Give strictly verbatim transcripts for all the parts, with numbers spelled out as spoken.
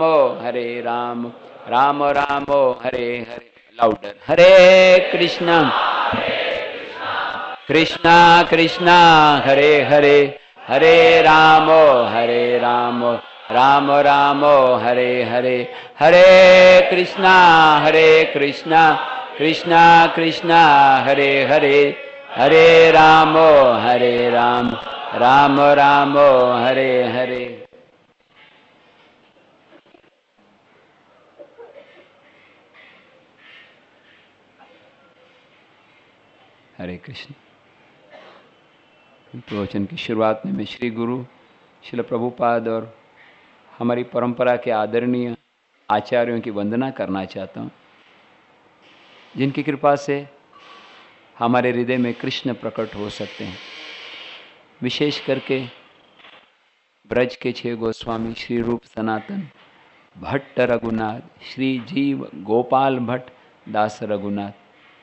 रामो हरे राम राम रामो हरे हरे। लाउडर। हरे कृष्णा कृष्णा कृष्णा हरे हरे हरे रामो हरे रामो राम रामो हरे हरे। हरे कृष्णा हरे कृष्णा कृष्णा कृष्णा हरे हरे हरे रामो हरे राम राम रामो हरे हरे। हरे कृष्ण। प्रवचन की शुरुआत में मैं श्री गुरु श्रील प्रभुपाद और हमारी परंपरा के आदरणीय आचार्यों की वंदना करना चाहता हूँ, जिनकी कृपा से हमारे हृदय में कृष्ण प्रकट हो सकते हैं। विशेष करके ब्रज के छह गोस्वामी श्री रूप सनातन भट्ट रघुनाथ, श्री जीव गोपाल भट्ट दास रघुनाथ,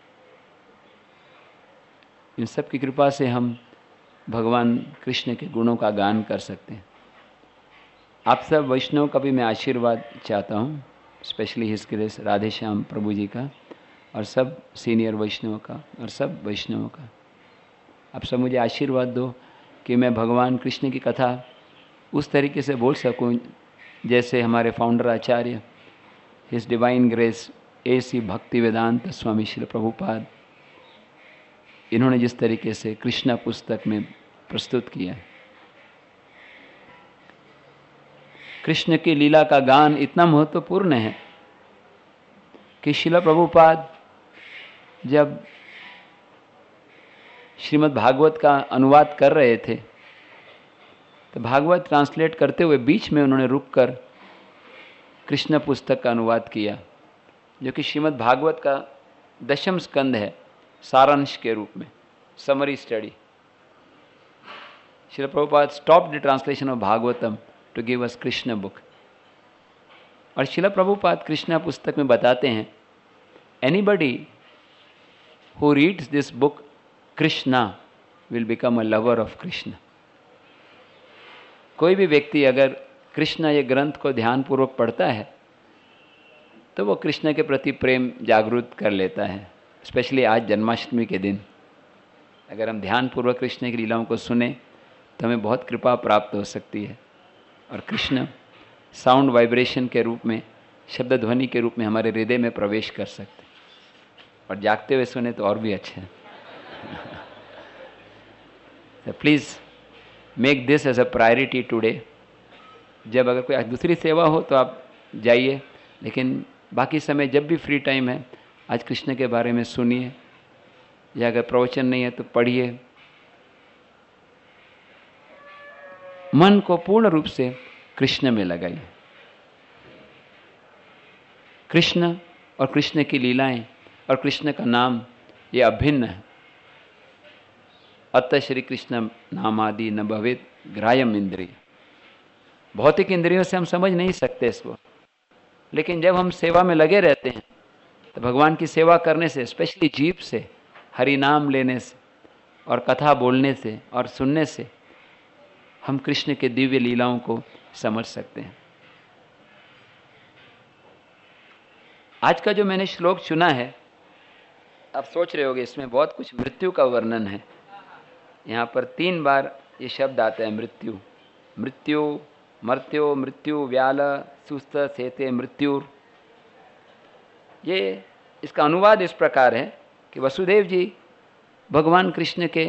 इन सब की कृपा से हम भगवान कृष्ण के गुणों का गान कर सकते हैं। आप सब वैष्णव का भी मैं आशीर्वाद चाहता हूँ, specially his grace Radhe Shyam Prabhu ji का और सब सीनियर वैष्णव का और सब वैष्णवों का। आप सब मुझे आशीर्वाद दो कि मैं भगवान कृष्ण की कथा उस तरीके से बोल सकूं जैसे हमारे founder Acharya his divine grace A C Bhaktivedanta स्वामी श्री प्रभुपाद, इन्होंने जिस तरीके से कृष्णा पुस्तक में प्रस्तुत किया है। कृष्ण की लीला का गान इतना महत्वपूर्ण है कि श्रील प्रभुपाद जब श्रीमद् भागवत का अनुवाद कर रहे थे तो भागवत ट्रांसलेट करते हुए बीच में उन्होंने रुककर कृष्ण पुस्तक का अनुवाद किया, जो कि श्रीमद् भागवत का दशम स्कंद है, सारांश के रूप में, summary study. Srila Prabhupada stop the translation of Bhagavatam to give us Krishna book. और श्रील प्रभुपाद कृष्ण पुस्तक में बताते हैं, anybody who reads this book Krishna will become a lover of Krishna. कोई भी व्यक्ति अगर कृष्ण ये ग्रंथ को ध्यानपूर्वक पढ़ता है तो वो कृष्ण के प्रति प्रेम जागृत कर लेता है। स्पेशली आज जन्माष्टमी के दिन अगर हम ध्यानपूर्वक कृष्ण की लीलाओं को सुने तो हमें बहुत कृपा प्राप्त हो सकती है और कृष्ण साउंड वाइब्रेशन के रूप में, शब्द ध्वनि के रूप में हमारे हृदय में प्रवेश कर सकते हैं। और जागते हुए सुने तो और भी अच्छा है। So please make this as a priority today। जब अगर कोई दूसरी सेवा हो तो आप जाइए, लेकिन बाकी समय जब भी फ्री टाइम है आज कृष्ण के बारे में सुनिए, या अगर प्रवचन नहीं है तो पढ़िए। मन को पूर्ण रूप से कृष्ण में लगाइए। कृष्ण और कृष्ण की लीलाएं और कृष्ण का नाम ये अभिन्न है। अतः श्री कृष्ण नामादि न भवेत ग्राह्यम इंद्रिय। भौतिक इंद्रियों से हम समझ नहीं सकते इसको, लेकिन जब हम सेवा में लगे रहते हैं तो भगवान की सेवा करने से, स्पेशली जीभ से, हरि नाम लेने से और कथा बोलने से और सुनने से हम कृष्ण के दिव्य लीलाओं को समझ सकते हैं। आज का जो मैंने श्लोक चुना है, आप सोच रहे होंगे इसमें बहुत कुछ मृत्यु का वर्णन है। यहाँ पर तीन बार ये शब्द आता है, मृत्यु मृत्यु मर्त्यो मृत्यु व्याल सुस्त सेते मृत्युर। ये इसका अनुवाद इस प्रकार है कि वसुदेव जी भगवान कृष्ण के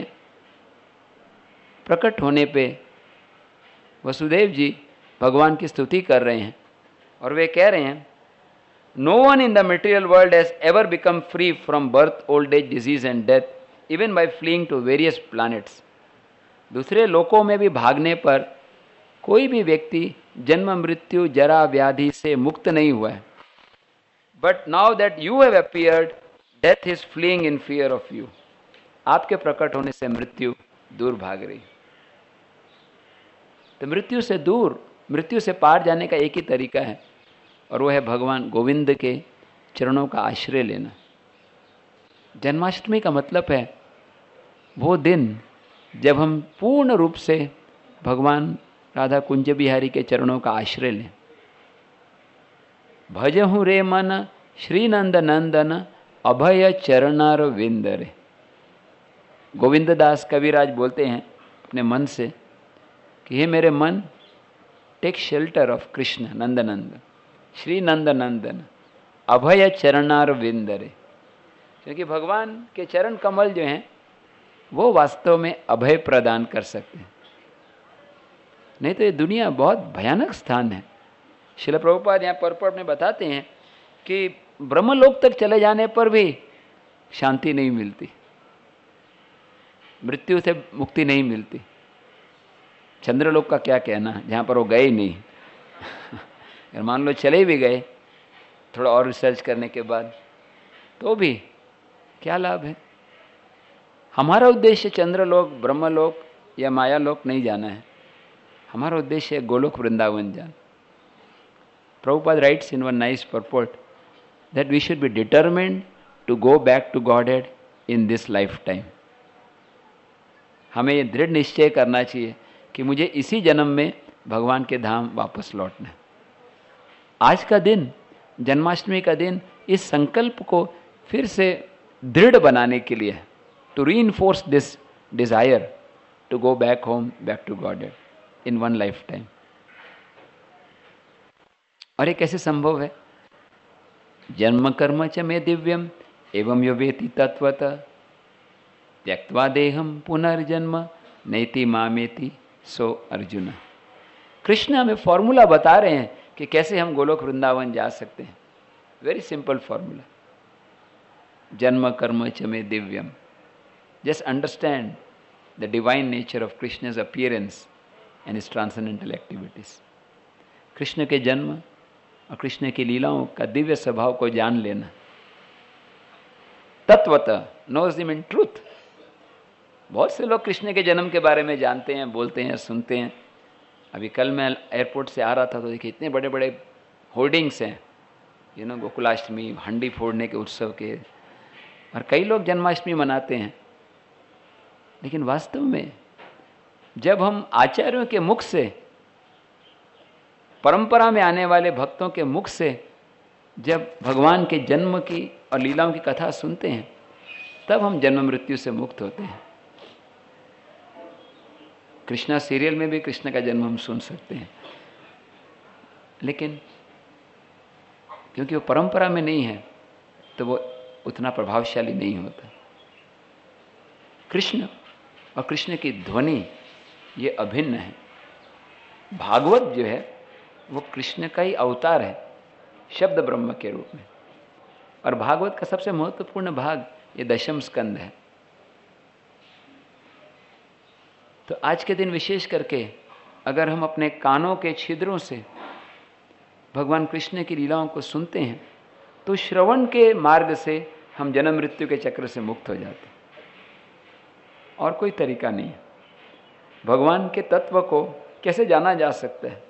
प्रकट होने पे वसुदेव जी भगवान की स्तुति कर रहे हैं और वे कह रहे हैं, no one in the material world has ever become free from birth, old age, disease and death, even by fleeing to various planets. दूसरे लोकों में भी भागने पर कोई भी व्यक्ति जन्म मृत्यु जरा व्याधि से मुक्त नहीं हुआ है। But now that you have appeared, death is fleeing in fear of you. आपके प्रकट होने से मृत्यु दूर भाग रही। तो मृत्यु से दूर, मृत्यु से पार जाने का एक ही तरीका है, और वो है भगवान गोविंद के चरणों का आश्रय लेना। जन्माष्टमी का मतलब है वो दिन जब हम पूर्ण रूप से भगवान राधा कुंज बिहारी के चरणों का आश्रय लें। भजहु रे मन श्री नंद नंदन अभय चरणार विंदरे। गोविंद दास कविराज बोलते हैं अपने मन से कि हे मेरे मन, take shelter of Krishna Nandanandan, Shri Nand Nandan अभय चरणार विंदरे। क्योंकि भगवान के चरण कमल जो हैं वो वास्तव में अभय प्रदान कर सकते हैं। नहीं तो ये दुनिया बहुत भयानक स्थान है। श्रील प्रभुपाद यहाँ परपट में बताते हैं कि ब्रह्मलोक तक चले जाने पर भी शांति नहीं मिलती, मृत्यु से मुक्ति नहीं मिलती। चंद्रलोक का क्या कहना, जहाँ पर वो गए ही नहीं। अगर मान लो चले भी गए थोड़ा और रिसर्च करने के बाद, तो भी क्या लाभ है। हमारा उद्देश्य चंद्रलोक, ब्रह्मलोक या मायालोक नहीं जाना है। हमारा उद्देश्य है गोलोक वृंदावन जाना। Prabhupada writes in one nice purport that we should be determined to go back to Godhead in this lifetime. हमें ये दृढ़ निश्चय करना चाहिए कि मुझे इसी जन्म में भगवान के धाम वापस लौटना है। आज का दिन, जन्माष्टमी का दिन, इस संकल्प को फिर से दृढ़ बनाने के लिए, to reinforce this desire to go back home, back to Godhead in one lifetime. और ये कैसे संभव है? जन्म कर्म च मे दिव्यम एवं यो वेति तत्वतः त्यक्त्वा देहम पुनर्जन्म नैति मामेति सो अर्जुन। कृष्ण हमें फॉर्मूला बता रहे हैं कि कैसे हम गोलोक वृंदावन जा सकते हैं। Very simple formula. जन्म कर्म च मे दिव्यम। Just understand the divine nature of Krishna's appearance and his transcendental activities. Krishna के जन्म और कृष्ण की लीलाओं का दिव्य स्वभाव को जान लेना। तत्वतः, नोज हिम इन ट्रूथ। बहुत से लोग कृष्ण के जन्म के बारे में जानते हैं, बोलते हैं, सुनते हैं। अभी कल मैं एयरपोर्ट से आ रहा था तो देखिए इतने बड़े बड़े होर्डिंग्स हैं, यू नो, गोकुलाष्टमी, हंडी फोड़ने के उत्सव के, और कई लोग जन्माष्टमी मनाते हैं। लेकिन वास्तव में जब हम आचार्यों के मुख से, परंपरा में आने वाले भक्तों के मुख से जब भगवान के जन्म की और लीलाओं की कथा सुनते हैं, तब हम जन्म मृत्यु से मुक्त होते हैं। कृष्णा सीरियल में भी कृष्ण का जन्म हम सुन सकते हैं, लेकिन क्योंकि वो परंपरा में नहीं है तो वो उतना प्रभावशाली नहीं होता। कृष्ण और कृष्ण की ध्वनि ये अभिन्न है। भागवत जो है वो कृष्ण का ही अवतार है, शब्द ब्रह्म के रूप में। और भागवत का सबसे महत्वपूर्ण भाग ये दशम स्कंद है। तो आज के दिन विशेष करके अगर हम अपने कानों के छिद्रों से भगवान कृष्ण की लीलाओं को सुनते हैं तो श्रवण के मार्ग से हम जन्म मृत्यु के चक्र से मुक्त हो जाते हैं। और कोई तरीका नहीं है। भगवान के तत्व को कैसे जाना जा सकता है?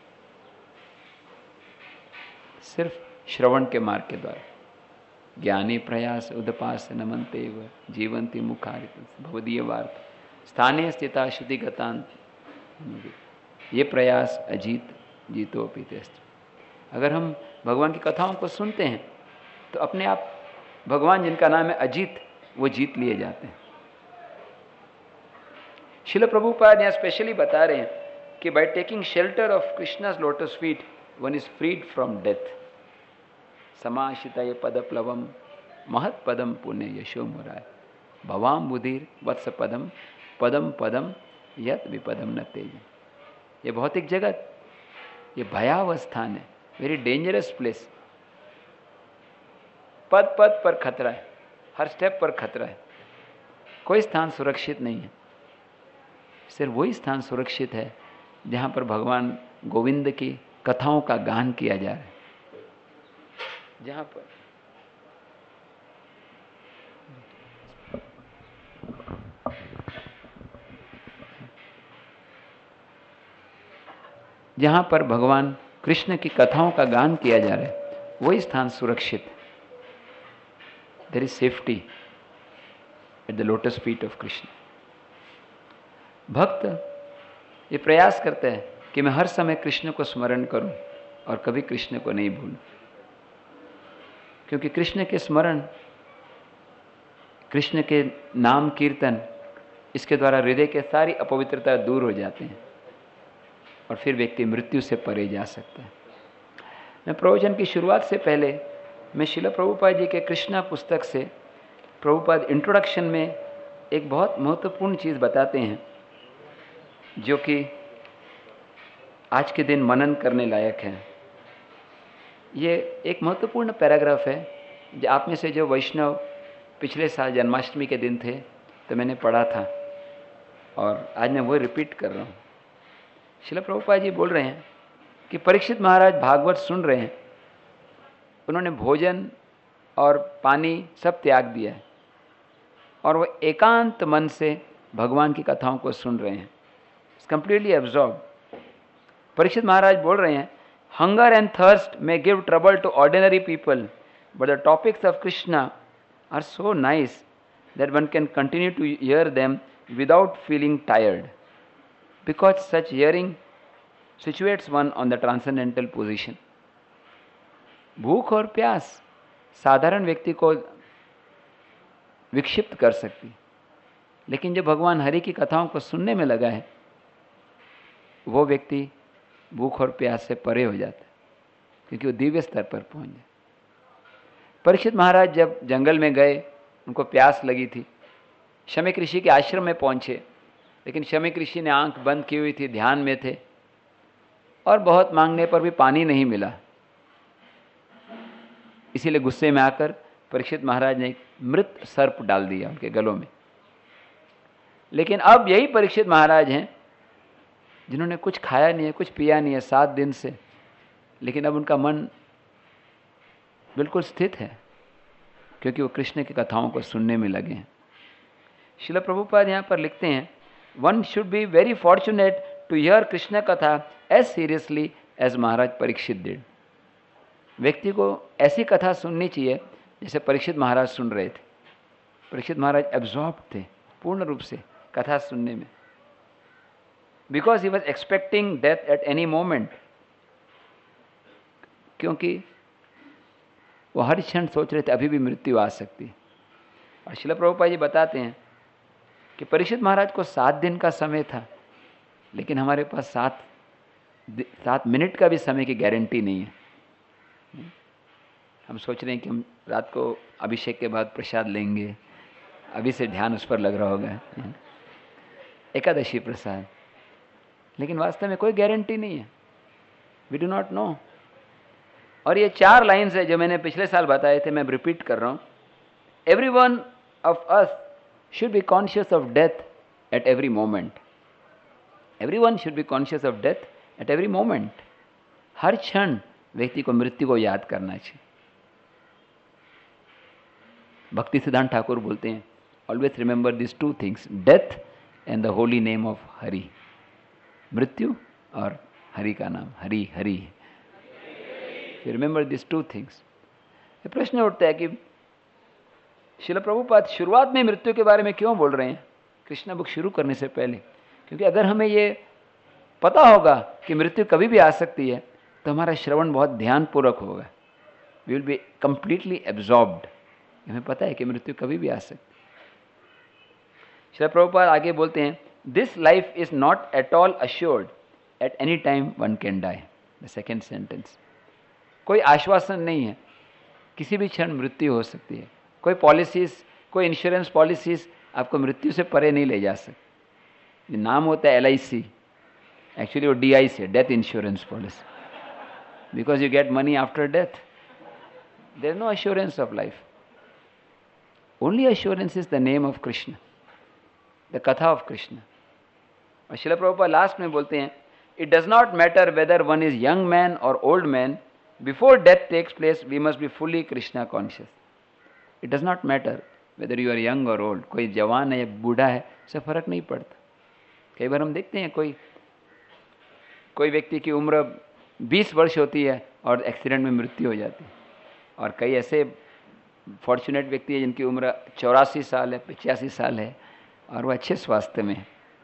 सिर्फ श्रवण के मार्ग के द्वारा। ज्ञानी प्रयास उदपास नमनते जीवंती मुखारित भवदीय वार्ता स्थानीय स्थिता श्रुति गतांत। ये प्रयास अजीत जीतो पीतेस्त। अगर हम भगवान की कथाओं को सुनते हैं तो अपने आप भगवान जिनका नाम है अजीत, वो जीत लिए जाते हैं। श्रील प्रभुपाद यहाँ स्पेशली बता रहे हैं कि by taking shelter of Krishna's lotus feet one is freed from death. समाशितय पदप्लवम महत पदम पुण्य यशो मुराय भवाम बुधिर वत्स पदम पदम पदम यत विपदम न तेज। ये भौतिक जगत ये भयावह स्थान है, वेरी डेंजरस प्लेस। पद पद पर खतरा है, हर स्टेप पर खतरा है। कोई स्थान सुरक्षित नहीं है। सिर्फ वही स्थान सुरक्षित है जहाँ पर भगवान गोविंद की कथाओं का गान किया जा रहा है, जहाँ पर जहाँ पर भगवान कृष्ण की कथाओं का गान किया जा रहा है, वही स्थान सुरक्षित है। There is safety at the lotus feet of Krishna. भक्त ये प्रयास करते हैं कि मैं हर समय कृष्ण को स्मरण करूं और कभी कृष्ण को नहीं भूलूं। क्योंकि कृष्ण के स्मरण, कृष्ण के नाम कीर्तन, इसके द्वारा हृदय के सारी अपवित्रता दूर हो जाते हैं और फिर व्यक्ति मृत्यु से परे जा सकता है। मैं प्रवचन की शुरुआत से पहले मैं श्रील प्रभुपाद जी के कृष्णा पुस्तक से प्रभुपाद इंट्रोडक्शन में एक बहुत महत्वपूर्ण चीज़ बताते हैं जो कि आज के दिन मनन करने लायक है। ये एक महत्वपूर्ण पैराग्राफ है जो आप में से जो वैष्णव पिछले साल जन्माष्टमी के दिन थे तो मैंने पढ़ा था और आज मैं वही रिपीट कर रहा हूँ। श्रील प्रभुपाद जी बोल रहे हैं कि परीक्षित महाराज भागवत सुन रहे हैं, उन्होंने भोजन और पानी सब त्याग दिया है और वो एकांत मन से भगवान की कथाओं को सुन रहे हैं, कंप्लीटली एब्जॉर्ब। परीक्षित महाराज बोल रहे हैं, hunger and thirst may give trouble to ordinary people but the topics of Krishna are so nice that one can continue to hear them without feeling tired, because such hearing situates one on the transcendental position. भूख और प्यास साधारण व्यक्ति को विक्षिप्त कर सकती, लेकिन जब भगवान हरि की कथाओं को सुनने में लगा है वो व्यक्ति भूख और प्यास से परे हो जाता है, क्योंकि वो दिव्य स्तर पर पहुंच जाए। परीक्षित महाराज जब जंगल में गए, उनको प्यास लगी थी, शमीक ऋषि के आश्रम में पहुंचे, लेकिन शमीक ऋषि ने आंख बंद की हुई थी, ध्यान में थे और बहुत मांगने पर भी पानी नहीं मिला। इसीलिए गुस्से में आकर परीक्षित महाराज ने एक मृत सर्प डाल दिया उनके गलों में। लेकिन अब यही परीक्षित महाराज हैं जिन्होंने कुछ खाया नहीं है, कुछ पिया नहीं है सात दिन से, लेकिन अब उनका मन बिल्कुल स्थित है क्योंकि वो कृष्ण की कथाओं को सुनने में लगे हैं। श्रील प्रभुपाद यहाँ पर लिखते हैं, one should be very fortunate to hear Krishna katha as seriously as Maharaj Parikshit did. व्यक्ति को ऐसी कथा सुननी चाहिए जैसे परीक्षित महाराज सुन रहे थे। परीक्षित महाराज एब्जॉर्ब थे पूर्ण रूप से कथा सुनने में, because he was expecting death at any moment, क्योंकि वो हर क्षण सोच रहे थे अभी भी मृत्यु आ सकती है। और श्रील प्रभुपाद जी बताते हैं कि परीक्षित महाराज को सात दिन का समय था, लेकिन हमारे पास सात सात मिनट का भी समय की गारंटी नहीं है। हम सोच रहे हैं कि हम रात को अभिषेक के बाद प्रसाद लेंगे, अभी से ध्यान उस पर लग रहा होगा, एकादशी प्रसाद, लेकिन वास्तव में कोई गारंटी नहीं है। We do not know. और ये चार लाइन्स है जो मैंने पिछले साल बताए थे, मैं रिपीट कर रहा हूँ। Every one of us should be conscious of death at every moment. Everyone should be conscious of death at every moment. हर क्षण व्यक्ति को मृत्यु को याद करना चाहिए। भक्ति सिद्धांत ठाकुर बोलते हैं, always remember these two things, death and the holy name of Hari. मृत्यु और हरि का नाम, Hari Hari. Remember these two things. ये प्रश्न उठता है कि श्रील प्रभुपाद शुरुआत में मृत्यु के बारे में क्यों बोल रहे हैं कृष्ण बुक शुरू करने से पहले? क्योंकि अगर हमें ये पता होगा कि मृत्यु कभी भी आ सकती है तो हमारा श्रवण बहुत ध्यानपूर्वक होगा। We will be completely absorbed. हमें पता है कि मृत्यु कभी भी आ सकती है। श्रील प्रभुपाद आगे बोलते हैं, this life is not at all assured, at any time one can die. The second sentence, कोई आश्वासन नहीं है, किसी भी क्षण मृत्यु हो सकती है। कोई पॉलिसीज, कोई इंश्योरेंस पॉलिसीज आपको मृत्यु से परे नहीं ले जा सकती। नाम होता है एल आई सी, एक्चुअली वो डी आई सी है, death insurance policy, because you get money after death. There is no assurance of life, only assurance is the name of Krishna, the katha of Krishna. और श्रील प्रभुपाद लास्ट में बोलते हैं, it does not matter whether one is young man और old man, before death takes place we must be fully Krishna conscious. It does not matter whether you are young और old, कोई जवान है या बूढ़ा है, इससे फर्क नहीं पड़ता। कई बार हम देखते हैं कोई कोई व्यक्ति की उम्र बीस वर्ष होती है और एक्सीडेंट में मृत्यु हो जाती है, और कई ऐसे फॉर्चुनेट व्यक्ति है जिनकी उम्र चौरासी साल है, पचासी साल है और वो अच्छे स्वास्थ्य में है।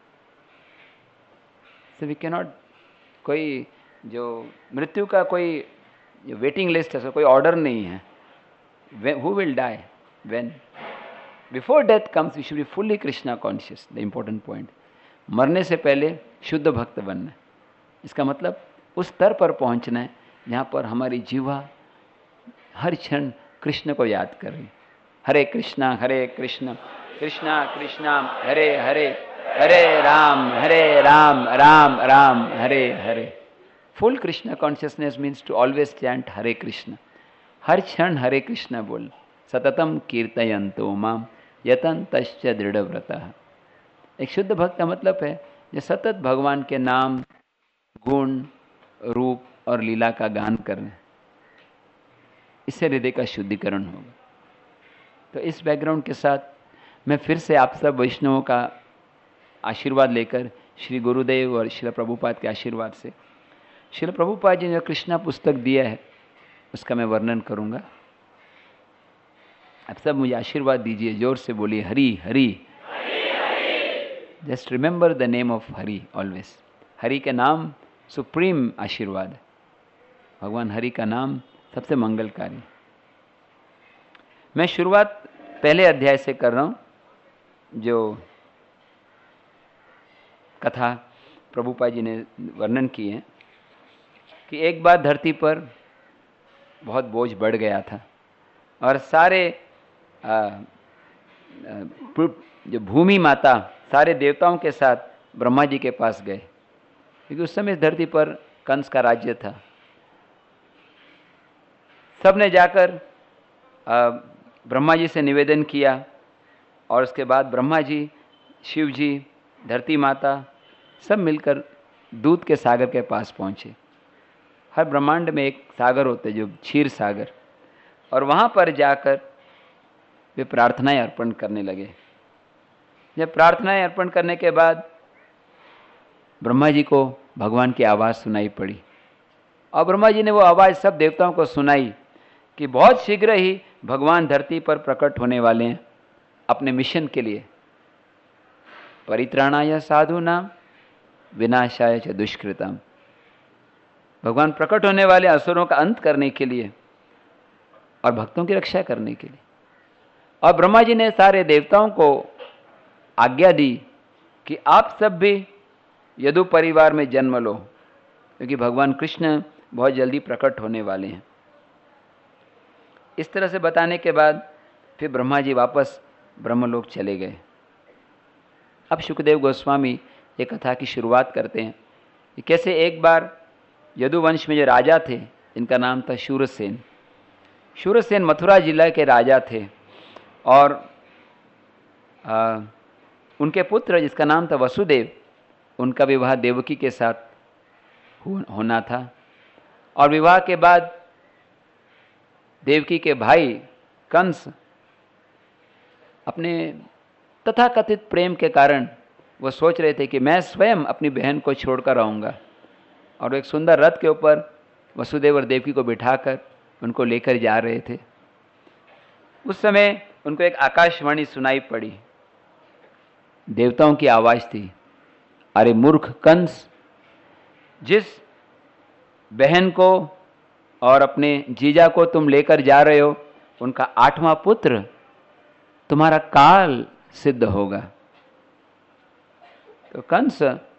सो वी कैन नॉट, कोई जो मृत्यु का कोई जो वेटिंग लिस्ट है, कोई ऑर्डर नहीं है। who will die? When? Before death comes, we should be fully Krishna conscious. The important point. मरने से पहले शुद्ध भक्त बनना है। इसका मतलब उस स्तर पर पहुंचना है जहाँ पर हमारी जीवा हर क्षण कृष्ण को याद कर रही। Hare Krishna Hare Krishna Krishna Krishna Hare Hare Hare Rama Hare Ram Rama Rama Hare Hare. Full Krishna consciousness means to always chant Hare Krishna, हर क्षण हरे कृष्ण बोल। सततम कीर्तयन्तो माम यतन्तश्च दृढ़व्रतः। एक शुद्ध भक्त का मतलब है जो सतत भगवान के नाम, गुण, रूप और लीला का गान कर रहे हैं। इससे हृदय का शुद्धिकरण होगा। तो इस बैकग्राउंड के साथ मैं फिर से आप सब वैष्णवों का आशीर्वाद लेकर श्री गुरुदेव और श्रील प्रभुपाद के आशीर्वाद से श्रील प्रभुपाद जी ने जो कृष्णा पुस्तक दिया है उसका मैं वर्णन करूंगा। आप सब मुझे आशीर्वाद दीजिए, जोर से बोलिए Hari Hari. Just remember the name of Hari always. Hari के नाम सुप्रीम आशीर्वाद है। भगवान हरि का नाम सबसे मंगलकारी। मैं शुरुआत पहले अध्याय से कर रहा हूं, जो कथा प्रभुपाद जी ने वर्णन की है कि एक बार धरती पर बहुत बोझ बढ़ गया था और सारे आ, आ, जो भूमि माता सारे देवताओं के साथ ब्रह्मा जी के पास गए, क्योंकि उस समय इस धरती पर कंस का राज्य था। सब ने जाकर ब्रह्मा जी से निवेदन किया और उसके बाद ब्रह्मा जी, शिव जी, धरती माता सब मिलकर दूध के सागर के पास पहुंचे। हर ब्रह्मांड में एक सागर होते जो क्षीर सागर, और वहां पर जाकर वे प्रार्थनाएं अर्पण करने लगे। जब प्रार्थनाएं अर्पण करने के बाद ब्रह्मा जी को भगवान की आवाज़ सुनाई पड़ी और ब्रह्मा जी ने वो आवाज़ सब देवताओं को सुनाई कि बहुत शीघ्र ही भगवान धरती पर प्रकट होने वाले हैं अपने मिशन के लिए। परित्राणाय साधूनां विनाशाय च दुष्कृताम्। भगवान प्रकट होने वाले असुरों का अंत करने के लिए और भक्तों की रक्षा करने के लिए। और ब्रह्मा जी ने सारे देवताओं को आज्ञा दी कि आप सब भी यदु परिवार में जन्म लो, क्योंकि भगवान कृष्ण बहुत जल्दी प्रकट होने वाले हैं। इस तरह से बताने के बाद फिर ब्रह्मा जी वापस ब्रह्मलोक चले गए। अब शुकदेव गोस्वामी ये कथा की शुरुआत करते हैं कि कैसे एक बार यदुवंश में जो राजा थे, इनका नाम था शूरसेन। शूरसेन मथुरा जिला के राजा थे और आ, उनके पुत्र जिसका नाम था वसुदेव, उनका विवाह देवकी के साथ होना था। और विवाह के बाद देवकी के भाई कंस अपने तथाकथित प्रेम के कारण वो सोच रहे थे कि मैं स्वयं अपनी बहन को छोड़कर आऊँगा, और एक सुंदर रथ के ऊपर वसुदेव और देवकी को बिठाकर उनको लेकर जा रहे थे। उस समय उनको एक आकाशवाणी सुनाई पड़ी। देवताओं की आवाज़ थी, अरे मूर्ख कंस, जिस बहन को और अपने जीजा को तुम लेकर जा रहे हो, उनका आठवां पुत्र तुम्हारा काल सिद्ध होगा। तो कंस,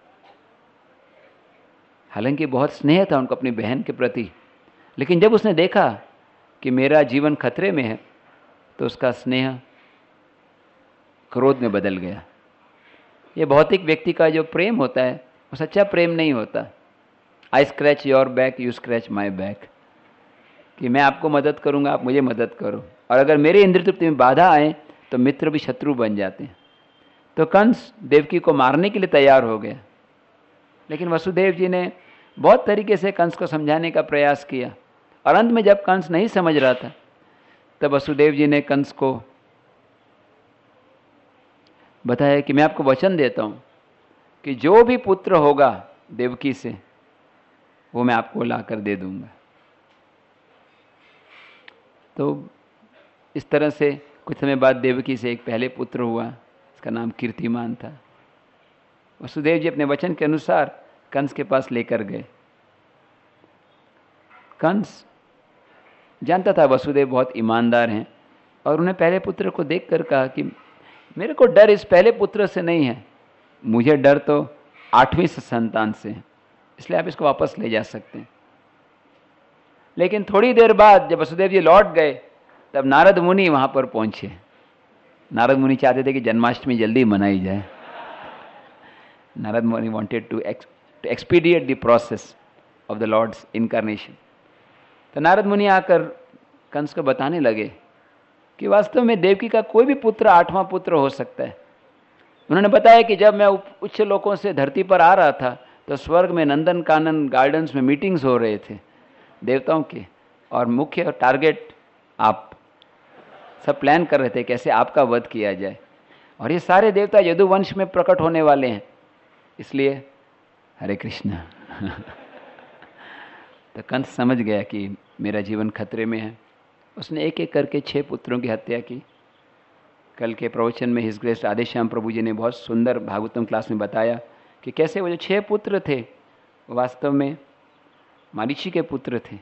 हालांकि बहुत स्नेह था उनको अपनी बहन के प्रति, लेकिन जब उसने देखा कि मेरा जीवन खतरे में है तो उसका स्नेह क्रोध में बदल गया। ये भौतिक व्यक्ति का जो प्रेम होता है वो सच्चा प्रेम नहीं होता। I scratch your back, you scratch my back, कि मैं आपको मदद करूंगा, आप मुझे मदद करो। और अगर मेरे इंद्रिय तृप्ति में बाधा आए तो मित्र भी शत्रु बन जाते हैं। तो कंस देवकी को मारने के लिए तैयार हो गया, लेकिन वसुदेव जी ने बहुत तरीके से कंस को समझाने का प्रयास किया। और अंत में जब कंस नहीं समझ रहा था तब वसुदेव जी ने कंस को बताया कि मैं आपको वचन देता हूं कि जो भी पुत्र होगा देवकी से वो मैं आपको लाकर दे दूंगा। तो इस तरह से कुछ समय बाद देवकी से एक पहले पुत्र हुआ, इसका नाम कीर्तिमान था। वसुदेव जी अपने वचन के अनुसार कंस के पास लेकर गए। कंस जानता था वसुदेव बहुत ईमानदार हैं, और उन्हें पहले पुत्र को देखकर कहा कि मेरे को डर इस पहले पुत्र से नहीं है, मुझे डर तो आठवीं संतान से है, इसलिए आप इसको वापस ले जा सकते हैं। लेकिन थोड़ी देर बाद जब वसुदेव जी लौट गए, तब नारद मुनि वहां पर पहुंचे। नारद मुनि चाहते थे कि जन्माष्टमी जल्दी मनाई जाए। Narada Muni wanted to to expedite the process of the lord's incarnation. तो नारद मुनि आकर कंस को बताने लगे कि वास्तव में देवकी का कोई भी पुत्र आठवां पुत्र हो सकता है। उन्होंने बताया कि जब मैं उच्च लोकों से धरती पर आ रहा था तो स्वर्ग में नंदन कानन गार्डन्स में मीटिंग्स हो रहे थे देवताओं के, और मुख्य टारगेट आप सब प्लान कर रहे थे कैसे आपका वध किया जाए, और ये सारे देवता यदुवंश में प्रकट होने वाले हैं, इसलिए हरे कृष्णा। तो कंस समझ गया कि मेरा जीवन खतरे में है। उसने एक एक करके छह पुत्रों की हत्या की। कल के प्रवचन में हिज ग्रेस राधेश्याम प्रभु जी ने बहुत सुंदर भागवतम क्लास में बताया कि कैसे वो जो छह पुत्र थे वो वास्तव में मरीचि के पुत्र थे,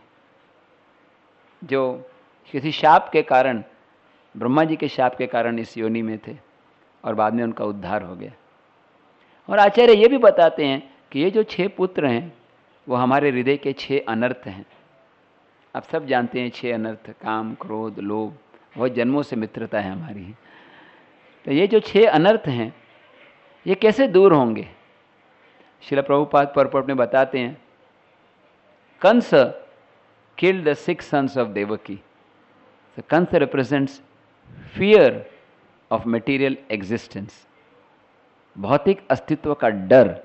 जो किसी शाप के कारण, ब्रह्मा जी के शाप के कारण इस योनि में थे, और बाद में उनका उद्धार हो गया। और आचार्य ये भी बताते हैं कि ये जो छह पुत्र हैं वो हमारे हृदय के छह अनर्थ हैं। आप सब जानते हैं छह अनर्थ, काम, क्रोध, लोभ, बहुत जन्मों से मित्रता है हमारी। तो ये जो छह अनर्थ हैं ये कैसे दूर होंगे? श्रील प्रभुपाद परपट में बताते हैं, Kans killed the six sons of Devaki. So Kansa represents fear of material existence. भौतिक अस्तित्व का डर,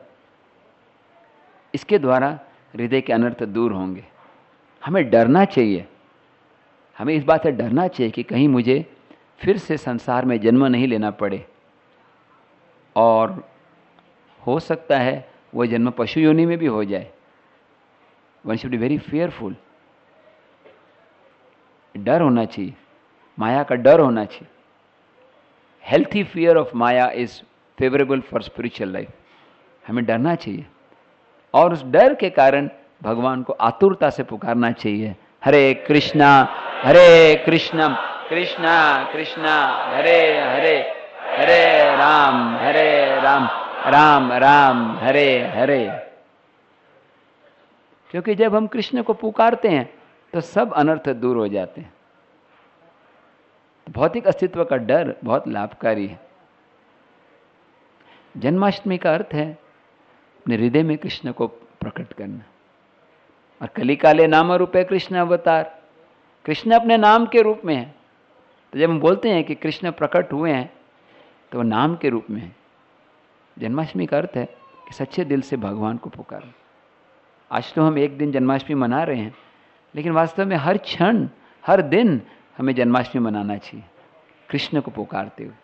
इसके द्वारा हृदय के अनर्थ दूर होंगे। हमें डरना चाहिए, हमें इस बात से डरना चाहिए कि कहीं मुझे फिर से संसार में जन्म नहीं लेना पड़े, और हो सकता है वो जन्म पशु योनि में भी हो जाए। One should be very fearful. डर होना चाहिए, माया का डर होना चाहिए। Healthy fear of maya is favourable for spiritual life. हमें डरना चाहिए, और उस डर के कारण भगवान को आतुरता से पुकारना चाहिए, हरे कृष्णा हरे कृष्णा कृष्णा कृष्णा हरे हरे, हरे राम हरे राम राम राम हरे हरे। क्योंकि जब हम कृष्ण को पुकारते हैं तो सब अनर्थ दूर हो जाते हैं। भौतिक अस्तित्व का डर बहुत लाभकारी है। जन्माष्टमी का अर्थ है अपने हृदय में कृष्ण को प्रकट करना, और कलिकाले नाम रूपे कृष्ण अवतार। कृष्ण अपने नाम के रूप में है, तो जब हम बोलते हैं कि कृष्ण प्रकट हुए हैं तो वो नाम के रूप में है। जन्माष्टमी का अर्थ है कि सच्चे दिल से भगवान को पुकारो। आज तो हम एक दिन जन्माष्टमी मना रहे हैं, लेकिन वास्तव में हर क्षण हर दिन हमें जन्माष्टमी मनाना चाहिए कृष्ण को पुकारते हुए।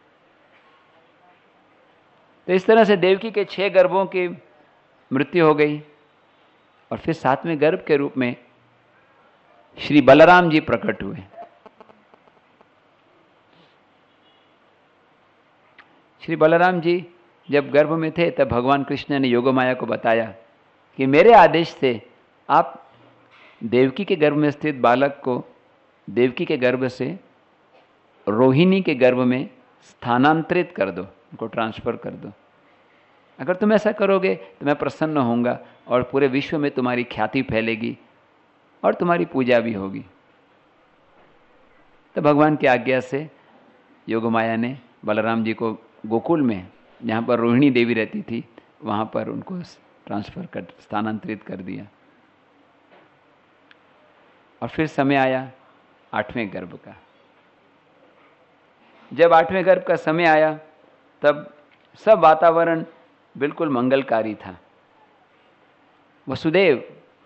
तो इस तरह से देवकी के छह गर्भों की मृत्यु हो गई, और फिर सातवें गर्भ के रूप में श्री बलराम जी प्रकट हुए। श्री बलराम जी जब गर्भ में थे तब भगवान कृष्ण ने योगमाया को बताया कि मेरे आदेश से आप देवकी के गर्भ में स्थित बालक को देवकी के गर्भ से रोहिणी के गर्भ में स्थानांतरित कर दो, उनको ट्रांसफर कर दो। अगर तुम ऐसा करोगे तो मैं प्रसन्न होऊंगा, और पूरे विश्व में तुम्हारी ख्याति फैलेगी और तुम्हारी पूजा भी होगी। तो भगवान की आज्ञा से योगमाया ने बलराम जी को गोकुल में, जहाँ पर रोहिणी देवी रहती थी, वहाँ पर उनको ट्रांसफर कर स्थानांतरित कर दिया। और फिर समय आया आठवें गर्भ का। जब आठवें गर्भ का समय आया तब सब वातावरण बिल्कुल मंगलकारी था। वसुदेव,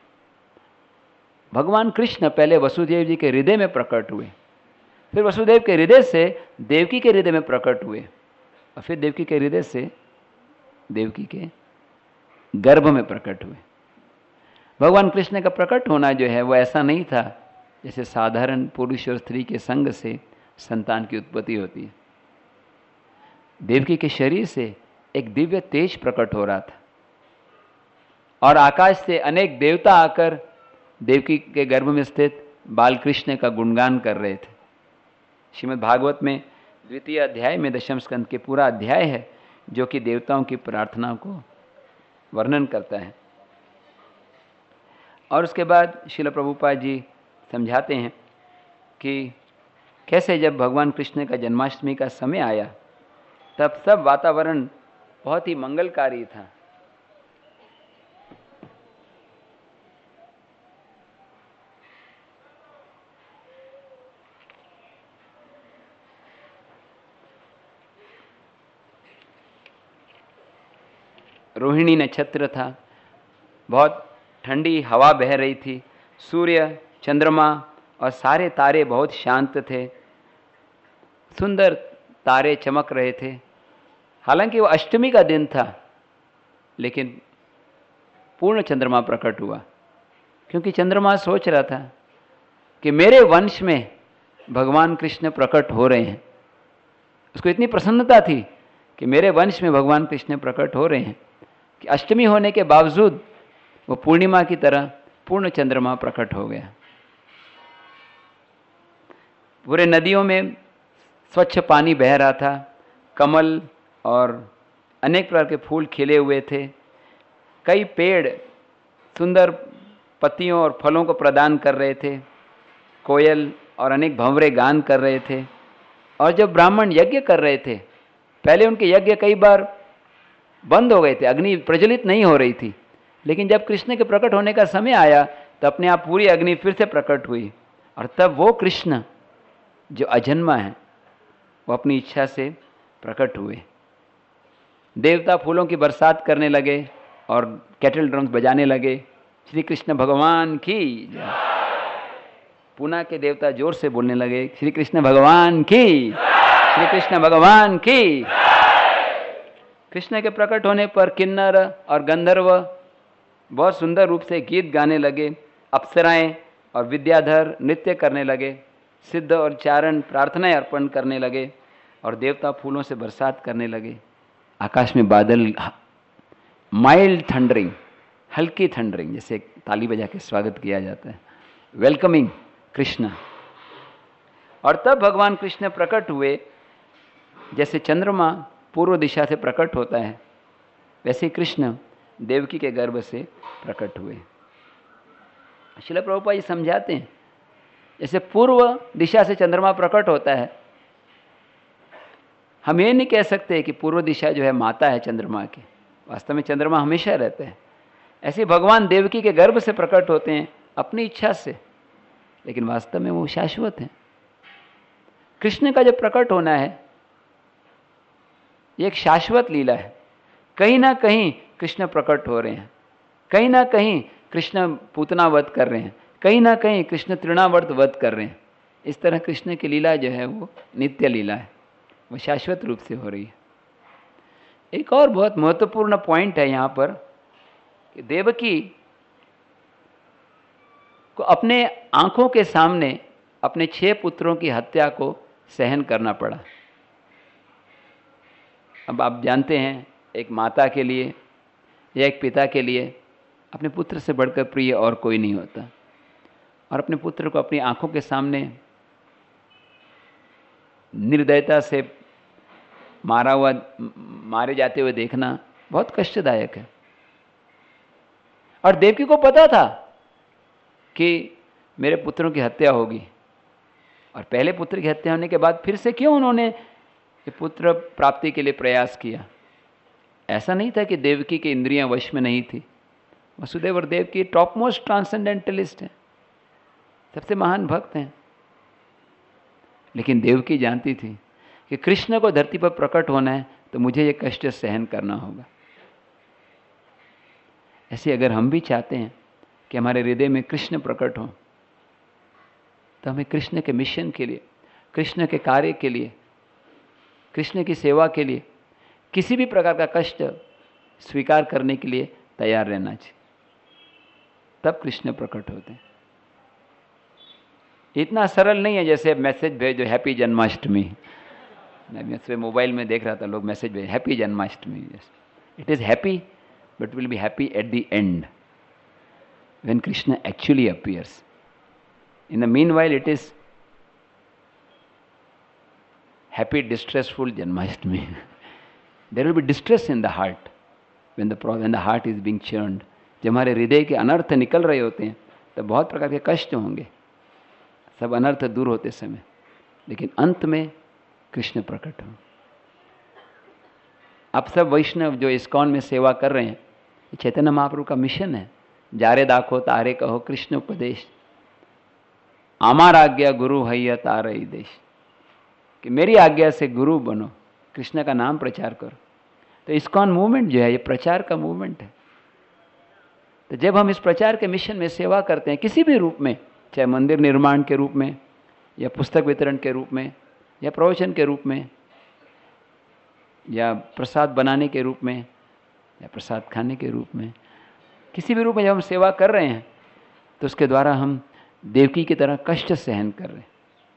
भगवान कृष्ण पहले वसुदेव जी के हृदय में प्रकट हुए, फिर वसुदेव के हृदय से देवकी के हृदय में प्रकट हुए, और फिर देवकी के हृदय से देवकी के गर्भ में प्रकट हुए। भगवान कृष्ण का प्रकट होना जो है वो ऐसा नहीं था जैसे साधारण पुरुष और स्त्री के संग से संतान की उत्पत्ति होती है। देवकी के शरीर से एक दिव्य तेज प्रकट हो रहा था, और आकाश से अनेक देवता आकर देवकी के गर्भ में स्थित बाल कृष्ण का गुणगान कर रहे थे। श्रीमद् भागवत में द्वितीय अध्याय में दशम स्कंद के पूरा अध्याय है जो कि देवताओं की प्रार्थना को वर्णन करता है। और उसके बाद श्रील प्रभुपाद जी समझाते हैं कि कैसे जब भगवान कृष्ण का जन्माष्टमी का समय आया तब सब वातावरण बहुत ही मंगलकारी था। रोहिणी नक्षत्र था, बहुत ठंडी हवा बह रही थी, सूर्य, चंद्रमा और सारे तारे बहुत शांत थे, सुंदर तारे चमक रहे थे। हालांकि वो अष्टमी का दिन था, लेकिन पूर्ण चंद्रमा प्रकट हुआ, क्योंकि चंद्रमा सोच रहा था कि मेरे वंश में भगवान कृष्ण प्रकट हो रहे हैं। उसको इतनी प्रसन्नता थी कि मेरे वंश में भगवान कृष्ण प्रकट हो रहे हैं कि अष्टमी होने के बावजूद वो पूर्णिमा की तरह पूर्ण चंद्रमा प्रकट हो गया। पूरे नदियों में स्वच्छ पानी बह रहा था, कमल और अनेक प्रकार के फूल खिले हुए थे, कई पेड़ सुंदर पत्तियों और फलों को प्रदान कर रहे थे, कोयल और अनेक भंवरे गान कर रहे थे। और जब ब्राह्मण यज्ञ कर रहे थे, पहले उनके यज्ञ कई बार बंद हो गए थे, अग्नि प्रज्वलित नहीं हो रही थी, लेकिन जब कृष्ण के प्रकट होने का समय आया तो अपने आप पूरी अग्नि फिर से प्रकट हुई। और तब वो कृष्ण जो अजन्मा है वो अपनी इच्छा से प्रकट हुए। देवता फूलों की बरसात करने लगे और कैटल ड्रम्स बजाने लगे, श्री कृष्ण भगवान की जय। पूना के देवता जोर से बोलने लगे, श्री कृष्ण भगवान की, श्री कृष्ण भगवान की। कृष्ण के प्रकट होने पर किन्नर और गंधर्व बहुत सुंदर रूप से गीत गाने लगे, अप्सराएं और विद्याधर नृत्य करने लगे, सिद्ध और चारण प्रार्थनाएं अर्पण करने लगे और देवता फूलों से बरसात करने लगे। आकाश में बादल, माइल्ड थंडरिंग, हल्की थंडरिंग, जैसे ताली बजा के स्वागत किया जाता है, वेलकमिंग कृष्ण। और तब भगवान कृष्ण प्रकट हुए। जैसे चंद्रमा पूर्व दिशा से प्रकट होता है, वैसे कृष्ण देवकी के गर्भ से प्रकट हुए। श्रील प्रभुपाद जी समझाते हैं, जैसे पूर्व दिशा से चंद्रमा प्रकट होता है, हम ये नहीं कह सकते कि पूर्व दिशा जो है माता है चंद्रमा की, वास्तव में चंद्रमा हमेशा रहता है। ऐसे भगवान देवकी के गर्भ से प्रकट होते हैं अपनी इच्छा से, लेकिन वास्तव में वो शाश्वत हैं। कृष्ण का जो प्रकट होना है ये एक शाश्वत लीला है। कहीं ना कहीं कृष्ण प्रकट हो रहे हैं, कहीं ना कहीं कृष्ण पूतना वध कर रहे हैं, कहीं ना कहीं कृष्ण तृणावर्त वध कर रहे हैं। इस तरह कृष्ण की लीला जो है वो नित्य लीला है, वो शाश्वत रूप से हो रही है। एक और बहुत महत्वपूर्ण पॉइंट है यहाँ पर कि देवकी को अपने आंखों के सामने अपने छह पुत्रों की हत्या को सहन करना पड़ा। अब आप जानते हैं, एक माता के लिए या एक पिता के लिए अपने पुत्र से बढ़कर प्रिय और कोई नहीं होता, और अपने पुत्र को अपनी आंखों के सामने निर्दयता से मारा हुआ मारे जाते हुए देखना बहुत कष्टदायक है। और देवकी को पता था कि मेरे पुत्रों की हत्या होगी, और पहले पुत्र की हत्या होने के बाद फिर से क्यों उन्होंने पुत्र प्राप्ति के लिए प्रयास किया। ऐसा नहीं था कि देवकी की इंद्रियां वश में नहीं थी। वसुदेव और देवकी टॉप मोस्ट ट्रांसेंडेंटलिस्ट हैं, सबसे महान भक्त हैं, लेकिन देवकी जानती थी कि कृष्ण को धरती पर प्रकट होना है तो मुझे ये कष्ट सहन करना होगा। ऐसे अगर हम भी चाहते हैं कि हमारे हृदय में कृष्ण प्रकट हो, तो हमें कृष्ण के मिशन के लिए, कृष्ण के कार्य के लिए, कृष्ण की सेवा के लिए किसी भी प्रकार का कष्ट स्वीकार करने के लिए तैयार रहना चाहिए। तब कृष्ण प्रकट होते हैं। इतना सरल नहीं है जैसे मैसेज भेजो हैप्पी जन्माष्टमी। मैं मोबाइल में देख रहा था, लोग मैसेज भेज happy Janmashtami. It is happy but will be happy at the end when Krishna actually appears. In the meanwhile, it is happy, distressful Janmashtami. There will be distress in the heart when the when the heart is being churned. जब हमारे हृदय के अनर्थ निकल रहे होते हैं तब बहुत प्रकार के कष्ट होंगे, सब अनर्थ दूर होते समय, लेकिन अंत में कृष्ण प्रकट हो। आप सब वैष्णव जो इस्कॉन में सेवा कर रहे हैं, चैतन्य महाप्रभु का मिशन है, जारे दाखो तारे कहो कृष्ण उपदेश, आमार आज्ञा गुरु हैया तारई देश, कि मेरी आज्ञा से गुरु बनो, कृष्ण का नाम प्रचार करो। तो इस्कॉन मूवमेंट जो है ये प्रचार का मूवमेंट है। तो जब हम इस प्रचार के मिशन में सेवा करते हैं किसी भी रूप में, चाहे मंदिर निर्माण के रूप में या पुस्तक वितरण के रूप में या प्रवचन के रूप में या प्रसाद बनाने के रूप में या प्रसाद खाने के रूप में, किसी भी रूप में जब हम सेवा कर रहे हैं तो उसके द्वारा हम देवकी की तरह कष्ट सहन कर रहे हैं।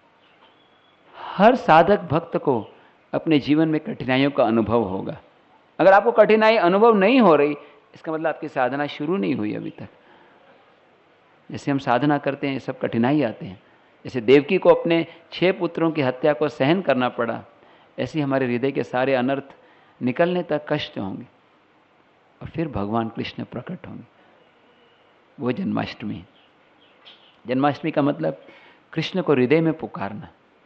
हर साधक भक्त को अपने जीवन में कठिनाइयों का अनुभव होगा। अगर आपको कठिनाई अनुभव नहीं हो रही, इसका मतलब आपकी साधना शुरू नहीं हुई अभी तक। जैसे हम साधना करते हैं सब कठिनाई आते हैं, जैसे देवकी को अपने छह पुत्रों की हत्या को सहन करना पड़ा, ऐसे ही हमारे हृदय के सारे अनर्थ निकलने तक कष्ट होंगे और फिर भगवान कृष्ण प्रकट होंगे। वो जन्माष्टमी। जन्माष्टमी का मतलब कृष्ण को हृदय में पुकारना,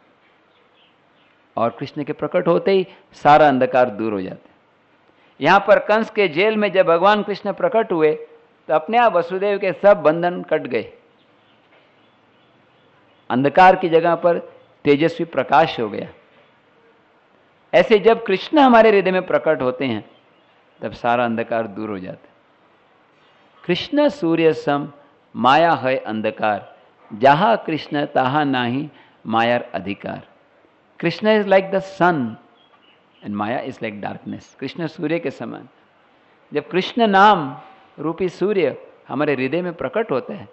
और कृष्ण के प्रकट होते ही सारा अंधकार दूर हो जाता है। यहाँ पर कंस के जेल में जब भगवान कृष्ण प्रकट हुए तो अपने आप वसुदेव के सब बंधन कट गए, अंधकार की जगह पर तेजस्वी प्रकाश हो गया। ऐसे जब कृष्ण हमारे हृदय में प्रकट होते हैं तब सारा अंधकार दूर हो जाता है। कृष्ण सूर्य सम माया है अंधकार, जहाँ कृष्ण तहाँ नाही मायार अधिकार। Krishna is like the sun and maya is like darkness. Krishna सूर्य के समान। जब कृष्ण नाम रूपी सूर्य हमारे हृदय में प्रकट होता है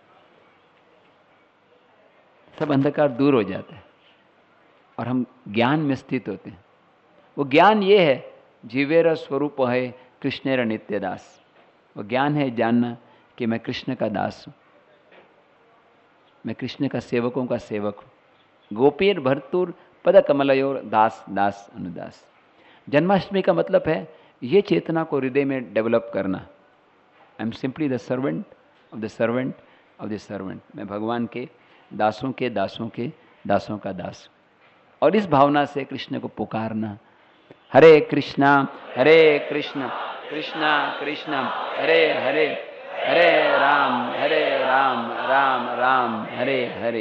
सब अंधकार दूर हो जाता है और हम ज्ञान में स्थित होते हैं। वो ज्ञान ये है, जीवेर स्वरूप है कृष्णेर नित्य दास। वो ज्ञान है जानना कि मैं कृष्ण का दास हूँ, मैं कृष्ण का सेवकों का सेवक हूँ। गोपीर भरतुर पद कमलयोर दास दास अनुदास। जन्माष्टमी का मतलब है ये चेतना को हृदय में डेवलप करना। I am simply the servant of the servant of the servant. मैं भगवान के दासों के दासों के दासों का दास। और इस भावना से कृष्ण को पुकारना, हरे कृष्णा हरे कृष्णा कृष्णा कृष्णा हरे हरे, हरे राम हरे राम राम राम हरे हरे।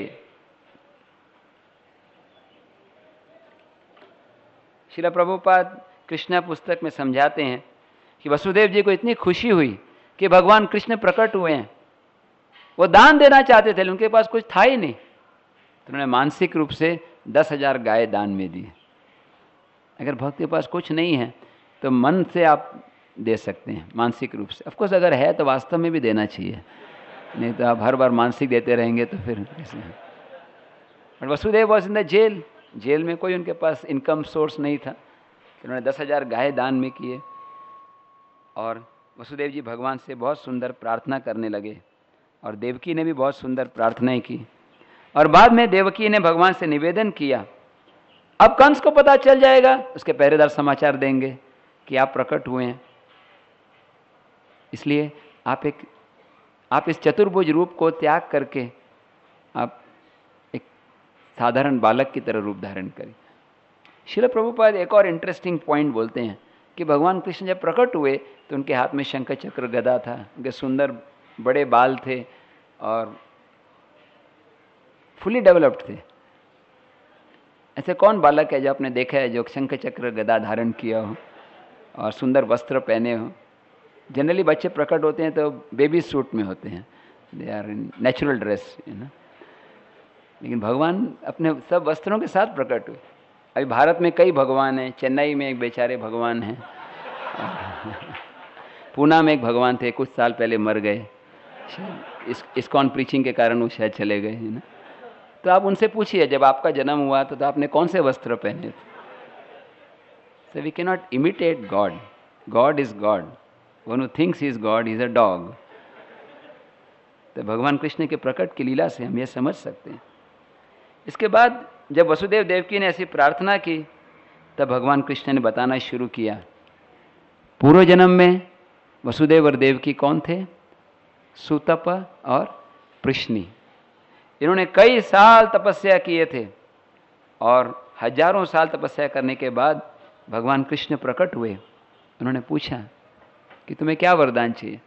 श्रील प्रभुपाद कृष्णा पुस्तक में समझाते हैं कि वसुदेव जी को इतनी खुशी हुई कि भगवान कृष्ण प्रकट हुए हैं। वो दान देना चाहते थे, उनके पास कुछ था ही नहीं, तो उन्होंने मानसिक रूप से दस हजार गाय दान में दी। अगर भक्त के पास कुछ नहीं है तो मन से आप दे सकते हैं, मानसिक रूप से। ऑफकोर्स अगर है तो वास्तव में भी देना चाहिए, नहीं तो आप हर बार मानसिक देते रहेंगे तो फिर कैसे। But Vasudeva was in the jail. Jail में कोई उनके पास इनकम सोर्स नहीं था, तो उन्होंने दस हजार गाय दान में किए। और वसुदेव जी भगवान से बहुत सुंदर प्रार्थना करने लगे और देवकी ने भी बहुत सुंदर प्रार्थनाएं की। और बाद में देवकी ने भगवान से निवेदन किया, अब कंस को पता चल जाएगा, उसके पहरेदार समाचार देंगे कि आप प्रकट हुए हैं, इसलिए आप एक आप इस चतुर्भुज रूप को त्याग करके आप एक साधारण बालक की तरह रूप धारण करें। श्रील प्रभुपाद एक और इंटरेस्टिंग पॉइंट बोलते हैं कि भगवान कृष्ण जब प्रकट हुए तो उनके हाथ में शंख चक्र गदा था, उनके सुंदर बड़े बाल थे और फुली डेवलप्ड थे। ऐसे कौन बालक है जो आपने देखा है जो शंख चक्र गदा धारण किया हो और सुंदर वस्त्र पहने हो? जनरली बच्चे प्रकट होते हैं तो बेबी सूट में होते हैं, they are in natural dress, you know. लेकिन भगवान अपने सब वस्त्रों के साथ प्रकट हुए। अभी भारत में कई भगवान हैं, चेन्नई में एक बेचारे भगवान हैं, पूना में एक भगवान थे, कुछ साल पहले मर गए, इस इस्कॉन प्रीचिंग के कारण वो शायद चले गए, है ना। तो आप उनसे पूछिए जब आपका जन्म हुआ तो, तो आपने कौन से वस्त्र पहने थे? So we cannot imitate God. God is God. One who thinks he is God is a dog. तो भगवान कृष्ण के प्रकट की लीला से हम यह समझ सकते हैं। इसके बाद जब वसुदेव देवकी ने ऐसी प्रार्थना की तब भगवान कृष्ण ने बताना शुरू किया। पूर्व जन्म में वसुदेव और देवकी कौन थे? सुतप और पृश्नि। इन्होंने कई साल तपस्या किए थे और हजारों साल तपस्या करने के बाद भगवान कृष्ण प्रकट हुए। उन्होंने पूछा कि तुम्हें क्या वरदान चाहिए?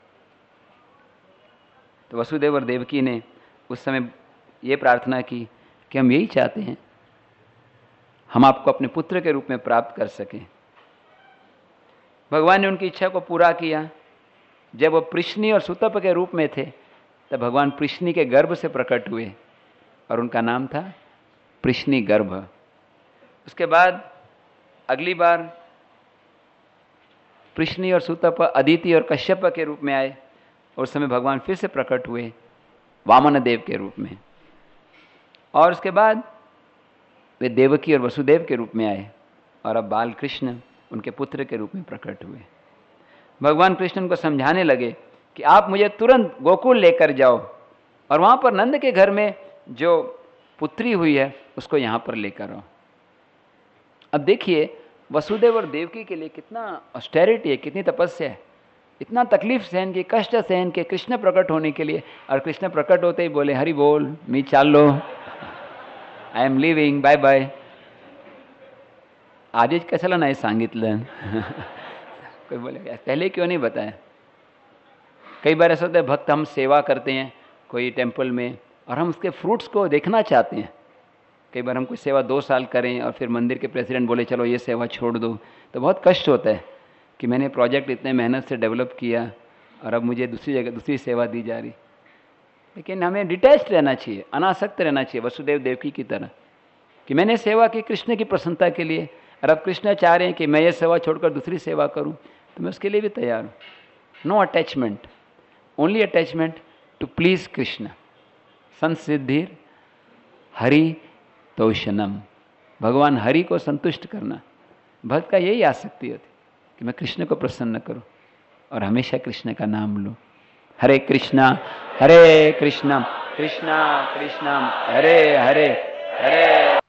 तो वसुदेव और देवकी ने उस समय ये प्रार्थना की कि हम यही चाहते हैं, हम आपको अपने पुत्र के रूप में प्राप्त कर सकें। भगवान ने उनकी इच्छा को पूरा किया। जब वो पृश्नि और सुतप के रूप में थे तब भगवान पृश्नि के गर्भ से प्रकट हुए और उनका नाम था पृश्नि गर्भ। उसके बाद अगली बार पृश्नि और सुतप अदिति और कश्यप के रूप में आए और उस समय भगवान फिर से प्रकट हुए वामन देव के रूप में। और उसके बाद वे देवकी और वसुदेव के रूप में आए और अब बाल कृष्ण उनके पुत्र के रूप में प्रकट हुए। भगवान कृष्ण उनको समझाने लगे कि आप मुझे तुरंत गोकुल लेकर जाओ और वहाँ पर नंद के घर में जो पुत्री हुई है उसको यहाँ पर लेकर आओ। अब देखिए वसुदेव और देवकी के लिए कितना ऑस्टेरिटी है, कितनी तपस्या है, इतना तकलीफ सहन की, कष्ट सहन के कृष्ण प्रकट होने के लिए। और कृष्ण प्रकट होते ही बोले हरि बोल, मी चालो, I am leaving, bye bye. आधीच कशाला नाही सांगितलं? कोई बोले पहले क्यों नहीं बताया? कई बार ऐसा होता है भक्त हम सेवा करते हैं कोई टेम्पल में और हम उसके फ्रूट्स को देखना चाहते हैं। कई बार हम कोई सेवा दो साल करें और फिर मंदिर के प्रेसिडेंट बोले चलो ये सेवा छोड़ दो, तो बहुत कष्ट होता है कि मैंने प्रोजेक्ट इतने मेहनत से डेवलप किया और अब मुझे दूसरी जगह दूसरी सेवा दी जा रही। लेकिन हमें डिटैच्ड रहना चाहिए, अनासक्त रहना चाहिए वसुदेव देवकी की तरह कि मैंने सेवा की कृष्ण की प्रसन्नता के लिए और अब कृष्ण चाह रहे हैं कि मैं ये सेवा छोड़कर दूसरी सेवा करूं तो मैं उसके लिए भी तैयार हूं। No attachment, only attachment to please Krishna. संसिद्धिर हरि तोषणम, भगवान हरि को संतुष्ट करना। भक्त का यही आसक्ति होती कि मैं कृष्ण को प्रसन्न करूं और हमेशा कृष्ण का नाम लूं। हरे कृष्णा हरे कृष्णा कृष्णा कृष्णा हरे हरे हरे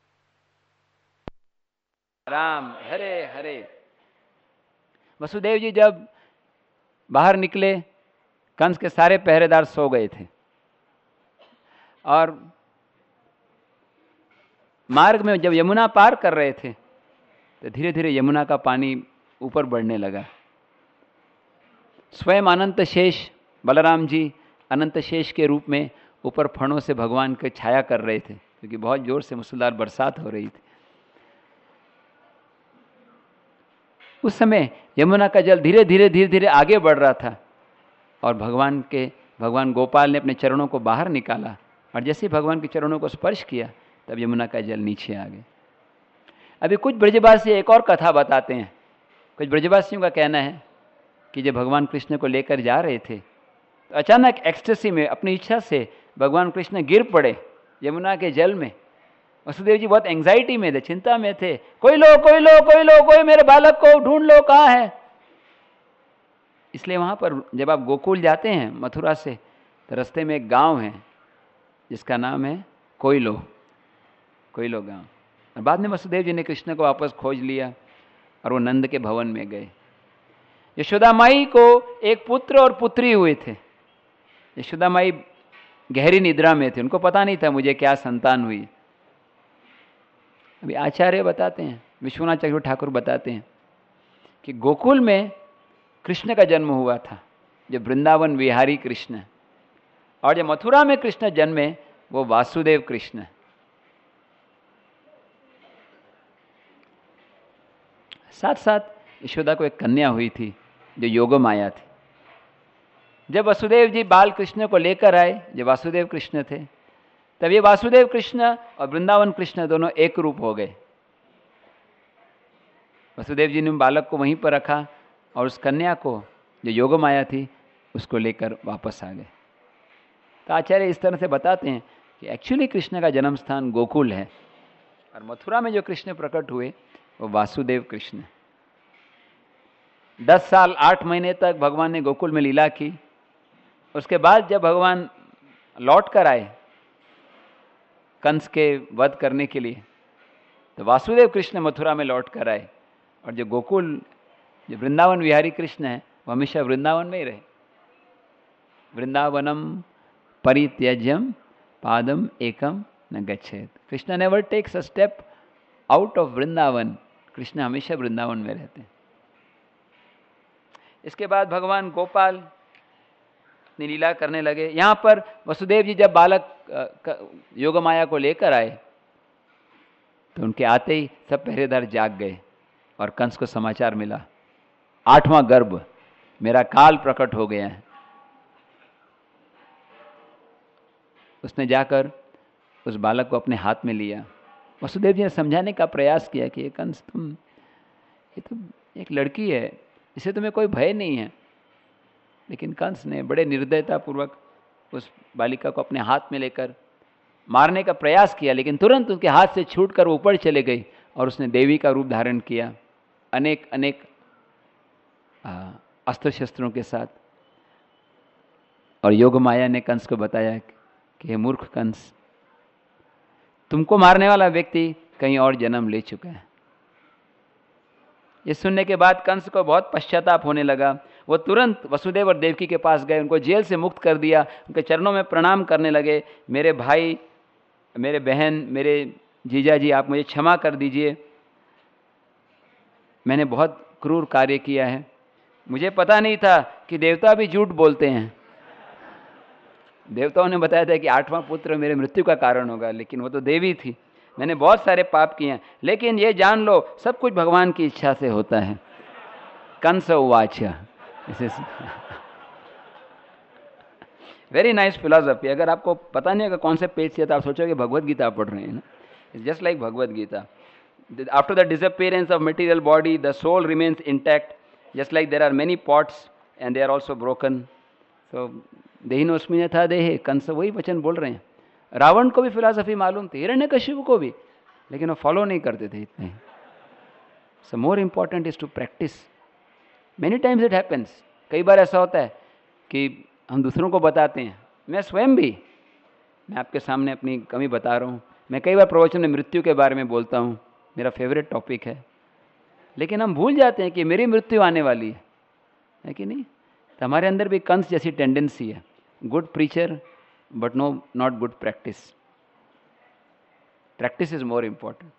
राम हरे हरे। वसुदेव जी जब बाहर निकले कंस के सारे पहरेदार सो गए थे और मार्ग में जब यमुना पार कर रहे थे तो धीरे धीरे यमुना का पानी ऊपर बढ़ने लगा। स्वयं अनंत शेष बलराम जी अनंत शेष के रूप में ऊपर फणों से भगवान की छाया कर रहे थे क्योंकि बहुत जोर से मूसलाधार बरसात हो रही थी। उस समय यमुना का जल धीरे धीरे धीरे धीरे आगे बढ़ रहा था और भगवान के भगवान गोपाल ने अपने चरणों को बाहर निकाला और जैसे ही भगवान के चरणों को स्पर्श किया तब यमुना का जल नीचे आ गया। अभी कुछ ब्रजवासी एक और कथा बताते हैं। कुछ ब्रजवासियों का कहना है कि जब भगवान कृष्ण को लेकर जा रहे थे तो अचानक एक्सटेसी में अपनी इच्छा से भगवान कृष्ण गिर पड़े यमुना के जल में। वसुदेव जी बहुत एंजाइटी में थे, चिंता में थे, कोई लो कोई लो कोई लो कोई मेरे बालक को ढूंढ लो, कहाँ है। इसलिए वहां पर जब आप गोकुल जाते हैं मथुरा से तो रास्ते में एक गांव है जिसका नाम है कोयलो, कोयलो गांव। और बाद में वसुदेव जी ने कृष्ण को वापस खोज लिया और वो नंद के भवन में गए। यशोदा माई को एक पुत्र और पुत्री हुए थे। यशोदा माई गहरी निद्रा में थे, उनको पता नहीं था मुझे क्या संतान हुई। अभी आचार्य बताते हैं, विश्वनाथ चक्रवर्ती ठाकुर बताते हैं कि गोकुल में कृष्ण का जन्म हुआ था, जो वृंदावन विहारी कृष्ण, और जो मथुरा में कृष्ण जन्मे वो वासुदेव कृष्ण। साथ साथ यशोदा को एक कन्या हुई थी जो योगमाया थी। जब वसुदेव जी बाल कृष्ण को लेकर आए, जो वासुदेव कृष्ण थे, तब ये वासुदेव कृष्ण और वृंदावन कृष्ण दोनों एक रूप हो गए। वसुदेव जी ने बालक को वहीं पर रखा और उस कन्या को जो योगमाया थी उसको लेकर वापस आ गए। तो आचार्य इस तरह से बताते हैं कि एक्चुअली कृष्ण का जन्म स्थान गोकुल है और मथुरा में जो कृष्ण प्रकट हुए वो वासुदेव कृष्ण। दस साल आठ महीने तक भगवान ने गोकुल में लीला की। उसके बाद जब भगवान लौट कर आए कंस के वध करने के लिए, तो वासुदेव कृष्ण मथुरा में लौट कर आए, और जो गोकुल जो वृंदावन विहारी कृष्ण है वो हमेशा वृंदावन में ही रहे। वृंदावनम परित्यज्यम पादम एकम न गच्छेत। Krishna never takes a step out of Vrindavan. Krishna हमेशा वृंदावन में रहते हैं। इसके बाद भगवान गोपाल लीला करने लगे। यहाँ पर वसुदेव जी जब बालक योगमाया को लेकर आए तो उनके आते ही सब पहरेदार जाग गए और कंस को समाचार मिला, आठवां गर्भ मेरा काल प्रकट हो गया है। उसने जाकर उस बालक को अपने हाथ में लिया। वसुदेव जी ने समझाने का प्रयास किया कि ये कंस, तुम ये तो एक लड़की है, इसे तुम्हें कोई भय नहीं है। लेकिन कंस ने बड़े निर्दयतापूर्वक उस बालिका को अपने हाथ में लेकर मारने का प्रयास किया, लेकिन तुरंत उसके हाथ से छूटकर ऊपर चले गई और उसने देवी का रूप धारण किया, अनेक अनेक अस्त्र शस्त्रों के साथ। और योगमाया ने कंस को बताया कि हे मूर्ख कंस, तुमको मारने वाला व्यक्ति कहीं और जन्म ले चुका है। ये सुनने के बाद कंस को बहुत पश्चाताप होने लगा। वो तुरंत वसुदेव और देवकी के पास गए, उनको जेल से मुक्त कर दिया, उनके चरणों में प्रणाम करने लगे। मेरे भाई, मेरे बहन, मेरे जीजा जी, आप मुझे क्षमा कर दीजिए, मैंने बहुत क्रूर कार्य किया है। मुझे पता नहीं था कि देवता भी झूठ बोलते हैं। देवताओं ने बताया था कि आठवां पुत्र मेरे मृत्यु का कारण होगा, लेकिन वो तो देवी थी। मैंने बहुत सारे पाप किए हैं, लेकिन ये जान लो सब कुछ भगवान की इच्छा से होता है। कंस उवाच, वेरी नाइस फिलॉसफी। अगर आपको पता नहीं होगा कौन से पेज से, तो आप सोचोगे भगवत गीता पढ़ रहे हैं ना। It's just like Bhagavad Gita. After the disappearance of material body the soul remains intact, just like there are many pots and they are also broken. So देहिनोस्मिन यथा देहे, कंस वही वचन बोल रहे हैं। रावण को भी फिलॉसफी मालूम थी, हिरण्यकशिपु को भी, लेकिन वो फॉलो नहीं करते थे इतने। So more important is to practise. Many times it happens, कई बार ऐसा होता है कि हम दूसरों को बताते हैं, मैं स्वयं भी, मैं आपके सामने अपनी कमी बता रहा हूँ। मैं कई बार प्रवचन में मृत्यु के बारे में बोलता हूँ, मेरा फेवरेट टॉपिक है, लेकिन हम भूल जाते हैं कि मेरी मृत्यु आने वाली है, है कि नहीं? तो हमारे अंदर भी कंस जैसी टेंडेंसी है, good preacher but no not good practice. Practice is more important.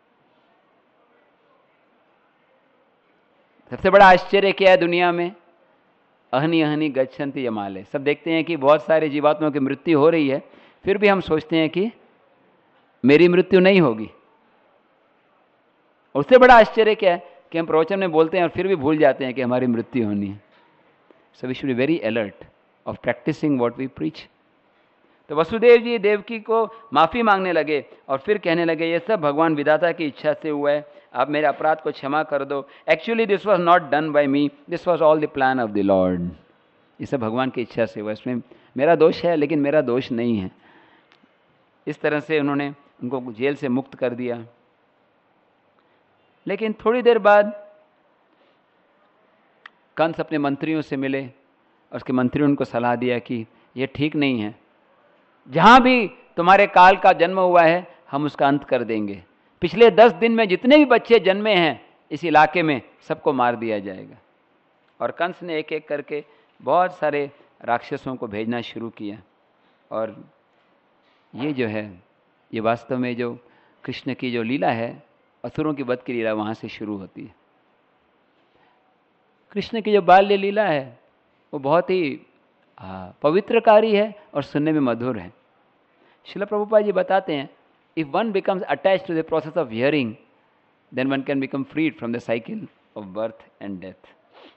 सबसे बड़ा आश्चर्य क्या है दुनिया में? अहनी अहनी गच्छन्ति यमालय। सब देखते हैं कि बहुत सारे जीवात्माओं की मृत्यु हो रही है, फिर भी हम सोचते हैं कि मेरी मृत्यु नहीं होगी। उससे बड़ा आश्चर्य क्या है कि हम प्रवचन में बोलते हैं और फिर भी भूल जाते हैं कि हमारी मृत्यु होनी है। So we should be very alert of practising what we preach. तो वसुदेव जी देवकी को माफी मांगने लगे और फिर कहने लगे, ये सब भगवान विधाता की इच्छा से हुआ है, आप मेरे अपराध को क्षमा कर दो। Actually this was not done by me, this was all the plan of the lord. ये सब भगवान की इच्छा से हुआ, इसमें मेरा दोष है लेकिन मेरा दोष नहीं है। इस तरह से उन्होंने उनको जेल से मुक्त कर दिया। लेकिन थोड़ी देर बाद कंस अपने मंत्रियों से मिले और उसके मंत्रियों ने उनको सलाह दिया कि ये ठीक नहीं है, जहां भी तुम्हारे काल का जन्म हुआ है हम उसका अंत कर देंगे। पिछले दस दिन में जितने भी बच्चे जन्मे हैं इस इलाके में सबको मार दिया जाएगा। और कंस ने एक एक करके बहुत सारे राक्षसों को भेजना शुरू किया। और ये जो है, ये वास्तव में जो कृष्ण की जो लीला है, असुरों की वध की लीला, वहाँ से शुरू होती है। कृष्ण की जो बाल्य लीला है वो बहुत ही पवित्रकारी है और सुनने में मधुर है। श्रील प्रभुपाद जी बताते हैं, if one becomes attached to the process of hearing then one can become freed from the cycle of birth and death.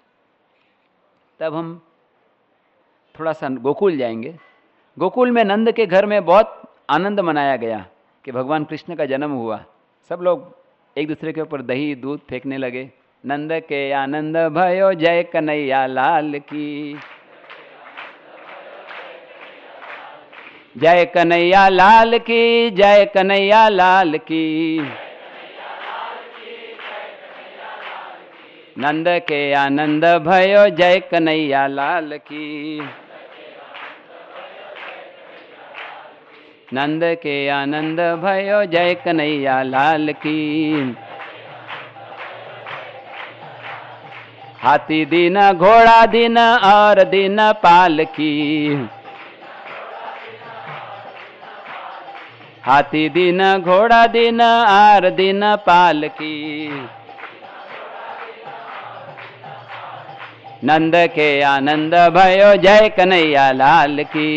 तब हम थोड़ा सा गोकुल जाएंगे। गोकुल में नंद के घर में बहुत आनंद मनाया गया कि भगवान कृष्ण का जन्म हुआ। सब लोग एक दूसरे के ऊपर दही दूध फेंकने लगे। नंद के आनंद भयो जय कन्हैया लाल की, जय कन्हैया लाल की, जय कन्हैया लाल की। नंद के आनंद भयो जय कन्हैया लाल की। नंद के आनंद भयो जय कन्हैया लाल की। हाथी दिन घोड़ा दिन और दिन पालकी, हाथी दिन घोड़ा दिन और दिन पालकी। नंद के आनंद भयो जय कन्हैया लाल की।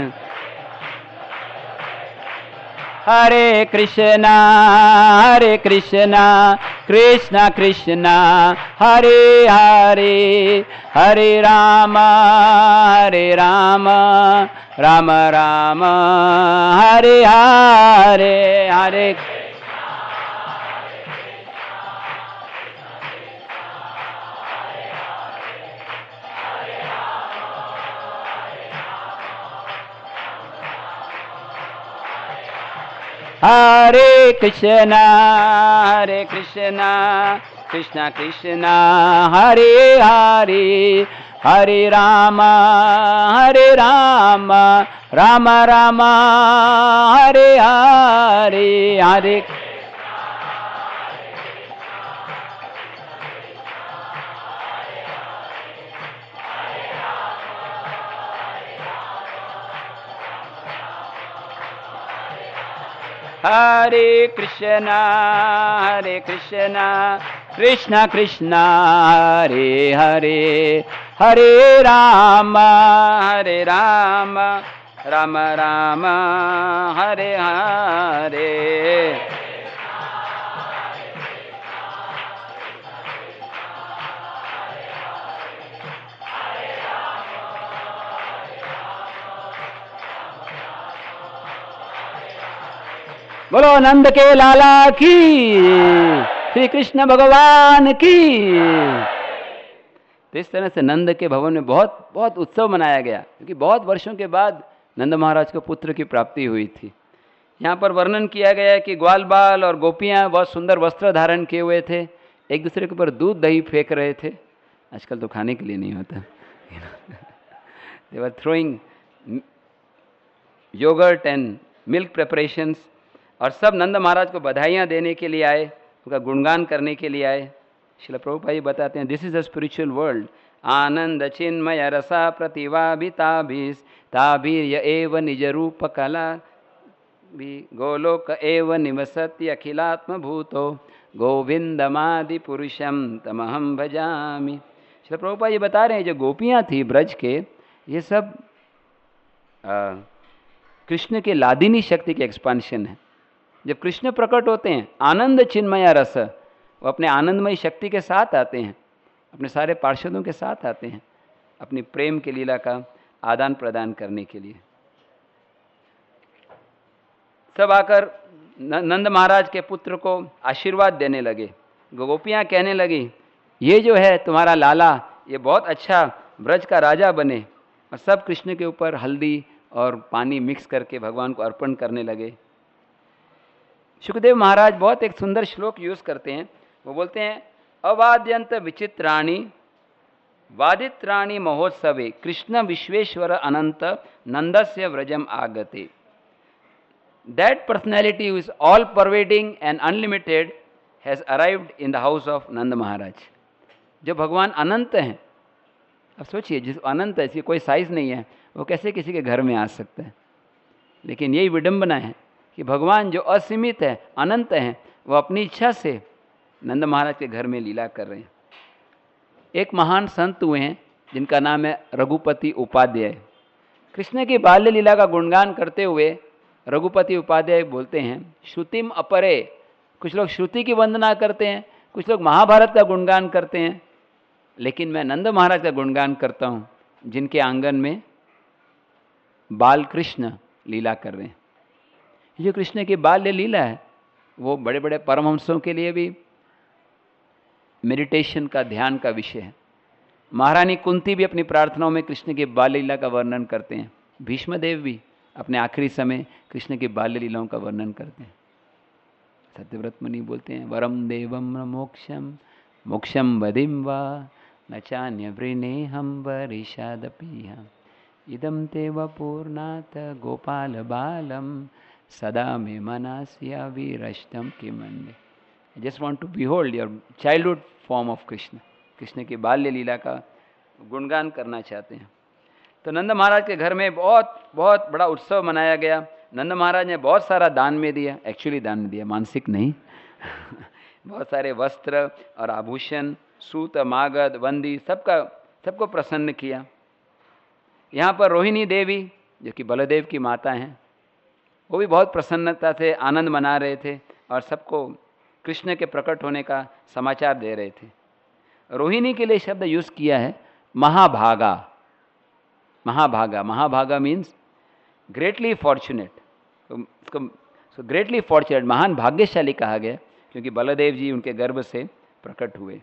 हरे कृष्णा हरे कृष्णा कृष्णा कृष्णा हरे हरे, हरे राम हरे राम राम राम हरे हरे, हरे हरे कृष्णा हरे कृष्णा कृष्णा कृष्णा हरे हरे, हरे राम हरे राम राम राम हरे हरे, हरे हरे कृष्णा हरे कृष्णा कृष्णा कृष्णा हरे हरे, हरे राम हरे राम राम राम हरे हरे। बोलो नंद के लाला की, श्री कृष्ण भगवान की। तो इस तरह से नंद के भवन में बहुत बहुत उत्सव मनाया गया, क्योंकि बहुत वर्षों के बाद नंद महाराज को पुत्र की प्राप्ति हुई थी। यहाँ पर वर्णन किया गया है कि ग्वाल बाल और गोपियाँ बहुत सुंदर वस्त्र धारण किए हुए थे, एक दूसरे के ऊपर दूध दही फेंक रहे थे। आजकल तो खाने के लिए नहीं होता। They were throwing yogurt and milk preparations, और सब नंद महाराज को बधाइयाँ देने के लिए आए, उनका गुणगान करने के लिए आए। श्रील प्रभुपाद जी बताते हैं, this is a spiritual world. आनंद चिन्मय रसा प्रतिभाभिताभिस ताभिर्य एव निज रूप कला भी गोलोक एव निवसति अखिलात्म भूतो गोविंदमादि पुरुषम तमहम भजामि। श्रील प्रभुपाद जी बता रहे हैं, जो गोपियाँ थी ब्रज के, ये सब आ, कृष्ण के लादिनी शक्ति के एक्सपांशन है। जब कृष्ण प्रकट होते हैं, आनंद चिन्मय रस, वो अपने आनंदमयी शक्ति के साथ आते हैं, अपने सारे पार्षदों के साथ आते हैं, अपनी प्रेम की लीला का आदान प्रदान करने के लिए। सब आकर नंद महाराज के पुत्र को आशीर्वाद देने लगे। गोपियाँ कहने लगी, ये जो है तुम्हारा लाला, ये बहुत अच्छा ब्रज का राजा बने। और सब कृष्ण के ऊपर हल्दी और पानी मिक्स करके भगवान को अर्पण करने लगे। सुखदेव महाराज बहुत एक सुंदर श्लोक यूज करते हैं। वो बोलते हैं, अवाद्यंत विचित्राणि वादित्राणि महोत्सवे कृष्ण विश्वेश्वर अनंत नंदस्य व्रजम आगते। That personality is all pervading and unlimited has arrived in the house of Nanda Maharaj. जो भगवान अनंत हैं, अब सोचिए, जिस अनंत है, इसकी कोई साइज नहीं है, वो कैसे किसी के घर में आ सकता है। लेकिन यही विडंबना है कि भगवान जो असीमित है, अनंत हैं, वो अपनी इच्छा से नंद महाराज के घर में लीला कर रहे हैं। एक महान संत हुए हैं जिनका नाम है रघुपति उपाध्याय। कृष्ण की बाल्य लीला का गुणगान करते हुए रघुपति उपाध्याय बोलते हैं, श्रुतिम अपरे। कुछ लोग श्रुति की वंदना करते हैं, कुछ लोग महाभारत का गुणगान करते हैं, लेकिन मैं नंद महाराज का गुणगान करता हूँ, जिनके आंगन में बाल कृष्ण लीला कर रहे हैं। जो कृष्ण की बाल्य लीला है, वो बड़े बड़े परमहंसों के लिए भी मेडिटेशन का, ध्यान का विषय है। महारानी कुंती भी अपनी प्रार्थनाओं में कृष्ण की बाल्य लीला का वर्णन करते हैं। भीष्मदेव भी अपने आखिरी समय कृष्ण की बाल्य लीलाओं का वर्णन करते हैं। सत्यव्रत मुनि बोलते हैं, वरम देवम मोक्षम मोक्षम वदिम वा न चान्य वृणे हम वरिषादपि हम इदम तेव पूर्णात गोपाल बालम सदा मे मनास्या वीरष्टम किमन्ये। I just want to behold your childhood form of Krishna. Krishna की बाल्य लीला का गुणगान करना चाहते हैं। तो नंद महाराज के घर में बहुत बहुत बड़ा उत्सव मनाया गया। नंद महाराज ने बहुत सारा दान में दिया, एक्चुअली दान में दिया, मानसिक नहीं। बहुत सारे वस्त्र और आभूषण, सूत, मागध, बंदी, सबका सबको प्रसन्न किया। यहाँ पर रोहिणी देवी जो कि बलदेव की माता हैं, वो भी बहुत प्रसन्नता से आनंद मना रहे थे और सबको कृष्ण के प्रकट होने का समाचार दे रहे थे। रोहिणी के लिए शब्द यूज किया है महाभागा। महाभागा महाभागा means greatly fortunate. So greatly fortunate, महान भाग्यशाली कहा गया, क्योंकि बलदेव जी उनके गर्भ से प्रकट हुए।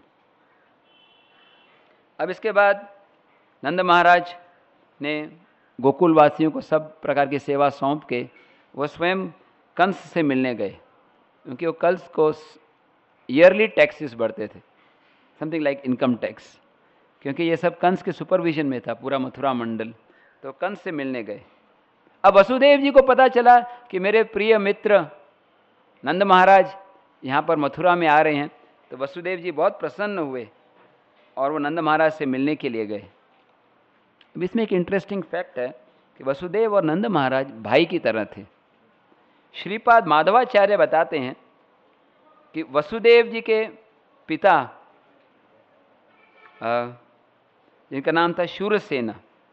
अब इसके बाद नंद महाराज ने गोकुल वासियों को सब प्रकार की सेवा सौंप के वह स्वयं कंस से मिलने गए, क्योंकि वो कंस को ईयरली टैक्सेस बढ़ते थे, समथिंग लाइक इनकम टैक्स, क्योंकि ये सब कंस के सुपरविजन में था पूरा मथुरा मंडल। तो कंस से मिलने गए। अब वसुदेव जी को पता चला कि मेरे प्रिय मित्र नंद महाराज यहाँ पर मथुरा में आ रहे हैं, तो वसुदेव जी बहुत प्रसन्न हुए और वो नंद महाराज से मिलने के लिए गए। अब इसमें एक इंटरेस्टिंग फैक्ट है कि वसुदेव और नंद महाराज भाई की तरह थे। श्रीपाद माधवाचार्य बताते हैं कि वसुदेव जी के पिता जिनका नाम था शूरसेन,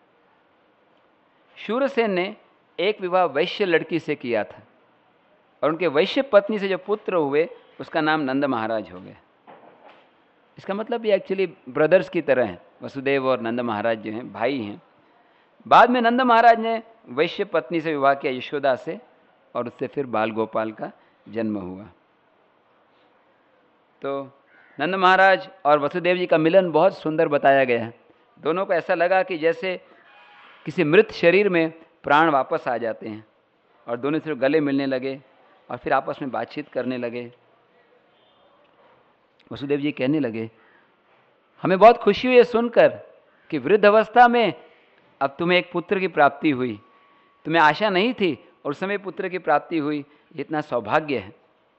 शूरसेन ने एक विवाह वैश्य लड़की से किया था और उनके वैश्य पत्नी से जो पुत्र हुए उसका नाम नंद महाराज हो गया। इसका मतलब ये एक्चुअली ब्रदर्स की तरह हैं, वसुदेव और नंद महाराज जो हैं भाई हैं। बाद में नंद महाराज ने वैश्य पत्नी से विवाह किया यशोदा से, और उससे फिर बाल गोपाल का जन्म हुआ। तो नंद महाराज और वसुदेव जी का मिलन बहुत सुंदर बताया गया है। दोनों को ऐसा लगा कि जैसे किसी मृत शरीर में प्राण वापस आ जाते हैं, और दोनों सिर्फ गले मिलने लगे और फिर आपस में बातचीत करने लगे। वसुदेव जी कहने लगे, हमें बहुत खुशी हुई है सुनकर कि वृद्ध अवस्था में अब तुम्हें एक पुत्र की प्राप्ति हुई। तुम्हें आशा नहीं थी और उस समय पुत्र की प्राप्ति हुई, ये इतना सौभाग्य है।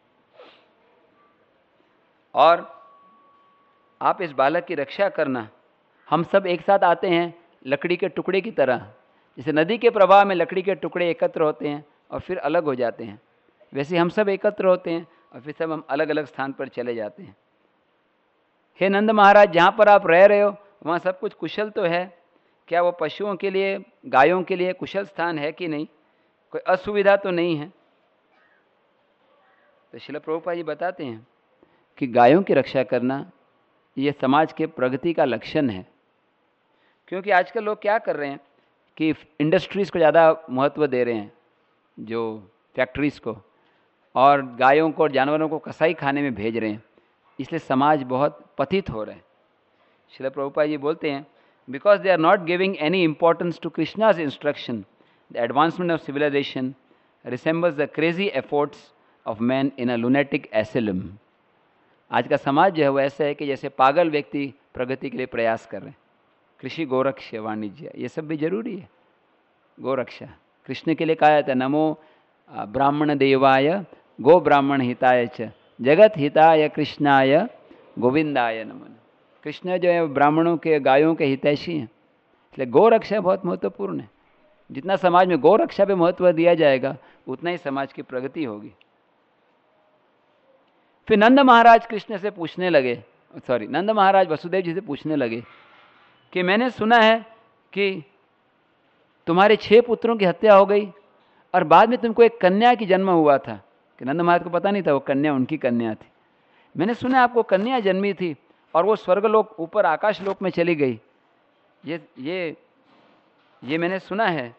और आप इस बालक की रक्षा करना। हम सब एक साथ आते हैं लकड़ी के टुकड़े की तरह, जैसे नदी के प्रवाह में लकड़ी के टुकड़े एकत्र होते हैं और फिर अलग हो जाते हैं, वैसे हम सब एकत्र होते हैं और फिर सब हम अलग अलग स्थान पर चले जाते हैं। हे नंद महाराज, जहाँ पर आप रह रहे हो वहाँ सब कुछ कुशल तो है? क्या वो पशुओं के लिए, गायों के लिए कुशल स्थान है कि नहीं? कोई असुविधा तो नहीं है? तो श्रील प्रभुपाद जी बताते हैं कि गायों की रक्षा करना ये समाज के प्रगति का लक्षण है। क्योंकि आजकल लोग क्या कर रहे हैं कि इंडस्ट्रीज़ को ज़्यादा महत्व दे रहे हैं, जो फैक्ट्रीज़ को, और गायों को और जानवरों को कसाई खाने में भेज रहे हैं, इसलिए समाज बहुत पतित हो रहा है। श्रील प्रभुपाद जी बोलते हैं, because they are not giving any importance to Krishna's instruction, the advancement of civilization resembles the crazy efforts of man in a lunatic asylum. आज का समाज जो है वो ऐसा है कि जैसे पागल व्यक्ति प्रगति के लिए प्रयास कर रहे हैं। कृषि, गोरक्षा, वाणिज्य, ये सब भी जरूरी है। गोरक्षा कृष्ण के लिए कहा जाता है, नमो ब्राह्मण देवाय गो ब्राह्मण हिताय च जगत हिताय कृष्णाय गोविंदाय नमन। कृष्ण जो है ब्राह्मणों के, गायों के हितैषी हैं, इसलिए गोरक्षा बहुत महत्वपूर्ण है। जितना समाज में गोरक्षा पे महत्व दिया जाएगा उतना ही समाज की प्रगति होगी। फिर नंद महाराज कृष्ण से पूछने लगे, सॉरी नंद महाराज वसुदेव जी से पूछने लगे कि मैंने सुना है कि तुम्हारे छह पुत्रों की हत्या हो गई और बाद में तुमको एक कन्या की जन्म हुआ था। कि नंद महाराज को पता नहीं था वो कन्या उनकी कन्या थी। मैंने सुना आपको कन्या जन्मी थी और वो स्वर्गलोक, ऊपर आकाश लोक में चली गई। ये ये ये मैंने सुना है।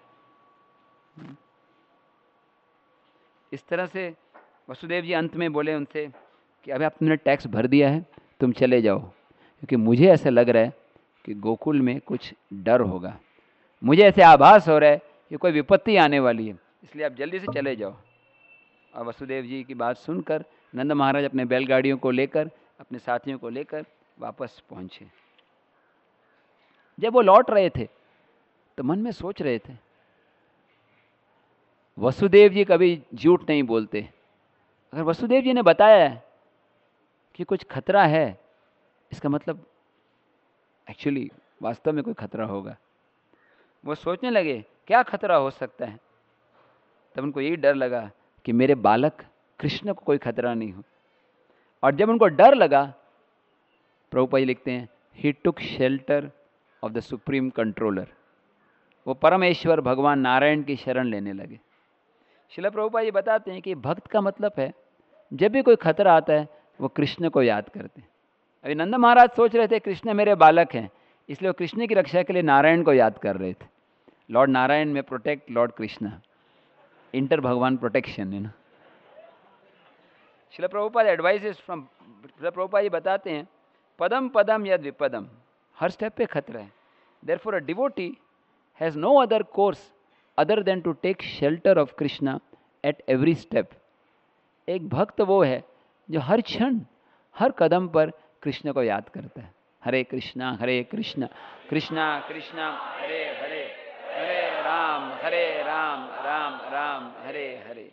इस तरह से वसुदेव जी अंत में बोले उनसे कि अभी आप तुमने टैक्स भर दिया है, तुम चले जाओ, क्योंकि मुझे ऐसा लग रहा है कि गोकुल में कुछ डर होगा। मुझे ऐसे आभास हो रहा है कि कोई विपत्ति आने वाली है, इसलिए आप जल्दी से चले जाओ। और वसुदेव जी की बात सुनकर नंद महाराज अपने बैलगाड़ियों को लेकर, अपने साथियों को लेकर वापस पहुंचे। जब वो लौट रहे थे तो मन में सोच रहे थे, वसुदेव जी कभी झूठ नहीं बोलते। अगर वसुदेव जी ने बताया है कि कुछ खतरा है, इसका मतलब एक्चुअली वास्तव में कोई खतरा होगा। वो सोचने लगे क्या खतरा हो सकता है। तब उनको यही डर लगा कि मेरे बालक कृष्ण को कोई खतरा नहीं हो। और जब उनको डर लगा, प्रभुपाद जी लिखते हैं, he took shelter of the supreme controller. वो परमेश्वर भगवान नारायण की शरण लेने लगे। श्रील प्रभुपाद जी बताते हैं कि भक्त का मतलब है जब भी कोई खतरा आता है वो कृष्ण को याद करते हैं। अभी नंद महाराज सोच रहे थे कृष्ण मेरे बालक हैं, इसलिए वो कृष्ण की रक्षा के लिए नारायण को याद कर रहे थे। Lord Narayana may protect lord Krishna, इंटर भगवान प्रोटेक्शन है ना। श्रील प्रभुपाद एडवाइसेस फ्रॉम श्रील प्रभुपाद जी बताते हैं, पदम पदम यद विपदम, हर स्टेप पे खतरा है। Therefore a devotee has no other course other than to take shelter of Krishna at every step. एक भक्त वो है जो हर क्षण हर कदम पर कृष्ण को याद करता है। हरे कृष्णा हरे कृष्णा कृष्णा कृष्णा हरे हरे, हरे राम हरे राम राम राम हरे हरे।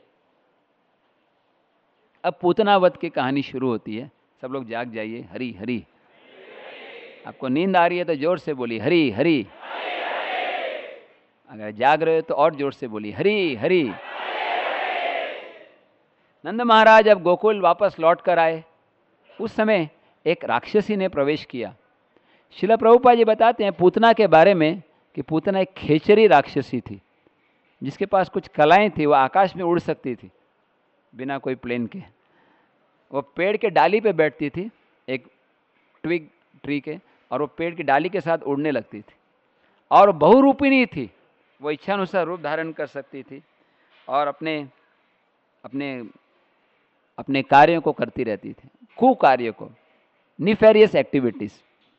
अब पूतनावत की कहानी शुरू होती है। सब लोग जाग जाइए, हरी हरी। आपको नींद आ रही है तो जोर से बोलिए हरी हरी। अगर जाग रहे हो तो और जोर से बोलिए हरी हरी। नंद महाराज अब गोकुल वापस लौट कर आए। उस समय एक राक्षसी ने प्रवेश किया। श्रील प्रभुपाद जी बताते हैं पूतना के बारे में कि पूतना एक खेचरी राक्षसी थी, जिसके पास कुछ कलाएं थी। वो आकाश में उड़ सकती थी बिना कोई प्लेन के। वो पेड़ के डाली पे बैठती थी, एक ट्विग ट्री के, और वो पेड़ की डाली के साथ उड़ने लगती थी। और बहुरूपिणी थी, वो इच्छानुसार रूप धारण कर सकती थी और अपने अपने अपने कार्यों को करती रहती थी, कुकार्य को, निफेरियस एक्टिविटीज।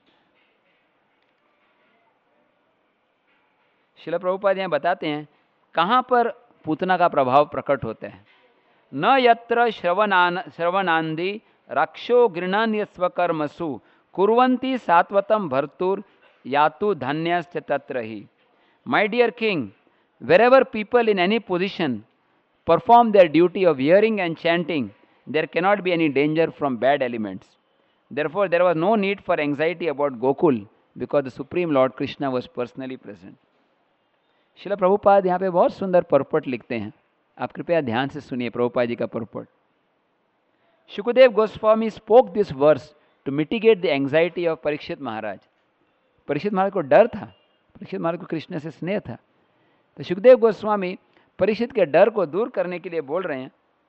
श्रील प्रभुपाद यहाँ बताते हैं कहाँ पर पूतना का प्रभाव प्रकट होता है। न यत्र श्रवणान श्रवणांदी राक्षो गृह्णान्य स्वकर्मसु कुर्वन्ति सात्वतम भर्तुर यातु धन्यश्च तत्र ही। My dear king, wherever people in any position perform their duty of hearing and chanting, there cannot be any danger from bad elements. Therefore, there was no need for anxiety about Gokul because the Supreme Lord Krishna was personally present. Srila Prabhupada यहाँ पे बहुत सुंदर purport लिखते हैं। आप कृपया ध्यान से सुनिए प्रभुपाद जी का purport. Shukadeva Goswami spoke this verse to mitigate the anxiety of Parikshit Maharaj. Parikshit Maharaj को डर था, परीक्षित महाराज को कृष्ण से स्नेह था। तो शुकदेव गोस्वामी परीक्षित के डर को दूर करने के लिए बोल रहे हैं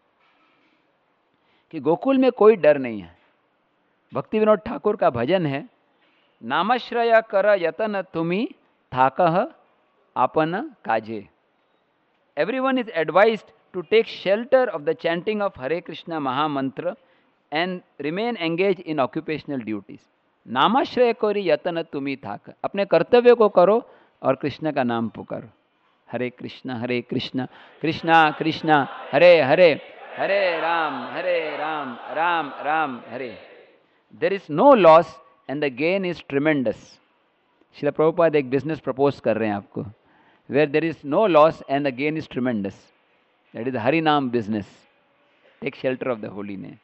कि गोकुल में कोई डर नहीं है। भक्ति विनोद ठाकुर का भजन है, नामाश्रय कर यतन तुमी थाकह आपन काजे। Everyone is advised to take shelter of the chanting of Hare Krishna Mahamantra and remain engaged in occupational duties. नामाश्रय कोरी यतन तुमी थाक, अपने कर्तव्य को करो और कृष्ण का नाम पुकारो। हरे कृष्णा हरे कृष्णा कृष्णा कृष्णा हरे हरे, हरे राम हरे राम राम राम हरे। There is no loss and the gain is tremendous. Srila Prabhupada एक बिजनेस प्रपोज कर रहे हैं आपको, where there is no loss and the gain is tremendous. That is the Harinam business. Take shelter of the holy name.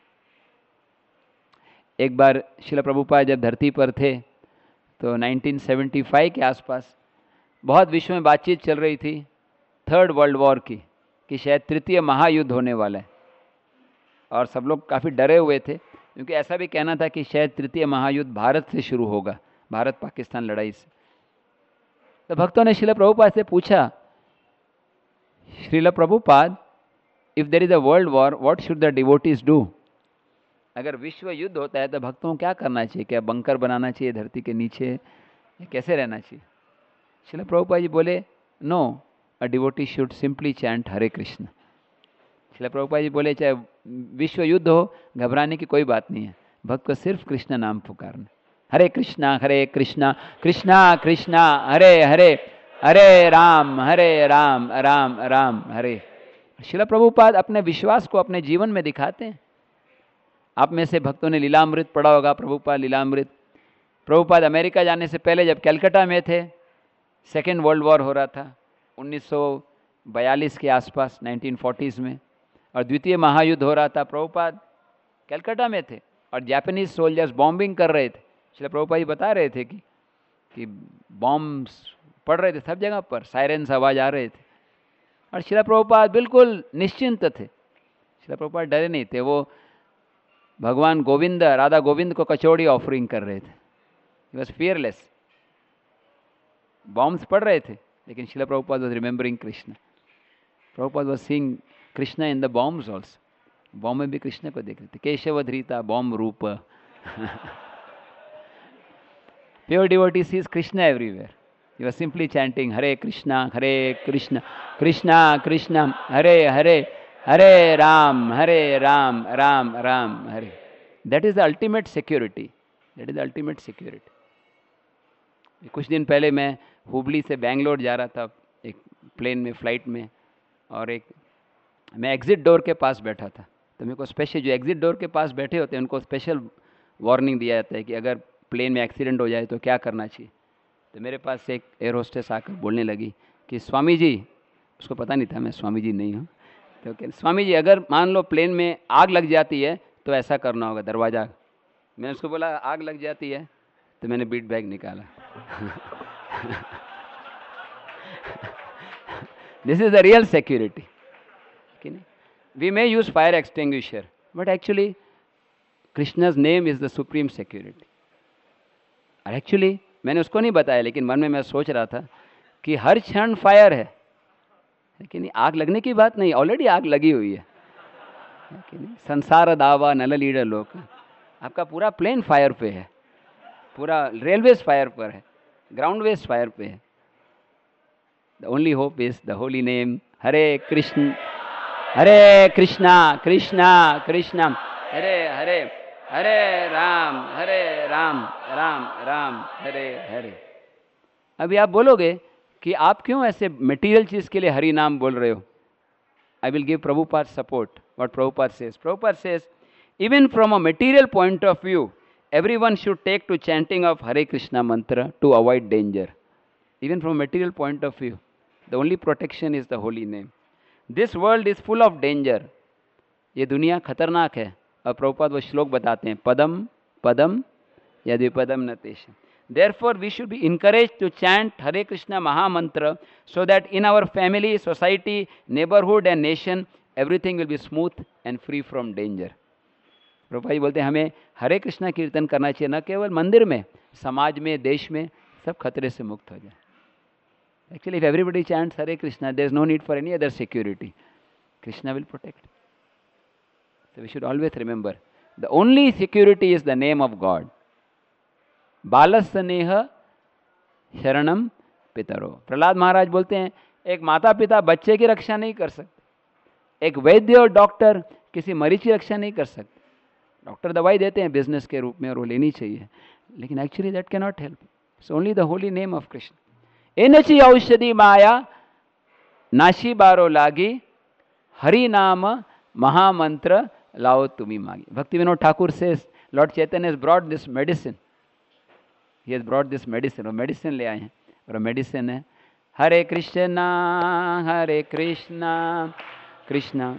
एक बार श्रील प्रभुपाद जब धरती पर थे तो नाइनटीन सेवेंटी फाइव के आसपास बहुत विश्व में बातचीत चल रही थी थर्ड वर्ल्ड वॉर की, कि शायद तृतीय महायुद्ध होने वाला है। और सब लोग काफ़ी डरे हुए थे, क्योंकि ऐसा भी कहना था कि शायद तृतीय महायुद्ध भारत से शुरू होगा, भारत पाकिस्तान लड़ाई से। तो भक्तों ने श्रील प्रभुपाद से पूछा, Srila Prabhupada, if there is a world war what should the devotees do? अगर विश्व युद्ध होता है तो भक्तों को क्या करना चाहिए? क्या बंकर बनाना चाहिए धरती के नीचे, या कैसे रहना चाहिए? श्रील प्रभुपाद जी बोले, no, a devotee should simply chant Hare Krishna. Srila Prabhupada ji बोले, चाहे विश्व युद्ध हो, घबराने की कोई बात नहीं है, भक्त को सिर्फ कृष्ण नाम पुकारना। हरे कृष्णा हरे कृष्णा कृष्णा कृष्णा हरे हरे, हरे राम हरे राम राम राम हरे। श्रील प्रभुपाद अपने विश्वास को अपने जीवन में दिखाते हैं। आप में से भक्तों ने लीलामृत पढ़ा होगा, प्रभुपाद लीलामृत। प्रभुपाद अमेरिका जाने से पहले जब कलकत्ता में थे सेकेंड वर्ल्ड वॉर हो रहा था उन्नीस सौ बयालीस के आसपास, नाइनटीन फोर्टीज़ में, और द्वितीय महायुद्ध हो रहा था। प्रभुपाद कलकत्ता में थे और जापानीज सोल्जर्स बॉम्बिंग कर रहे थे। श्रील प्रभुपाद जी बता रहे थे कि कि बॉम्ब्स पड़ रहे थे सब जगह पर, सायरन्स आवाज आ रहे थे, और श्रील प्रभुपाद बिल्कुल निश्चिंत थे। श्रील प्रभुपाद डरे नहीं थे। वो भगवान गोविंद, राधा गोविंद को कचौड़ी ऑफरिंग कर रहे थे। He was fearless. बॉम्ब्स पड़ रहे थे लेकिन Srila Prabhupada was remembering Krishna. Prabhupada was seeing Krishna in the bombs also. Bomb में भी कृष्ण को देख रहे थे। केशव धृता बॉम्ब रूप। Pure devotee sees Krishna everywhere. He was simply chanting Hare Krishna, Hare Krishna, Krishna Krishna, Hare Hare, Hare Ram, Hare Ram, Ram Ram, Hare. That is the ultimate security. That is the ultimate security. कुछ दिन पहले मैं हुबली से बैंगलोर जा रहा था एक plane में, फ्लाइट में, और एक मैं एग्जिट डोर के पास बैठा था। तो मेरे को स्पेशल, जो एग्जिट डोर के पास बैठे होते हैं उनको स्पेशल वार्निंग दिया जाता है कि अगर प्लेन में एक्सीडेंट हो जाए तो क्या करना चाहिए। तो मेरे पास एक एयर होस्टेस आकर बोलने लगी कि स्वामी जी, उसको पता नहीं था मैं स्वामी जी नहीं हूँ, तो क्या स्वामी जी अगर मान लो प्लेन में आग लग जाती है तो ऐसा करना होगा, दरवाज़ा। मैंने उसको बोला आग लग जाती है, तो मैंने बीट बैग निकाला। This is the real security. We may use fire extinguisher but actually Krishna's name is the supreme security. और एक्चुअली मैंने उसको नहीं बताया, लेकिन मन में मैं सोच रहा था कि हर क्षण फायर है, लेकिन आग लगने की बात नहीं, ऑलरेडी आग लगी हुई है। संसार दावा नल लीडर लोग, आपका पूरा प्लेन फायर पे है, पूरा रेलवेज फायर पर है, ग्राउंड वेज फायर पे है। The only hope is the holy name Hare Krishna, Hare Krishna Krishna Krishna Hare Hare, Hare Rama Hare Ram Rama Rama Hare Hare. अभी आप बोलोगे कि आप क्यों ऐसे मटेरियल चीज के लिए हरि नाम बोल रहे हो। I will give Prabhupada support what Prabhupada says. Prabhupada says even from a material point of view everyone should take to chanting of Hare Krishna mantra to avoid danger. Even from a material point of view, the only protection is the holy name. This world is full of danger. ये दुनिया खतरनाक है। और प्रभुपाद वो श्लोक बताते हैं, पदम पदम यदि पदम न तेषम। Therefore, we should be encouraged to chant Hare Krishna Mahamantra so that in our family, society, neighborhood and nation, everything will be smooth and free from danger. Prabhupada ji बोलते हैं हमें हरे कृष्णा कीर्तन करना चाहिए, न केवल मंदिर में, समाज में, देश में, सब खतरे से मुक्त हो जाए। Actually if everybody chants Hare Krishna, there is no need for any other security. Krishna will protect. So we should always remember the only security is the name of God. बालस्नेह शरणम पितरो। प्रहलाद महाराज बोलते हैं एक माता पिता बच्चे की रक्षा नहीं कर सकते, एक वैद्य और डॉक्टर किसी मरीज की रक्षा नहीं कर सकते। डॉक्टर दवाई देते हैं बिजनेस के रूप में और वो लेनी चाहिए, लेकिन actually that can not help. It's only the holy name of Krishna. एनची औषधि माया नाशी बारो लागी, हरि नाम महामंत्र लाओ तुम्ही मागी। भक्ति विनोद ठाकुर से lord Chaitanya has brought this medicine, he has brought this medicine. वो मेडिसिन ले आए हैं और मेडिसिन है हरे कृष्णा हरे कृष्णा कृष्णा।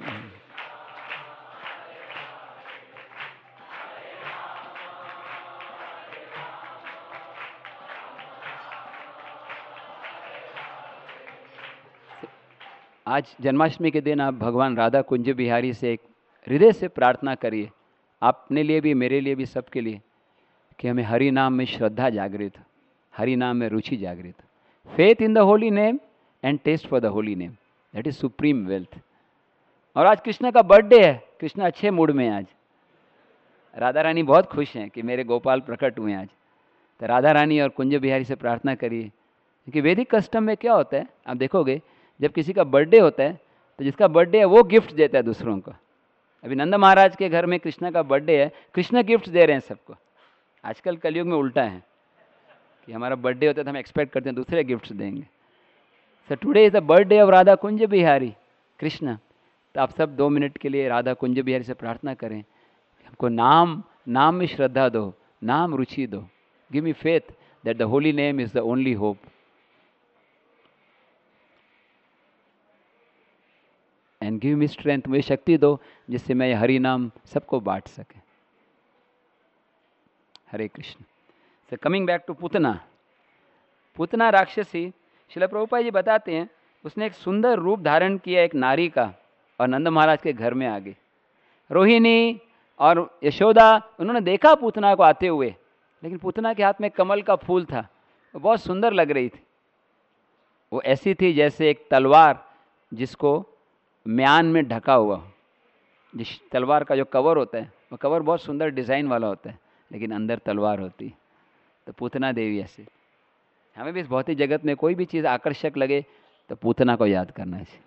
आज जन्माष्टमी के दिन आप भगवान राधा कुंज बिहारी से एक हृदय से प्रार्थना करिए, अपने लिए भी, मेरे लिए भी, सबके लिए, कि हमें हरि नाम में श्रद्धा जागृत, हरि नाम में रुचि जागृत। Faith in the holy name and taste for the holy name, that is supreme wealth. और आज कृष्ण का बर्थडे है, कृष्ण अच्छे मूड में आज। राधा रानी बहुत खुश हैं कि मेरे गोपाल प्रकट हुए आज। तो राधा रानी और कुंज बिहारी से प्रार्थना करिए, क्योंकि वैदिक कस्टम में क्या होता है, आप देखोगे जब किसी का बर्थडे होता है तो जिसका बर्थडे है वो गिफ्ट देता है दूसरों को। अभी नंद महाराज के घर में कृष्ण का बर्थडे है, कृष्ण गिफ्ट दे रहे हैं सबको। आजकल कलयुग में उल्टा है कि हमारा बर्थडे होता है तो हम एक्सपेक्ट करते हैं दूसरे गिफ्ट देंगे। So today is the birthday of Radha Kunj Bihari Krishna. तो आप सब दो मिनट के लिए राधा कुंज बिहारी से प्रार्थना करें, हमको नाम नाम में श्रद्धा दो, नाम रुचि दो। Give me faith that the holy name is the only hope. And give me strength, मुझे शक्ति दो जिससे मैं हरि नाम सबको बांट सके। Hare Krishna. So coming back to Putana, Putana राक्षसी, श्रील प्रभुपाद जी बताते हैं उसने एक सुंदर रूप धारण किया एक नारी का, और नंद महाराज के घर में आ गई। रोहिणी और यशोदा उन्होंने देखा पूतना को आते हुए, लेकिन पूतना के हाथ में कमल का फूल था, वो बहुत सुंदर लग रही थी। वो ऐसी थी जैसे एक तलवार जिसको म्यान में ढका हुआ, जिस तलवार का जो कवर होता है वो कवर बहुत सुंदर डिज़ाइन वाला होता है, लेकिन अंदर तलवार होती है। तो पूतना देवी ऐसे। हमें भी इस भौतिक जगत में कोई भी चीज़ आकर्षक लगे तो पूतना को याद करना चाहिए।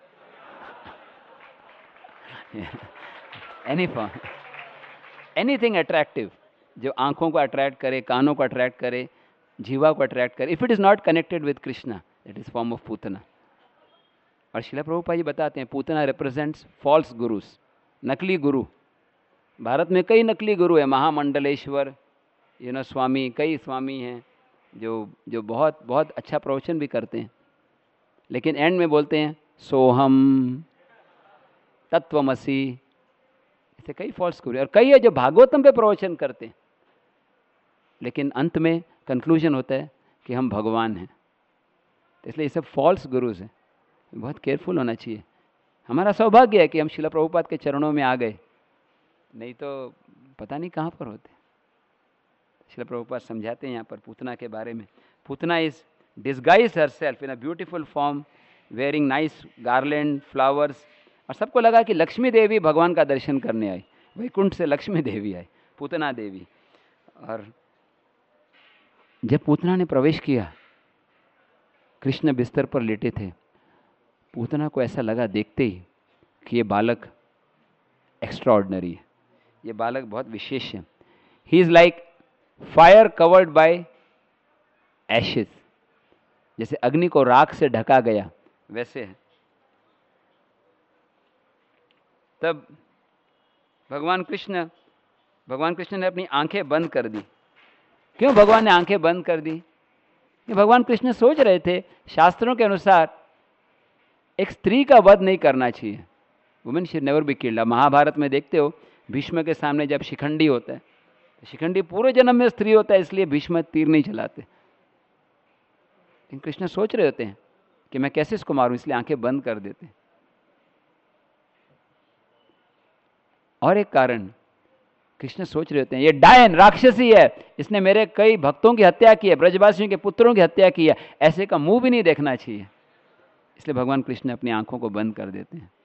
एनी फॉर्म, एनीथिंग अट्रैक्टिव, जो आंखों को अट्रैक्ट करे, कानों को अट्रैक्ट करे, जीवा को अट्रैक्ट करे, if it is not connected with Krishna, that is form of Putana. और श्रील प्रभुपाद जी बताते हैं पूतना रिप्रेजेंट्स फॉल्स गुरुस, नकली गुरु। भारत में कई नकली गुरु हैं, महामंडलेश्वर, यू नो स्वामी, कई स्वामी हैं जो जो बहुत बहुत अच्छा प्रवचन भी करते हैं, लेकिन एंड में बोलते हैं सोहम तत्वमसी। ऐसे कई फॉल्स गुरु, और कई है जो भागवतम पे प्रवचन करते हैं, लेकिन अंत में कंक्लूजन होता है कि हम भगवान हैं। तो इसलिए ये सब फॉल्स गुरुज हैं, बहुत केयरफुल होना चाहिए। हमारा सौभाग्य है कि हम श्रील प्रभुपाद के चरणों में आ गए, नहीं तो पता नहीं कहाँ पर होते। श्रील प्रभुपाद समझाते हैं यहाँ पर पूतना के बारे में। Putana is disguise herself in a beautiful form, wearing nice garland flowers, और सबको लगा कि लक्ष्मी देवी भगवान का दर्शन करने आई, वैकुंठ से लक्ष्मी देवी आई, पूतना देवी। और जब पूतना ने प्रवेश किया, कृष्ण बिस्तर पर लेटे थे, पूतना को ऐसा लगा देखते ही कि ये बालक एक्स्ट्राऑर्डिनरी है, ये बालक बहुत विशेष है। He is like fire covered by ashes, जैसे अग्नि को राख से ढका गया वैसे है। तब भगवान कृष्ण भगवान कृष्ण ने अपनी आंखें बंद कर दी। क्यों भगवान ने आंखें बंद कर दी? कि भगवान कृष्ण सोच रहे थे शास्त्रों के अनुसार एक स्त्री का वध नहीं करना चाहिए, women should never be killed. Mahabharata में देखते हो भीष्म के सामने जब शिखंडी होता है, तो शिखंडी पूरे जन्म में स्त्री होता है, इसलिए भीष्म तीर नहीं चलाते। लेकिन कृष्ण सोच रहे होते हैं कि मैं कैसे इसको मारूं, इसलिए आंखें बंद कर देते। और एक कारण, कृष्ण सोच रहे होते हैं ये डायन राक्षसी है, इसने मेरे कई भक्तों की हत्या की है, ब्रजवासियों के पुत्रों की हत्या की है, ऐसे का मुंह भी नहीं देखना चाहिए। इसलिए भगवान कृष्ण अपनी आंखों को बंद कर देते हैं।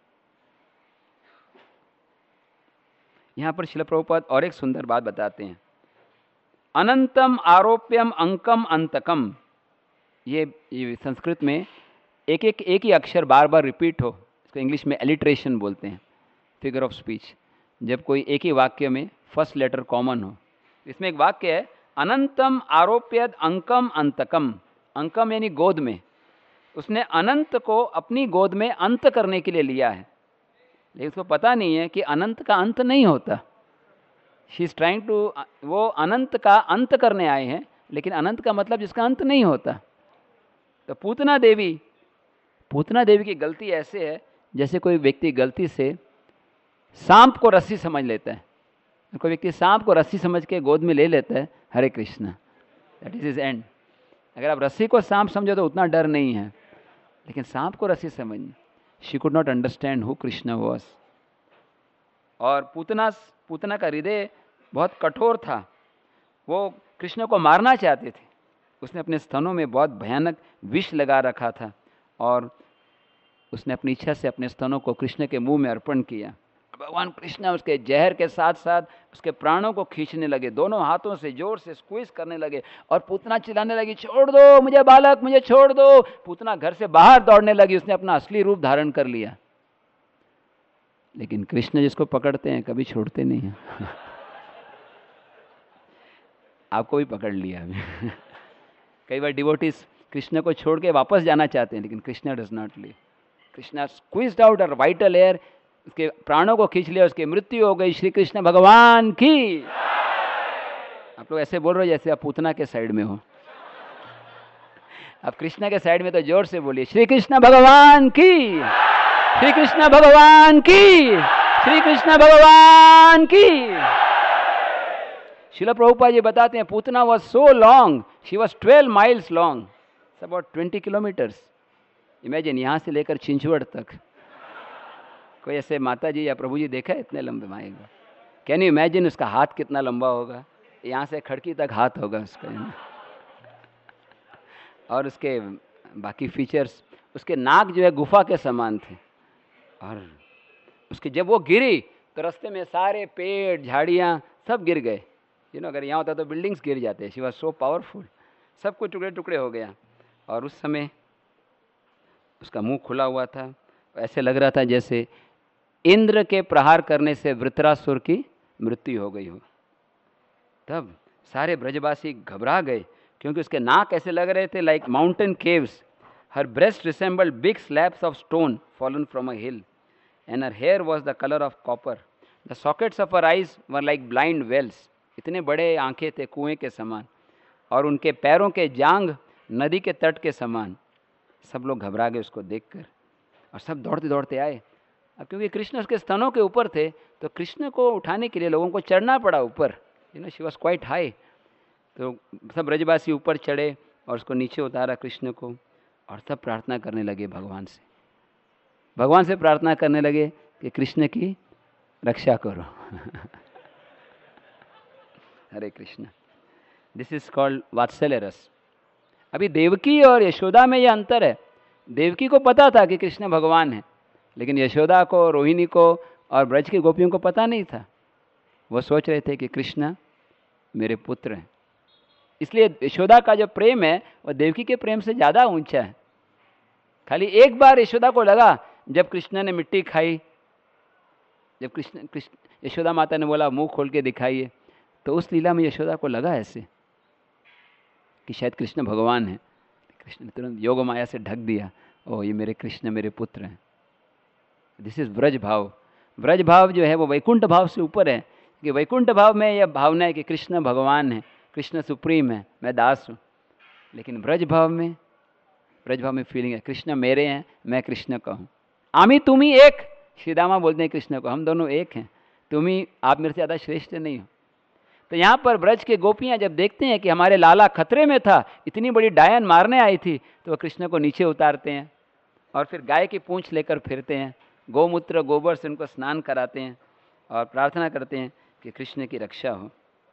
यहां पर श्रील प्रभुपाद और एक सुंदर बात बताते हैं, अनंतम आरोप्यम अंकम अंतकम। ये, ये संस्कृत में एक एक एक ही अक्षर बार बार रिपीट हो, इसको इंग्लिश में एलिट्रेशन बोलते हैं, फिगर ऑफ स्पीच। जब कोई एक ही वाक्य में फर्स्ट लेटर कॉमन हो। इसमें एक वाक्य है अनंतम आरोप्यद अंकम अंतकम। अंकम यानी गोद में, उसने अनंत को अपनी गोद में अंत करने के लिए लिया है, लेकिन उसको पता नहीं है कि अनंत का अंत नहीं होता। शी इज ट्राइंग टू, वो अनंत का अंत करने आए हैं, लेकिन अनंत का मतलब जिसका अंत नहीं होता। तो पूतना देवी पूतना देवी की गलती ऐसे है जैसे कोई व्यक्ति गलती से सांप को रस्सी समझ लेता है। कोई व्यक्ति सांप को रस्सी समझ के गोद में ले लेता है, Hare Krishna, that is his end. अगर आप रस्सी को सांप समझो तो उतना डर नहीं है, लेकिन सांप को रस्सी समझना, she could not understand who Krishna was. और पूतना पूतना का हृदय बहुत कठोर था, वो कृष्ण को मारना चाहते थे। उसने अपने स्तनों में बहुत भयानक विष लगा रखा था, और उसने अपनी इच्छा से अपने स्तनों को कृष्ण के मुंह में अर्पण किया। भगवान कृष्ण उसके जहर के साथ साथ उसके प्राणों को खींचने लगे, दोनों हाथों से जोर से स्क्वीज करने लगे, और पूतना चिल्लाने लगी छोड़ दो मुझे बालक, मुझे छोड़ दो। पूतना घर से बाहर दौड़ने लगी, उसने अपना असली रूप धारण कर लिया। लेकिन कृष्ण जिसको पकड़ते हैं कभी छोड़ते नहीं हैं। आपको भी पकड़ लिया अभी। कई बार डिवोटीज कृष्ण को छोड़ के वापस जाना चाहते हैं, लेकिन Krishna does not leave. Krishna squeezed out a vital air, उसके प्राणों को खींच लिया, उसकी मृत्यु हो गई। श्री कृष्ण भगवान की। आप लोग ऐसे बोल रहे हो जैसे आप पूतना के साइड में हो। आप कृष्ण के साइड में तो जोर से बोलिए श्री कृष्ण भगवान की। श्री कृष्ण भगवान की, श्री कृष्ण भगवान की। श्रील प्रभुपाद जी बताते हैं Putana was so long, she was twelve miles long, about twenty kilometres. Imagine, यहाँ से लेकर चिंचवड़ तक। कोई ऐसे माता जी या प्रभु जी देखा है इतने लंबे माइल? कैन यू इमेजिन उसका हाथ कितना लंबा होगा? यहाँ से खड़की तक हाथ होगा उसका। और उसके बाकी फीचर्स, उसके नाक जो है गुफा के समान थे, और उसके जब वो गिरी तो रास्ते में सारे पेड़ झाड़ियाँ सब गिर गए। यू नो, अगर यहाँ होता तो बिल्डिंग्स गिर जाते। शी वॉज सो पावरफुल, सब कुछ टुकड़े टुकड़े हो गया। और उस समय उसका मुंह खुला हुआ था, ऐसे लग रहा था जैसे इंद्र के प्रहार करने से वृत्रासुर की मृत्यु हो गई हो। तब सारे ब्रजवासी घबरा गए, क्योंकि उसके नाक ऐसे लग रहे थे like mountain caves. Her breast resembled big slabs of stone fallen from a hill, and her hair was the colour of copper. The sockets of her eyes were like blind wells. इतने बड़े आंखें थे कुएं के समान, और उनके पैरों के जांग नदी के तट के समान। सब लोग घबरा गए उसको देखकर, और सब दौड़ते दौड़ते आए। अब क्योंकि कृष्ण उसके स्तनों के ऊपर थे, तो कृष्ण को उठाने के लिए लोगों को चढ़ना पड़ा ऊपर। You know, she was quite high. तो सब ब्रजवासी ऊपर चढ़े और उसको नीचे उतारा कृष्ण को, और सब प्रार्थना करने लगे भगवान से। भगवान से प्रार्थना करने लगे कि कृष्ण की रक्षा करो। Hare Krishna. This is called वात्सल्य रस। अभी देवकी और यशोदा में यह अंतर है। देवकी को पता था कि कृष्ण भगवान है, लेकिन यशोदा को, रोहिणी को और ब्रज की गोपियों को पता नहीं था। वो सोच रहे थे कि कृष्ण मेरे पुत्र हैं। इसलिए यशोदा का जो प्रेम है वो देवकी के प्रेम से ज़्यादा ऊंचा है। खाली एक बार यशोदा को लगा, जब कृष्ण ने मिट्टी खाई, जब कृष्ण कृष्ण यशोदा माता ने बोला मुंह खोल के दिखाइए, तो उस लीला में यशोदा को लगा ऐसे कि शायद कृष्ण भगवान है। कृष्ण ने तुरंत योग माया से ढक दिया, ओ ये मेरे कृष्ण मेरे पुत्र हैं। दिस इज ब्रज भाव। ब्रज भाव जो है वो वैकुंठ भाव से ऊपर है, कि वैकुंठ भाव में यह भावना है कि कृष्ण भगवान है, कृष्ण सुप्रीम है, मैं दास हूँ। लेकिन ब्रज भाव में ब्रज भाव में फीलिंग है कृष्ण मेरे हैं, मैं कृष्ण का हूँ। आमी तुम ही एक, श्रीदामा बोलते हैं कृष्ण को, हम दोनों एक हैं, तुम ही, आप मेरे से ज़्यादा श्रेष्ठ नहीं हो। तो यहाँ पर ब्रज के गोपियाँ जब देखते हैं कि हमारे लाला खतरे में था, इतनी बड़ी डायन मारने आई थी, तो वह कृष्ण को नीचे उतारते हैं और फिर गाय की पूंछ लेकर फिरते हैं, गोमूत्र गोबर से उनको स्नान कराते हैं और प्रार्थना करते हैं कि कृष्ण की रक्षा हो।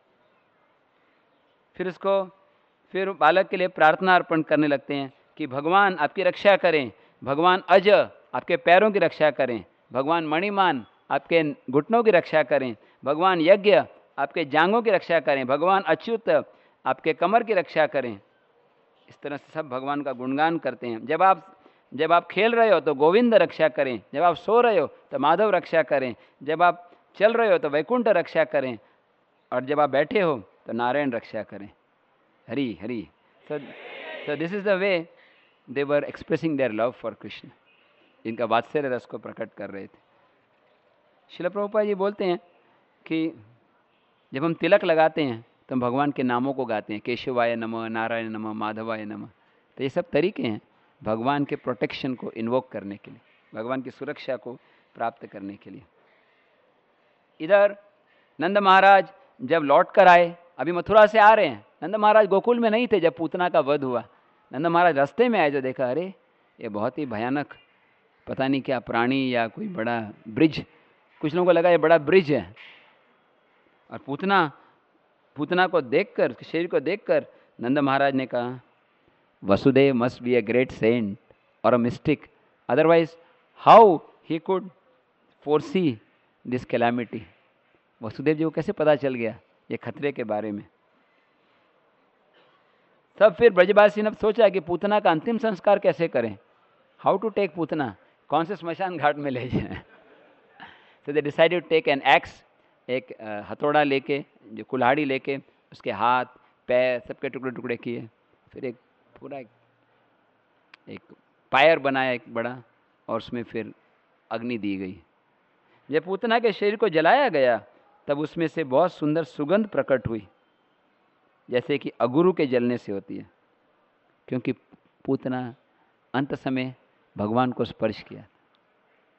फिर उसको फिर बालक के लिए प्रार्थना अर्पण करने लगते हैं कि भगवान आपकी रक्षा करें, भगवान अज आपके पैरों की रक्षा करें, भगवान मणिमान आपके घुटनों की रक्षा करें, भगवान यज्ञ आपके जांघों की रक्षा करें, भगवान अच्युत आपके कमर की रक्षा करें। इस तरह से सब भगवान का गुणगान करते हैं। जब आप जब आप खेल रहे हो तो गोविंद रक्षा करें, जब आप सो रहे हो तो माधव रक्षा करें, जब आप चल रहे हो तो वैकुंठ रक्षा करें, और जब आप बैठे हो तो नारायण रक्षा करें। Hari Hari. So so this is the way they were expressing their love for Krishna. इनका वात्सल्य रस को प्रकट कर रहे थे। श्रील प्रभुपाद जी बोलते हैं कि जब हम तिलक लगाते हैं तो हम भगवान के नामों को गाते हैं, केशवाय नमः, नारायण नमः, माधवाय नमः। तो ये सब तरीके हैं भगवान के प्रोटेक्शन को इन्वोक करने के लिए, भगवान की सुरक्षा को प्राप्त करने के लिए। इधर नंद महाराज जब लौट कर आए, अभी मथुरा से आ रहे हैं, नंद महाराज गोकुल में नहीं थे जब पूतना का वध हुआ। नंद महाराज रास्ते में आए जो देखा, अरे ये बहुत ही भयानक, पता नहीं क्या प्राणी या कोई बड़ा ब्रिज, कुछ लोगों को लगा ये बड़ा ब्रिज है। और पूतना पूतना को देखकर, शरीर को देखकर नंद महाराज ने कहा, Vasudeva must be a great saint or a mystic, otherwise how he could foresee this calamity. Vasudeva ji को कैसे पता चल गया ये खतरे के बारे में। तब फिर ब्रजवासी ने सोचा कि पूतना का अंतिम संस्कार कैसे करें, हाउ टू टेक पूतना, कौन से स्मशान घाट में ले जाएं। तो they decided to take an axe, एक हथौड़ा लेके, जो कुल्हाड़ी लेके, उसके हाथ पैर सबके टुकड़े टुकड़े किए, फिर एक पूरा एक, एक फायर बनाया एक बड़ा, और उसमें फिर अग्नि दी गई। जब पूतना के शरीर को जलाया गया तब उसमें से बहुत सुंदर सुगंध प्रकट हुई, जैसे कि अगुरु के जलने से होती है, क्योंकि पूतना अंत समय भगवान को स्पर्श किया।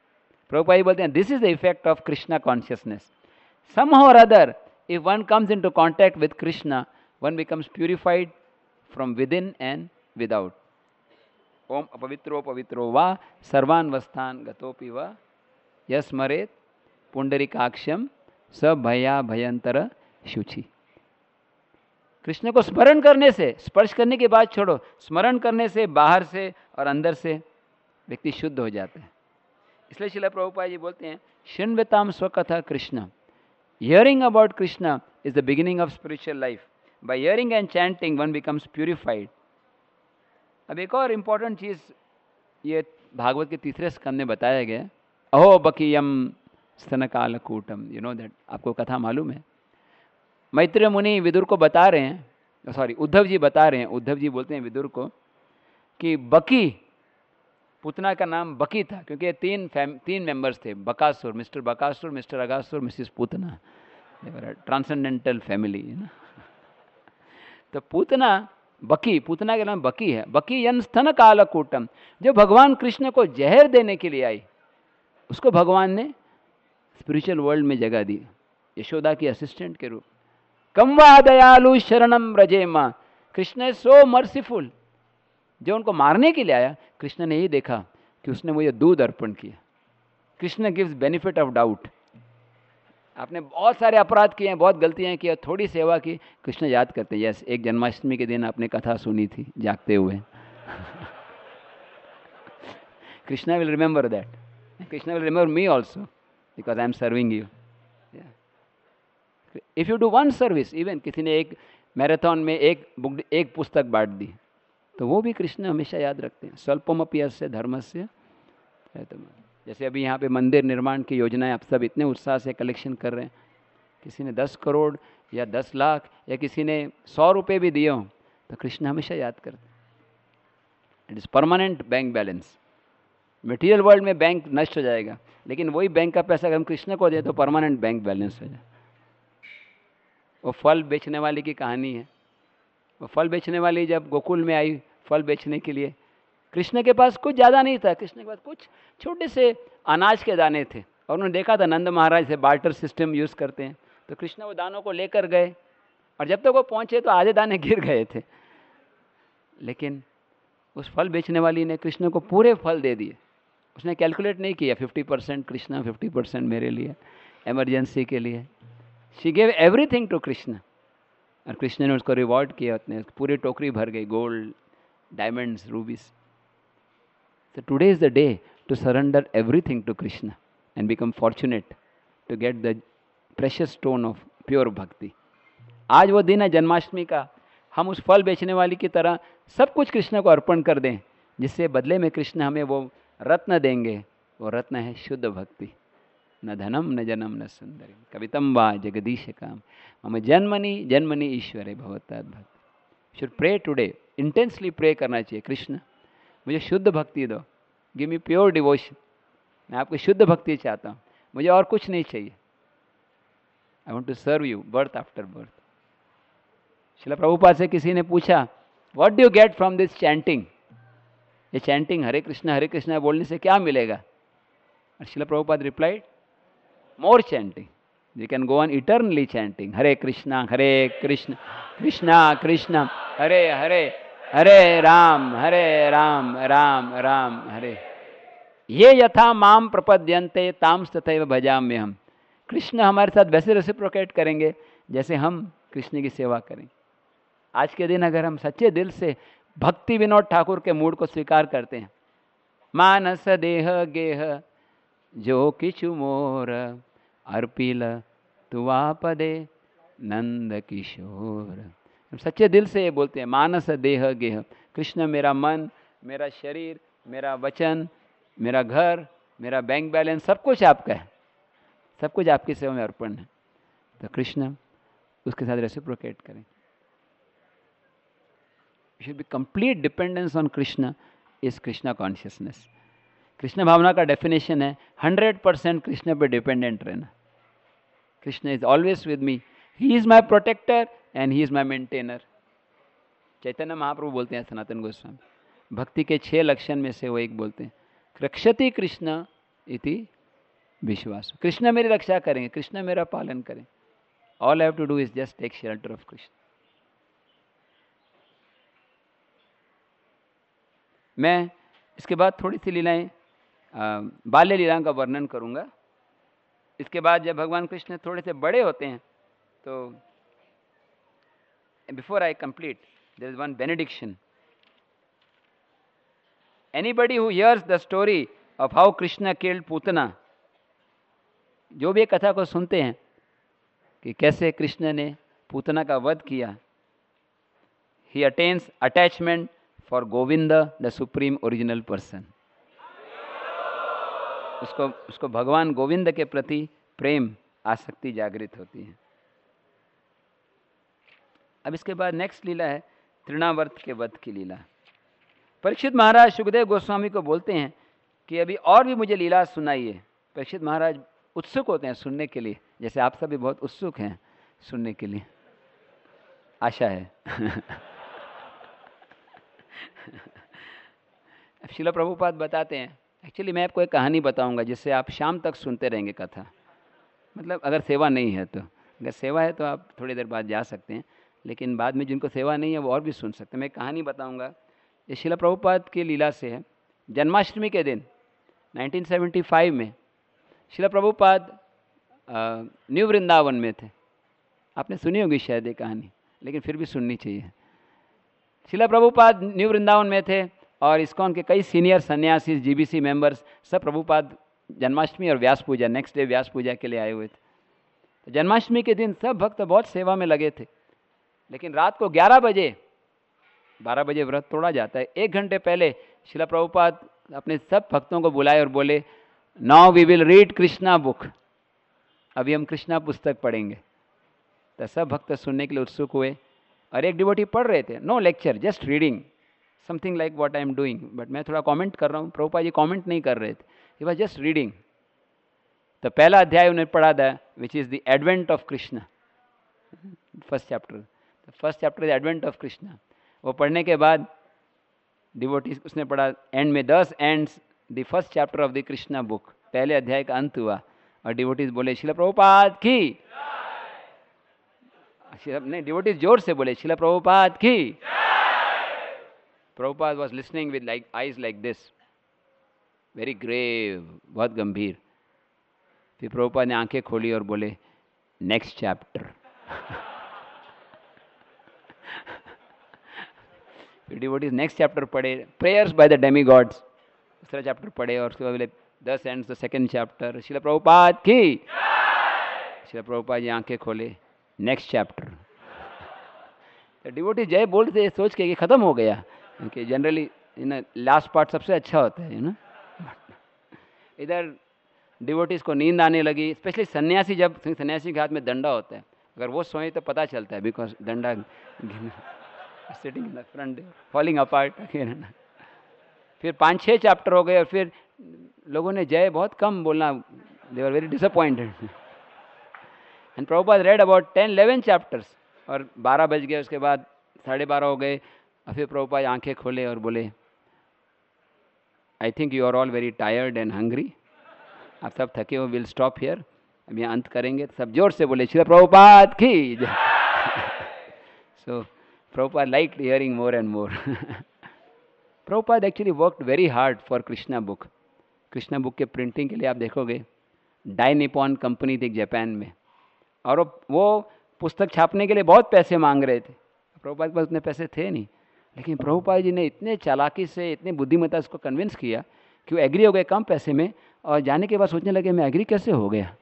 प्रभुपाद जी बोलते हैं this is the effect of Krishna consciousness. Somehow or other, if one comes into contact with Krishna, one becomes purified from within and without. Om apavitro pavitro va sarvan vastan gatopi va yasmaret pundarikaksham sabhaya bhayantara शुचि. कृष्ण को स्मरण करने से, स्पर्श करने की बात छोड़ो, स्मरण करने से बाहर से और अंदर से व्यक्ति शुद्ध हो जाता है. इसलिए श्रील प्रभुपाद जी बोलते हैं शृण्वताम स्वकथा Krishna. Hearing about Krishna is the beginning of spiritual life. By hearing and chanting, one becomes purified. अब एक और इम्पॉर्टेंट चीज़ ये भागवत के तीसरे स्कंद में बताया गया. अहो बकीयम स्तनकालकूटम. यू नो दैट, आपको कथा मालूम है. मैत्रेय मुनि विदुर को बता रहे हैं, सॉरी उद्धव जी बता रहे हैं, उद्धव जी बोलते हैं विदुर को कि बकी, पुतना का नाम बकी था क्योंकि तीन तीन मेंबर्स थे, Bakasura, mister Bakasura, mister Aghasura, Mrs Putana. Transcendental family है ना. तो पूतना बकी, पूतना का नाम बकी है. बकी यन स्तन कालकूटम, जो भगवान कृष्ण को जहर देने के लिए आई, उसको भगवान ने स्पिरिचुअल वर्ल्ड में जगह दी, यशोदा की असिस्टेंट के रूप. कम वा दयालु शरणम व्रजेमा. Krishna is so merciful. जो उनको मारने के लिए आया, कृष्ण ने यही देखा कि उसने मुझे दूध अर्पण किया. Krishna gives benefit of doubt. आपने बहुत सारे अपराध किए हैं, बहुत गलतियां की, थोड़ी सेवा की, कृष्ण याद करते हैं. यस, एक जन्माष्टमी के दिन आपने कथा सुनी थी जागते हुए. Krishna will remember that. Krishna will remember me also because I am serving you. If you do one service, even किसी ने एक मैराथन में एक बुक, एक पुस्तक बांट दी, तो वो भी कृष्ण हमेशा याद रखते हैं. स्वल्पमपि अस्य धर्मस्य. जैसे अभी यहाँ पे मंदिर निर्माण की योजनाएं आप सब इतने उत्साह से कलेक्शन कर रहे हैं. किसी ने दस करोड़ या दस लाख या किसी ने सौ रुपये भी दिए हों, तो कृष्ण हमेशा याद करते हैं. It is permanent bank balance. Material world में बैंक नष्ट हो जाएगा, लेकिन वही बैंक का पैसा अगर हम कृष्ण को दें तो परमानेंट बैंक बैलेंस हो जाए. वो फल बेचने वाली की कहानी है. वो फल बेचने वाली जब गोकुल में आई फल बेचने के लिए, कृष्ण के पास कुछ ज़्यादा नहीं था. कृष्ण के पास कुछ छोटे से अनाज के दाने थे और उन्होंने देखा था नंद महाराज से बार्टर सिस्टम यूज़ करते हैं, तो कृष्ण वो दानों को लेकर गए और जब तक वो पहुँचे तो आधे दाने गिर गए थे. लेकिन उस फल बेचने वाली ने कृष्ण को पूरे फल दे दिए. उसने कैलकुलेट नहीं किया fifty percent Krishna, fifty percent मेरे लिए, एमरजेंसी के लिए. She gave everything to Krishna और कृष्ण ने उसको रिवॉर्ड किया. उसने पूरी टोकरी भर गई, gold, diamonds, rubies. So today is the day to surrender everything to Krishna and become fortunate to get the precious stone of pure bhakti. आज वो दिन है जन्माष्टमी का. हम उस फल बेचने वाली की तरह सब कुछ कृष्ण को अर्पण कर दें, जिससे बदले में कृष्ण हमें वो रत्न देंगे. वो रत्न है शुद्ध भक्ति. न धनम न जनम न सुंदरी कवितम वा जगदीश काम मम जन्मनि जन्मनि ईश्वरे भवतात् भक्ति. Should pray today. Intensely pray करना चाहिए, कृष्ण मुझे शुद्ध भक्ति दो, गिव मी प्योर डिवोशन. मैं आपकी शुद्ध भक्ति चाहता हूँ, मुझे और कुछ नहीं चाहिए. I want to serve you birth after birth. Srila Prabhupada से किसी ने पूछा, what do you get from this chanting? ये चैंटिंग हरे कृष्णा हरे कृष्णा बोलने से क्या मिलेगा? और Srila Prabhupada replied, more chanting. You can go on eternally chanting Hare Krishna Hare Krishna Krishna Krishna Hare Hare Hare Rama Hare Ram Rama Rama Hare. ये यथा माम प्रपद्यन्ते ताम तथैव भजाम्य हम. कृष्ण हमारे साथ वैसे रेसिप्रोकेट करेंगे जैसे हम कृष्ण की सेवा करें. आज के दिन अगर हम सच्चे दिल से भक्ति विनोद ठाकुर के मूड को स्वीकार करते हैं, मानस देह गेह जो किछु मोर अर्पिल तुवा पदे नंद किशोर. हम सच्चे दिल से ये बोलते हैं, मानस देह गेह, कृष्ण मेरा मन, मेरा शरीर, मेरा वचन, मेरा घर, मेरा बैंक बैलेंस, सब कुछ आपका है, सब कुछ आपकी सेवा में अर्पण है. तो कृष्ण उसके साथ रेसिप्रोकेट करें. You should be complete dependence on Krishna is Krishna consciousness. Krishna भावना का डेफिनेशन है हंड्रेड परसेंट कृष्ण पे डिपेंडेंट रहना. Krishna is always with me, he is my protector and he is my maintainer. Chaitanya Mahaprabhu बोलते हैं, सनातन गोस्वामी, भक्ति के छह लक्षण में से वो एक बोलते हैं, रक्षति कृष्ण इति विश्वास। कृष्ण मेरी रक्षा करेंगे, कृष्ण मेरा पालन करें। All I have to do is just take shelter of Krishna. मैं इसके बाद थोड़ी सी लीलाएं, बाल्य लीलाओं का वर्णन करूंगा। इसके बाद जब भगवान कृष्ण थोड़े से बड़े होते हैं तो before I complete there is one benediction. Anybody who hears the story of how Krishna killed Putana, जो भी कथा को सुनते हैं कि कैसे कृष्ण ने पूतना का वध किया, he attains attachment for Govinda the supreme original person. उसको उसको भगवान गोविंद के प्रति प्रेम आसक्ति जागृत होती है। अब इसके बाद नेक्स्ट लीला है तृणावर्त के वध की लीला। परीक्षित महाराज सुखदेव गोस्वामी को बोलते हैं कि अभी और भी मुझे लीला सुनाइए। परीक्षित महाराज उत्सुक होते हैं सुनने के लिए, जैसे आप सभी बहुत उत्सुक हैं सुनने के लिए, आशा है। श्रील प्रभुपाद बताते हैं, एक्चुअली मैं आपको एक कहानी बताऊंगा जिससे आप शाम तक सुनते रहेंगे कथा। मतलब अगर सेवा नहीं है तो, अगर सेवा है तो आप थोड़ी देर बाद जा सकते हैं, लेकिन बाद में जिनको सेवा नहीं है वो और भी सुन सकते हैं। मैं एक कहानी बताऊंगा, ये श्रील प्रभुपाद की लीला से है। जन्माष्टमी के दिन नाइनटीन सेवेंटी फाइव में श्रील प्रभुपाद न्यू वृंदावन में थे। आपने सुनी होगी शायद ये कहानी, लेकिन फिर भी सुननी चाहिए। श्रील प्रभुपाद न्यू वृंदावन में थे और इस्कॉन के कई सीनियर सन्यासी, जीबीसी मेंबर्स सब प्रभुपाद जन्माष्टमी और व्यास पूजा, नेक्स्ट डे व्यास पूजा के लिए आए हुए थे। तो जन्माष्टमी के दिन सब भक्त बहुत सेवा में लगे थे, लेकिन रात को ग्यारह बजे बारह बजे व्रत तोड़ा जाता है। एक घंटे पहले श्रील प्रभुपाद अपने सब भक्तों को बुलाए और बोले, now we will read Krishna book, अभी हम कृष्णा पुस्तक पढ़ेंगे। तो सब भक्त सुनने के लिए उत्सुक हुए और एक डिवोटी पढ़ रहे थे, no lecture, just reading, something like what I am doing, but मैं थोड़ा कमेंट कर रहा हूँ। प्रभुपाद जी कमेंट नहीं कर रहे थे, ही वाज जस्ट रीडिंग। तो पहला अध्याय उन्हें पढ़ा था, which is the advent of Krishna, first chapter. First chapter is advent of Krishna. वो पढ़ने के बाद डिवोटी उसने पढ़ा, एंड में this ends the first chapter of the Krishna book, पहले अध्याय का अंत हुआ। और डिवोटीज बोले, श्रील प्रभुपाद की, नहीं डिवोटीज जोर से बोले, श्रील प्रभुपाद की। Prabhupada was listening with like eyes like this, very grave, बहुत गंभीर। फिर प्रभुपाद ने आंखें खोली और बोले, नेक्स्ट चैप्टर। फिर डिवोटीज नेक्स्ट चैप्टर पढ़े, prayers by the demigods, दूसरा चैप्टर पढ़े और उसके बाद बोले, this ends the second chapter, Srila Prabhupada की। श्रील प्रभुपाद जी आंखें खोले, नेक्स्ट चैप्टर। तो डिवोटीज जय बोलते सोच के कि खत्म हो गया, क्योंकि जनरली इन लास्ट पार्ट सबसे अच्छा होता है, यू नो। इधर डिवोटीज को नींद आने लगी, स्पेशली सन्यासी, जब सन्यासी के हाथ में डंडा होता है, अगर वो सोए तो पता चलता है, बिकॉज डंडा sitting in the front falling apart. फिर पाँच छः चैप्टर हो गए और फिर लोगों ने जय बहुत कम बोलना, they were very disappointed. And Prabhupada read about ten eleven chapters, और बारह बज गए, उसके बाद साढ़े बारह हो गए। और फिर प्रभुपाद आंखें खोले और बोले, I think you are all very tired and hungry, आप सब थके हो, विल स्टॉप हियर, अब यहाँ अंत करेंगे। सब जोर से बोले, श्री प्रभुपाद की। So Prabhupada liked hearing more and more. Prabhupada actually worked very hard for Krishna book. Krishna book के प्रिंटिंग के लिए आप देखोगे डाई निपॉन कंपनी थी जापान में, और वो पुस्तक छापने के लिए बहुत पैसे मांग रहे थे। प्रभुपाद के पास उतने पैसे थे नहीं, लेकिन प्रभुपाद जी ने इतने चालाकी से, इतने बुद्धिमत्ता उसको कन्विंस किया कि वो एग्री हो गए कम पैसे में, और जाने के बाद सोचने लगे मैं एग्री कैसे हो गया।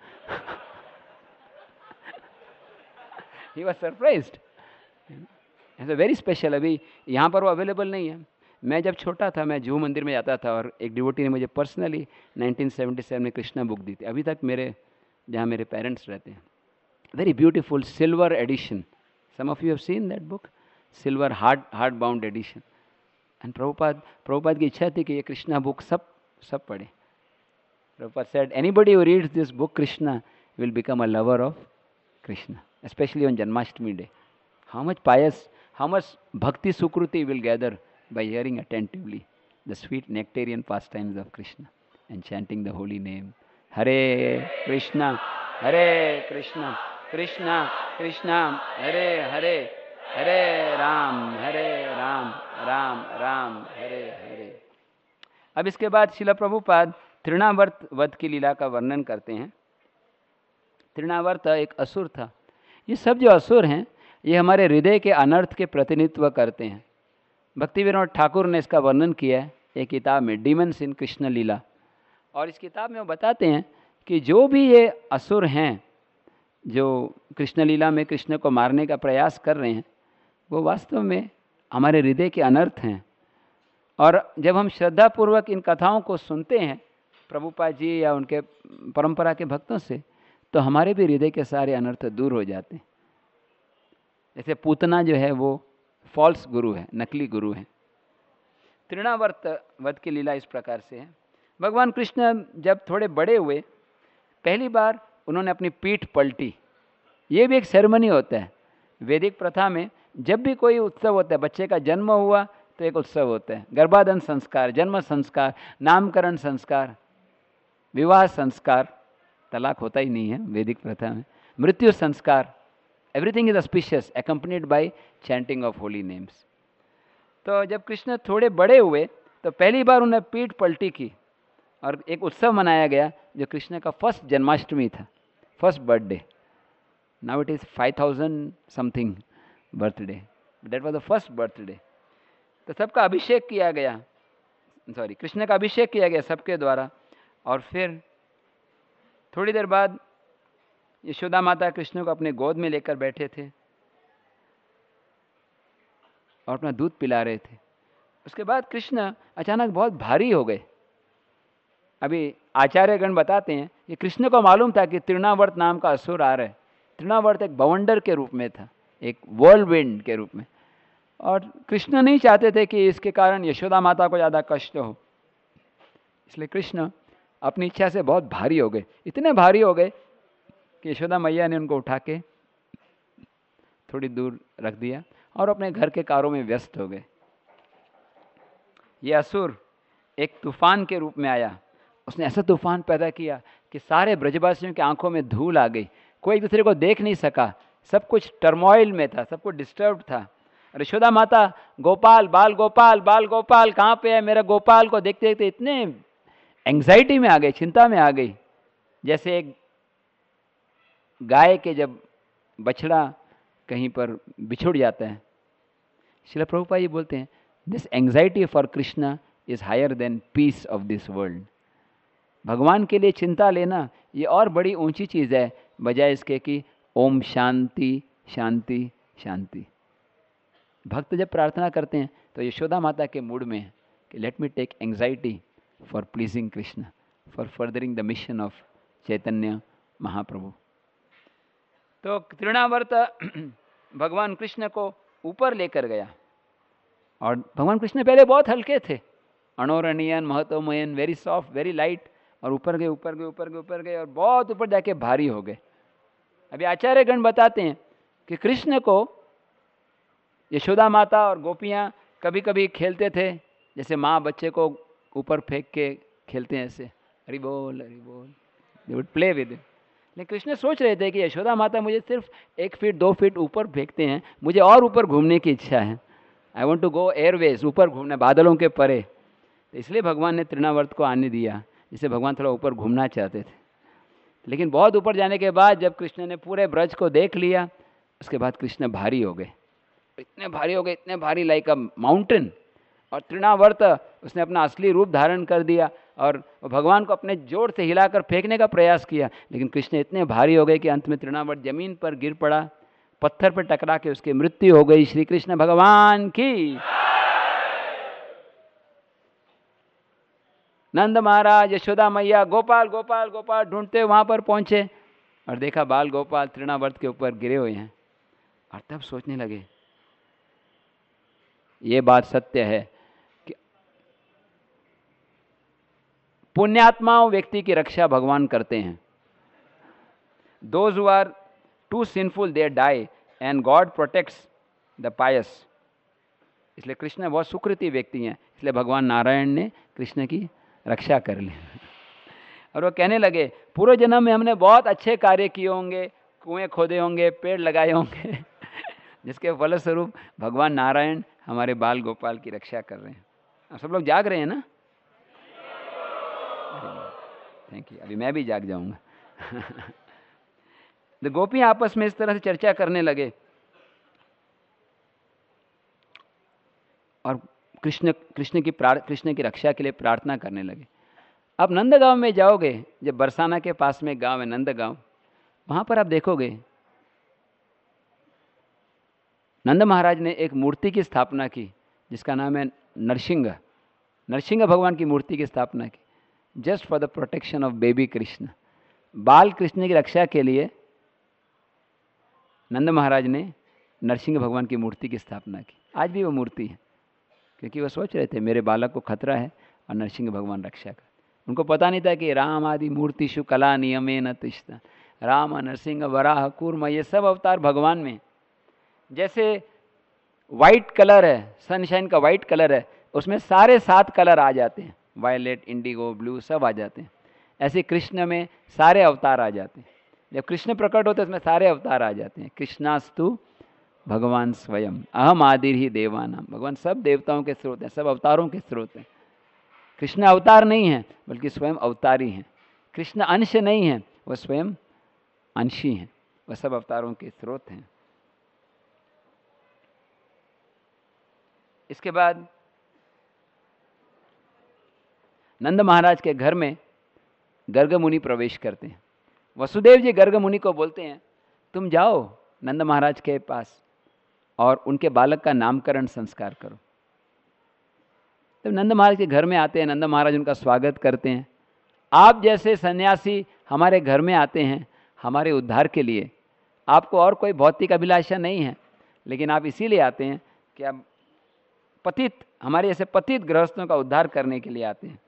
ही वाज सरप्राइज्ड, ऐसा वेरी स्पेशल। अभी यहाँ पर वो अवेलेबल नहीं है। मैं जब छोटा था, मैं जूहू मंदिर में जाता था, और एक डिवोटी ने मुझे पर्सनली नाइनटीन सेवेंटी सेवन में कृष्णा बुक दी थी, अभी तक मेरे जहाँ मेरे पेरेंट्स रहते हैं। Very beautiful silver edition, some of you have seen that book, silver hard hard bound edition. And Prabhupada Prabhupada की इच्छा थी कि ये कृष्णा बुक सब सब पढ़े। Prabhupada said, anybody who reads this book Krishna will become a lover of Krishna, especially on Janmashtami day. How much pious, how much bhakti sukruti will gather by hearing attentively the sweet nectarian pastimes of Krishna and chanting the holy name Hare Krishna Hare Krishna Krishna Krishna Hare Hare Hare Rama Hare Ram Rama Rama Hare Hare. अब इसके बाद शिला प्रभुपाद तृणावर्त वध की लीला का वर्णन करते हैं। तृणावर्त एक असुर था। ये सब जो असुर हैं ये हमारे हृदय के अनर्थ के प्रतिनिधित्व करते हैं। भक्ति विनोद ठाकुर ने इसका वर्णन किया है एक किताब में, डीमंस इन कृष्ण लीला। और इस किताब में वो बताते हैं कि जो भी ये असुर हैं जो कृष्ण लीला में कृष्ण को मारने का प्रयास कर रहे हैं, वो वास्तव में हमारे हृदय के अनर्थ हैं। और जब हम श्रद्धापूर्वक इन कथाओं को सुनते हैं प्रभुपाद जी या उनके परंपरा के भक्तों से, तो हमारे भी हृदय के सारे अनर्थ दूर हो जाते हैं। जैसे पूतना जो है वो फॉल्स गुरु है, नकली गुरु है। तृणावर्त वध की लीला इस प्रकार से है। भगवान कृष्ण जब थोड़े बड़े हुए, पहली बार उन्होंने अपनी पीठ पलटी। ये भी एक सेरेमनी होता है वैदिक प्रथा में। जब भी कोई उत्सव होता है, बच्चे का जन्म हुआ तो एक उत्सव होता है, गर्भाधान संस्कार, जन्म संस्कार, नामकरण संस्कार, विवाह संस्कार, तलाक होता ही नहीं है वैदिक प्रथा में, मृत्यु संस्कार, everything is auspicious accompanied by chanting of holy names. तो जब कृष्ण थोड़े बड़े हुए तो पहली बार उन्हें पीठ पलटी की और एक उत्सव मनाया गया जो कृष्ण का फर्स्ट जन्माष्टमी था, first birthday. Now it is five thousand something birthday, that was the first birthday. तो सबका अभिषेक किया गया, सॉरी कृष्ण का अभिषेक किया गया सबके द्वारा। और फिर थोड़ी देर बाद यशोदा माता कृष्ण को अपने गोद में लेकर बैठे थे और अपना दूध पिला रहे थे। उसके बाद कृष्ण अचानक बहुत भारी हो गए। अभी आचार्यगण बताते हैं कि कृष्ण को मालूम था कि तृणावर्त नाम का असुर आ रहा है। तृणावर्त एक बवंडर के रूप में था, एक व्हर्लविंड के रूप में, और कृष्ण नहीं चाहते थे कि इसके कारण यशोदा माता को ज़्यादा कष्ट हो। इसलिए कृष्ण अपनी इच्छा से बहुत भारी हो गए, इतने भारी हो गए कि यशोदा मैया ने उनको उठा के थोड़ी दूर रख दिया और अपने घर के कारों में व्यस्त हो गए। ये असुर एक तूफान के रूप में आया। उसने ऐसा तूफान पैदा किया कि सारे ब्रजवासियों की आंखों में धूल आ गई, कोई एक दूसरे को देख नहीं सका, सब कुछ टर्मोइल में था, सब कुछ डिस्टर्ब था। और यशोदा माता गोपाल बाल गोपाल बाल गोपाल कहाँ पे है मेरा गोपाल को देखते देखते इतने एंग्जाइटी में आ गई, चिंता में आ गई, जैसे एक गाय के जब बछड़ा कहीं पर बिछुड़ जाता है। श्रील प्रभुपाद जी बोलते हैं this anxiety for Krishna is higher than peace of this world. भगवान के लिए चिंता लेना ये और बड़ी ऊंची चीज़ है बजाय इसके कि ओम शांति शांति शांति। भक्त जब प्रार्थना करते हैं तो यशोदा माता के मूड में है कि let me take anxiety for pleasing Krishna, for furthering the mission of Chaitanya Mahaprabhu. तो तृणावर्त भगवान कृष्ण को ऊपर लेकर गया। और भगवान कृष्ण पहले बहुत हल्के थे, अणोरणीयन महतोमयन, वेरी सॉफ्ट वेरी लाइट, और ऊपर गए ऊपर गए ऊपर गए ऊपर गए और बहुत ऊपर जाके भारी हो गए। अभी आचार्यगण बताते हैं कि कृष्ण को यशोदा माता और गोपियाँ कभी कभी खेलते थे, जैसे माँ बच्चे को ऊपर फेंक के खेलते हैं ऐसे, हरि बोल हरि बोल, दे वुड प्ले विद। लेकिन कृष्ण सोच रहे थे कि यशोदा माता मुझे सिर्फ एक फीट दो फीट ऊपर फेंकते हैं, मुझे और ऊपर घूमने की इच्छा है, I want to go airways, ऊपर घूमना, बादलों के परे। तो इसलिए भगवान ने तृणावर्त को आने दिया, जिससे भगवान थोड़ा ऊपर घूमना चाहते थे। लेकिन बहुत ऊपर जाने के बाद जब कृष्ण ने पूरे ब्रज को देख लिया, उसके बाद कृष्ण भारी हो गए, इतने भारी हो गए, इतने भारी लाइक अ माउंटेन। और तृणावर्त उसने अपना असली रूप धारण कर दिया और भगवान को अपने जोर से हिलाकर फेंकने का प्रयास किया, लेकिन कृष्ण इतने भारी हो गए कि अंत में तृणावर्त जमीन पर गिर पड़ा, पत्थर पर टकरा के उसकी मृत्यु हो गई। श्री कृष्ण भगवान की। नंद महाराज, यशोदा मैया गोपाल गोपाल गोपाल ढूंढते वहां पर पहुंचे और देखा बाल गोपाल तृणावर्त के ऊपर गिरे हुए हैं। और तब सोचने लगे ये बात सत्य है कि पुण्यात्माओं व्यक्ति की रक्षा भगवान करते हैं। Those who are too sinful they die and God protects the pious। इसलिए कृष्ण बहुत सुकृति व्यक्ति हैं, इसलिए भगवान नारायण ने कृष्ण की रक्षा कर ली। और वो कहने लगे पूर्व जन्म में हमने बहुत अच्छे कार्य किए होंगे, कुएं खोदे होंगे, पेड़ लगाए होंगे जिसके फलस्वरूप भगवान नारायण हमारे बाल गोपाल की रक्षा कर रहे हैं। आप सब लोग जाग रहे हैं ना? Thank you. अभी मैं भी जाग जाऊंगा तो गोपियां आपस में इस तरह से चर्चा करने लगे और कृष्ण कृष्ण की कृष्ण की रक्षा के लिए प्रार्थना करने लगे। अब नंदगांव में जाओगे, जब बरसाना के पास में गांव है नंदगांव, वहां पर आप देखोगे नंद महाराज ने एक मूर्ति की स्थापना की जिसका नाम है नरसिंह। नरसिंह भगवान की मूर्ति की स्थापना की, just for the protection of baby Krishna. बाल कृष्ण की रक्षा के लिए नंद महाराज ने नरसिंह भगवान की मूर्ति की स्थापना की। आज भी वो मूर्ति है, क्योंकि वो सोच रहे थे मेरे बालक को खतरा है और नरसिंह भगवान रक्षा कर। उनको पता नहीं था कि राम आदि मूर्तिषु कला नियमे न तिष्ठा, राम नरसिंह वराह कूर्म, ये सब अवतार भगवान में। जैसे वाइट कलर है, सनशाइन का वाइट कलर है, उसमें सारे सात कलर आ जाते हैं, वायलेट, इंडिगो, ब्लू, सब आ जाते हैं। ऐसे कृष्ण में सारे अवतार आ जाते हैं। जब कृष्ण प्रकट होते हैं उसमें सारे अवतार आ जाते हैं। कृष्णास्तु भगवान स्वयं अहम आदिर ही देवानाम। भगवान सब देवताओं के स्रोत हैं, सब अवतारों के स्रोत हैं। कृष्ण अवतार नहीं है बल्कि स्वयं अवतारी हैं। कृष्ण अंश नहीं है, वह स्वयं अंशी हैं, वह सब अवतारों के स्रोत हैं। इसके बाद नंद महाराज के घर में गर्ग मुनि प्रवेश करते हैं। वसुदेव जी गर्ग मुनि को बोलते हैं तुम जाओ नंद महाराज के पास और उनके बालक का नामकरण संस्कार करो। तब नंद महाराज के घर में आते हैं, नंद महाराज उनका स्वागत करते हैं। आप जैसे सन्यासी हमारे घर में आते हैं हमारे उद्धार के लिए। आपको और कोई भौतिक अभिलाषा नहीं है, लेकिन आप इसीलिए आते हैं कि आप पतित, हमारे ऐसे पतित गृहस्थों का उद्धार करने के लिए आते हैं।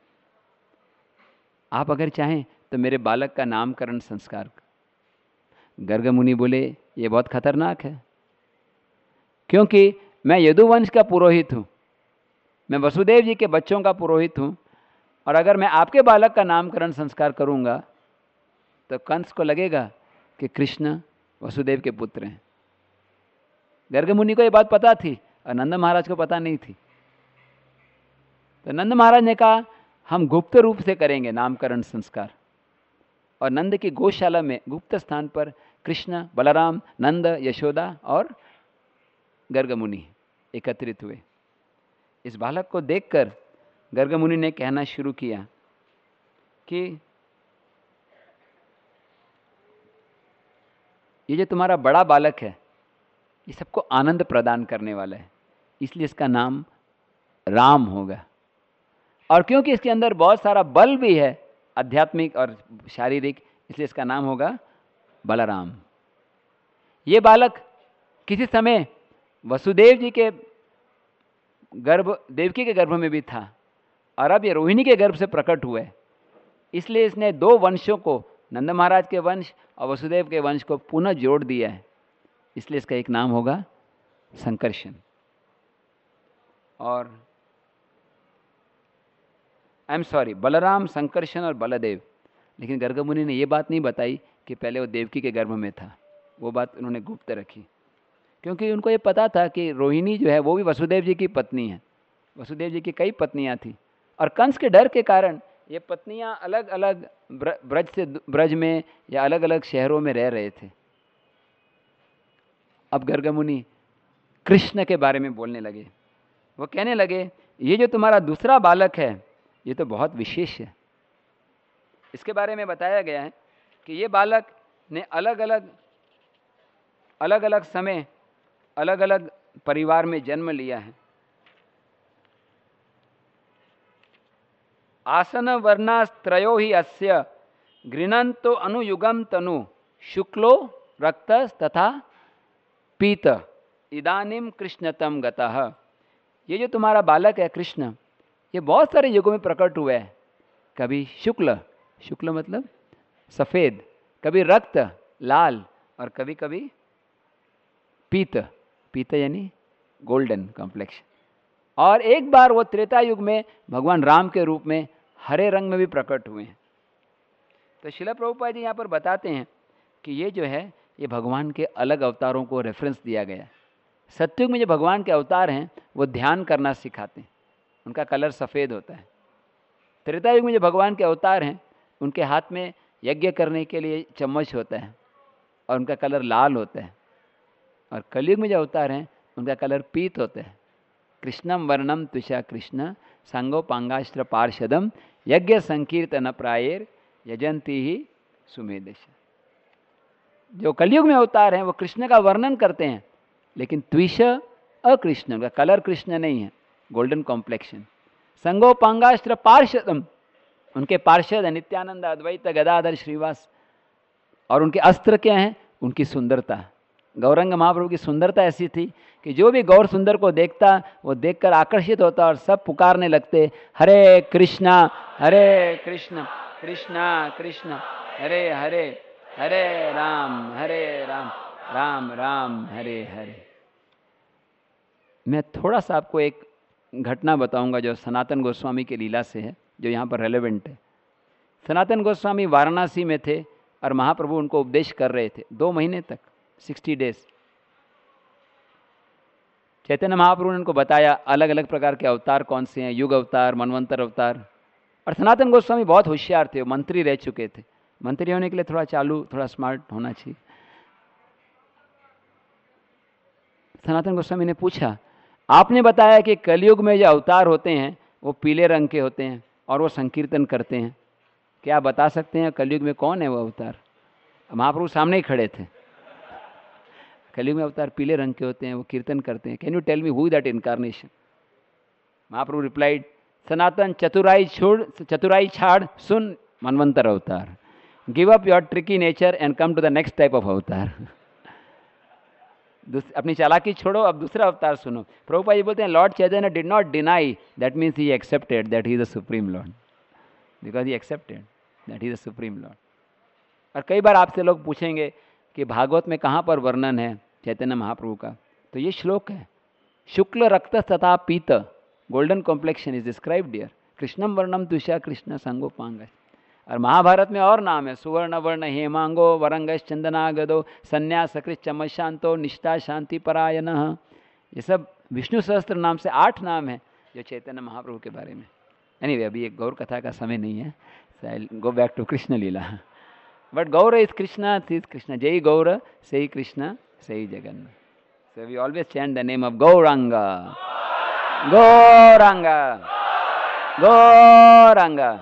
आप अगर चाहें तो मेरे बालक का नामकरण संस्कार कर। गर्ग मुनि बोले ये बहुत खतरनाक है, क्योंकि मैं यदुवंश का पुरोहित हूँ, मैं वसुदेव जी के बच्चों का पुरोहित हूँ, और अगर मैं आपके बालक का नामकरण संस्कार करूँगा तो कंस को लगेगा कि कृष्ण वसुदेव के पुत्र हैं। गर्ग मुनि को ये बात पता थी और नंद महाराज को पता नहीं थी। तो नंद महाराज ने कहा हम गुप्त रूप से करेंगे नामकरण संस्कार। और नंद की गौशाला में गुप्त स्थान पर कृष्ण, बलराम, नंद, यशोदा और गर्ग मुनि एकत्रित हुए। इस बालक को देखकर गर्ग मुनि ने कहना शुरू किया कि ये जो तुम्हारा बड़ा बालक है ये सबको आनंद प्रदान करने वाला है, इसलिए इसका नाम राम होगा। और क्योंकि इसके अंदर बहुत सारा बल भी है, आध्यात्मिक और शारीरिक, इसलिए इसका नाम होगा बलराम। ये बालक किसी समय वसुदेव जी के गर्भ, देवकी के गर्भ में भी था, और अब ये रोहिणी के गर्भ से प्रकट हुआ है। इसलिए इसने दो वंशों को, नंद महाराज के वंश और वसुदेव के वंश को पुनः जोड़ दिया है। इसलिए इसका एक नाम होगा संकर्षण। और I am sorry, Balram, Sankarshan और बलदेव। लेकिन गर्ग मुनि ने ये बात नहीं बताई कि पहले वो देवकी के गर्भ में था, वो बात उन्होंने गुप्त रखी, क्योंकि उनको ये पता था कि रोहिणी जो है वो भी वसुदेव जी की पत्नी है। वसुदेव जी की कई पत्नियां थी, और कंस के डर के कारण ये पत्नियां अलग अलग ब्रज से ब्रज में या अलग अलग शहरों में रह रहे थे। अब गर्ग मुनि कृष्ण के बारे में बोलने लगे। वो कहने लगे ये जो तुम्हारा दूसरा बालक है ये तो बहुत विशेष है। इसके बारे में बताया गया है कि ये बालक ने अलग अलग अलग अलग समय अलग अलग परिवार में जन्म लिया है। आसन वर्णास्त्रयो ही अस्य गृणंतो अनुयुगम तनु शुक्लो रक्तस तथा पीत इदानीम कृष्णतम गतः। ये जो तुम्हारा बालक है कृष्ण, ये बहुत सारे युगों में प्रकट हुआ है। कभी शुक्ल, शुक्ल मतलब सफ़ेद, कभी रक्त लाल, और कभी कभी पीत, पीत यानी गोल्डन कॉम्प्लेक्शन। और एक बार वो त्रेता युग में भगवान राम के रूप में हरे रंग में भी प्रकट हुए हैं। तो श्रील प्रभुपाद जी यहाँ पर बताते हैं कि ये जो है ये भगवान के अलग अवतारों को रेफरेंस दिया गया है। सत्युग में जो भगवान के अवतार हैं वो ध्यान करना सिखाते हैं, उनका कलर सफ़ेद होता है। त्रेता युग में जो भगवान के अवतार हैं उनके हाथ में यज्ञ करने के लिए चम्मच होता है और उनका कलर लाल होता है। और कलयुग में जो अवतार हैं उनका कलर पीत होता है। कृष्णम वर्णम तुषा कृष्ण सांगोपांगास्त्र पार्षदम यज्ञ संकीर्तन प्रायर यजंती ही सुमेधश। जो कलयुग में अवतार हैं वो कृष्ण का वर्णन करते हैं, लेकिन त्विष अकृष्ण, उनका कलर कृष्ण नहीं है, गोल्डन कॉम्प्लेक्शन। संगोपांगास्त्र पार्षदम, उनके पार्षद है नित्यानंद अद्वैत गदाधर श्रीवास। और उनके अस्त्र क्या हैं? उनकी सुंदरता। गौरंग महाप्रभु की सुंदरता ऐसी थी कि जो भी गौर सुंदर को देखता वो देखकर आकर्षित होता और सब पुकारने लगते, हरे कृष्णा हरे कृष्ण कृष्णा कृष्ण हरे हरे, हरे राम हरे राम राम राम हरे हरे। मैं थोड़ा सा आपको एक घटना बताऊंगा जो सनातन गोस्वामी की लीला से है, जो यहाँ पर रेलेवेंट है। सनातन गोस्वामी वाराणसी में थे और महाप्रभु उनको उपदेश कर रहे थे दो महीने तक, सिक्सटी डेज। चैतन्य महाप्रभु ने उनको बताया अलग अलग प्रकार के अवतार कौन से हैं, युग अवतार, मनवंतर अवतार। और सनातन गोस्वामी बहुत होशियार थे, वो मंत्री रह चुके थे। मंत्री होने के लिए थोड़ा चालू, थोड़ा स्मार्ट होना चाहिए। सनातन गोस्वामी ने पूछा, आपने बताया कि कलयुग में जो अवतार होते हैं वो पीले रंग के होते हैं और वो संकीर्तन करते हैं, क्या आप बता सकते हैं कलयुग में कौन है वो अवतार? महाप्रभु सामने ही खड़े थे। कलयुग में अवतार पीले रंग के होते हैं, वो कीर्तन करते हैं, can you tell me who that incarnation? Mahaprabhu replied, Sanatana चतुराई छोड़ चतुराई छाड़ सुन मनवंतर अवतार, give up your tricky nature and come to the next type of avatar. अपनी चालाकी छोड़ो, अब दूसरा अवतार सुनो। प्रभुपाद जी बोलते हैं, Lord Chaitanya did not deny, that means he accepted that he is the supreme Lord, because he accepted that he is the supreme Lord. और कई बार आपसे लोग पूछेंगे कि भागवत में कहाँ पर वर्णन है चैतन्य महाप्रभु का, तो ये श्लोक है, शुक्ल रक्त तथा पीत, golden complexion is described here, कृष्णम वर्णम तुषा कृष्ण संगोपांग। और महाभारत में और नाम है, सुवर्ण वर्ण हेमांगो वरंगश चंदनागदो संन्यास कृत चमशांतो निष्ठा शांति परायण। ये सब विष्णु सहस्त्र नाम से आठ नाम है जो चैतन्य महाप्रभु के बारे में। एनीवे, अभी एक गौर कथा का समय नहीं है, गो बैक टू कृष्ण लीला। But Gaura is Krishna, is Krishna, जय गौर सही कृष्ण सही Jagannath. So we always chant the name of Gauranga, Gauranga, Gauranga.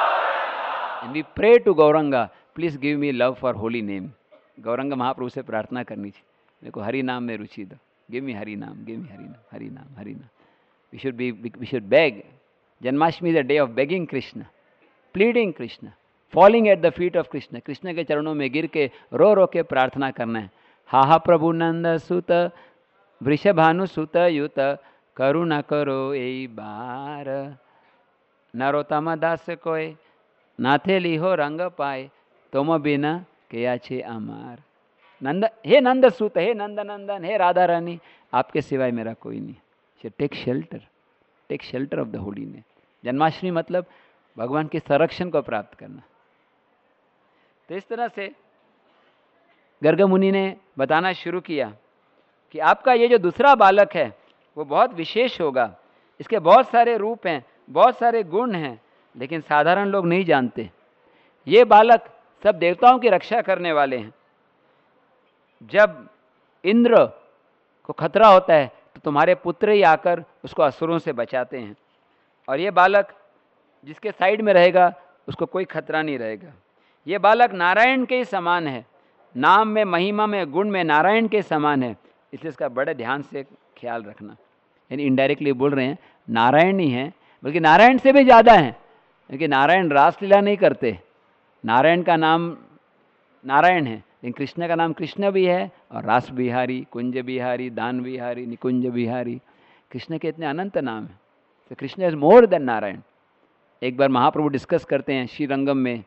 And we pray to Gauranga, please give me love for holy name. Gauranga Mahaprabhu से प्रार्थना करनी चाहिए, मेरे को हरि नाम में रुचि दो, गिव मी हरि नाम, गिव मी हरि नाम, हरि नाम, हरि नाम। We should be, we should beg. Janmashtami is a day of begging Krishna, pleading Krishna, falling at the feet of Krishna. Krishna के चरणों में गिर के रो रो के प्रार्थना करना है। हा हा प्रभु नंद सुत वृषभानु सुत युत करुणा करो ए बार, नरोत्तम दास कोय नाथे लिहो रंग पाए, तुम बिना किया छे अमार। नंद, हे नंद सूत, हे नंद नंदन, हे राधा रानी, आपके सिवाय मेरा कोई नहीं। Take shelter, take shelter of the holy name. Janmashtami मतलब भगवान के संरक्षण को प्राप्त करना। तो इस तरह से गर्ग मुनि ने बताना शुरू किया कि आपका ये जो दूसरा बालक है वो बहुत विशेष होगा, इसके बहुत सारे रूप हैं, बहुत सारे गुण हैं, लेकिन साधारण लोग नहीं जानते। ये बालक सब देवताओं की रक्षा करने वाले हैं। जब इंद्र को खतरा होता है तो तुम्हारे पुत्र ही आकर उसको असुरों से बचाते हैं, और ये बालक जिसके साइड में रहेगा उसको कोई खतरा नहीं रहेगा। ये बालक नारायण के ही समान है, नाम में, महिमा में, गुण में नारायण के समान है, इसलिए इसका बड़े ध्यान से ख्याल रखना। यानी इनडायरेक्टली बोल रहे हैं नारायण ही है, बल्कि नारायण से भी ज़्यादा है, क्योंकि नारायण रासलीला नहीं करते। नारायण का नाम नारायण है, लेकिन कृष्ण का नाम कृष्ण भी है, और रास बिहारी, कुंज बिहारी, दान बिहारी, निकुंज बिहारी, कृष्ण के इतने अनंत नाम हैं। तो Krishna is more than Narayana. एक बार महाप्रभु डिस्कस करते हैं श्रीरंगम में,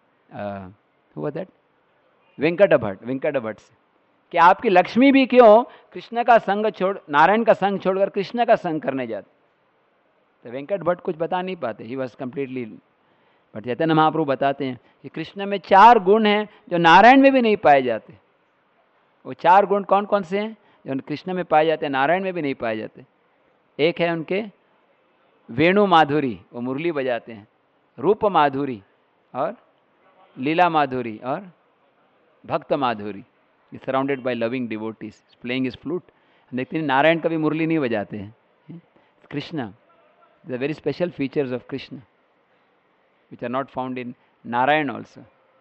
हुआ दैट वेंकट भट्ट, वेंकट भट्ट से, कि आपकी लक्ष्मी भी क्यों कृष्ण का संग छोड़, नारायण का संग छोड़कर कृष्ण का संग करने जाते। तो वेंकट भट्ट कुछ बता नहीं पाते, ही वॉज कम्प्लीटली। पर चैतन्य महाप्रभु बताते हैं कि कृष्ण में चार गुण हैं जो नारायण में भी नहीं पाए जाते। वो चार गुण कौन कौन से हैं जो कृष्ण में पाए जाते हैं, नारायण में भी नहीं पाए जाते? एक है उनके वेणु माधुरी, वो मुरली बजाते हैं, रूप माधुरी और लीला माधुरी और भक्त माधुरी, surrounded by loving devotees, playing his flute. देखते हैं नारायण कभी मुरली नहीं बजाते हैं। Krishna, the very special features of Krishna which are not found in Narayan also.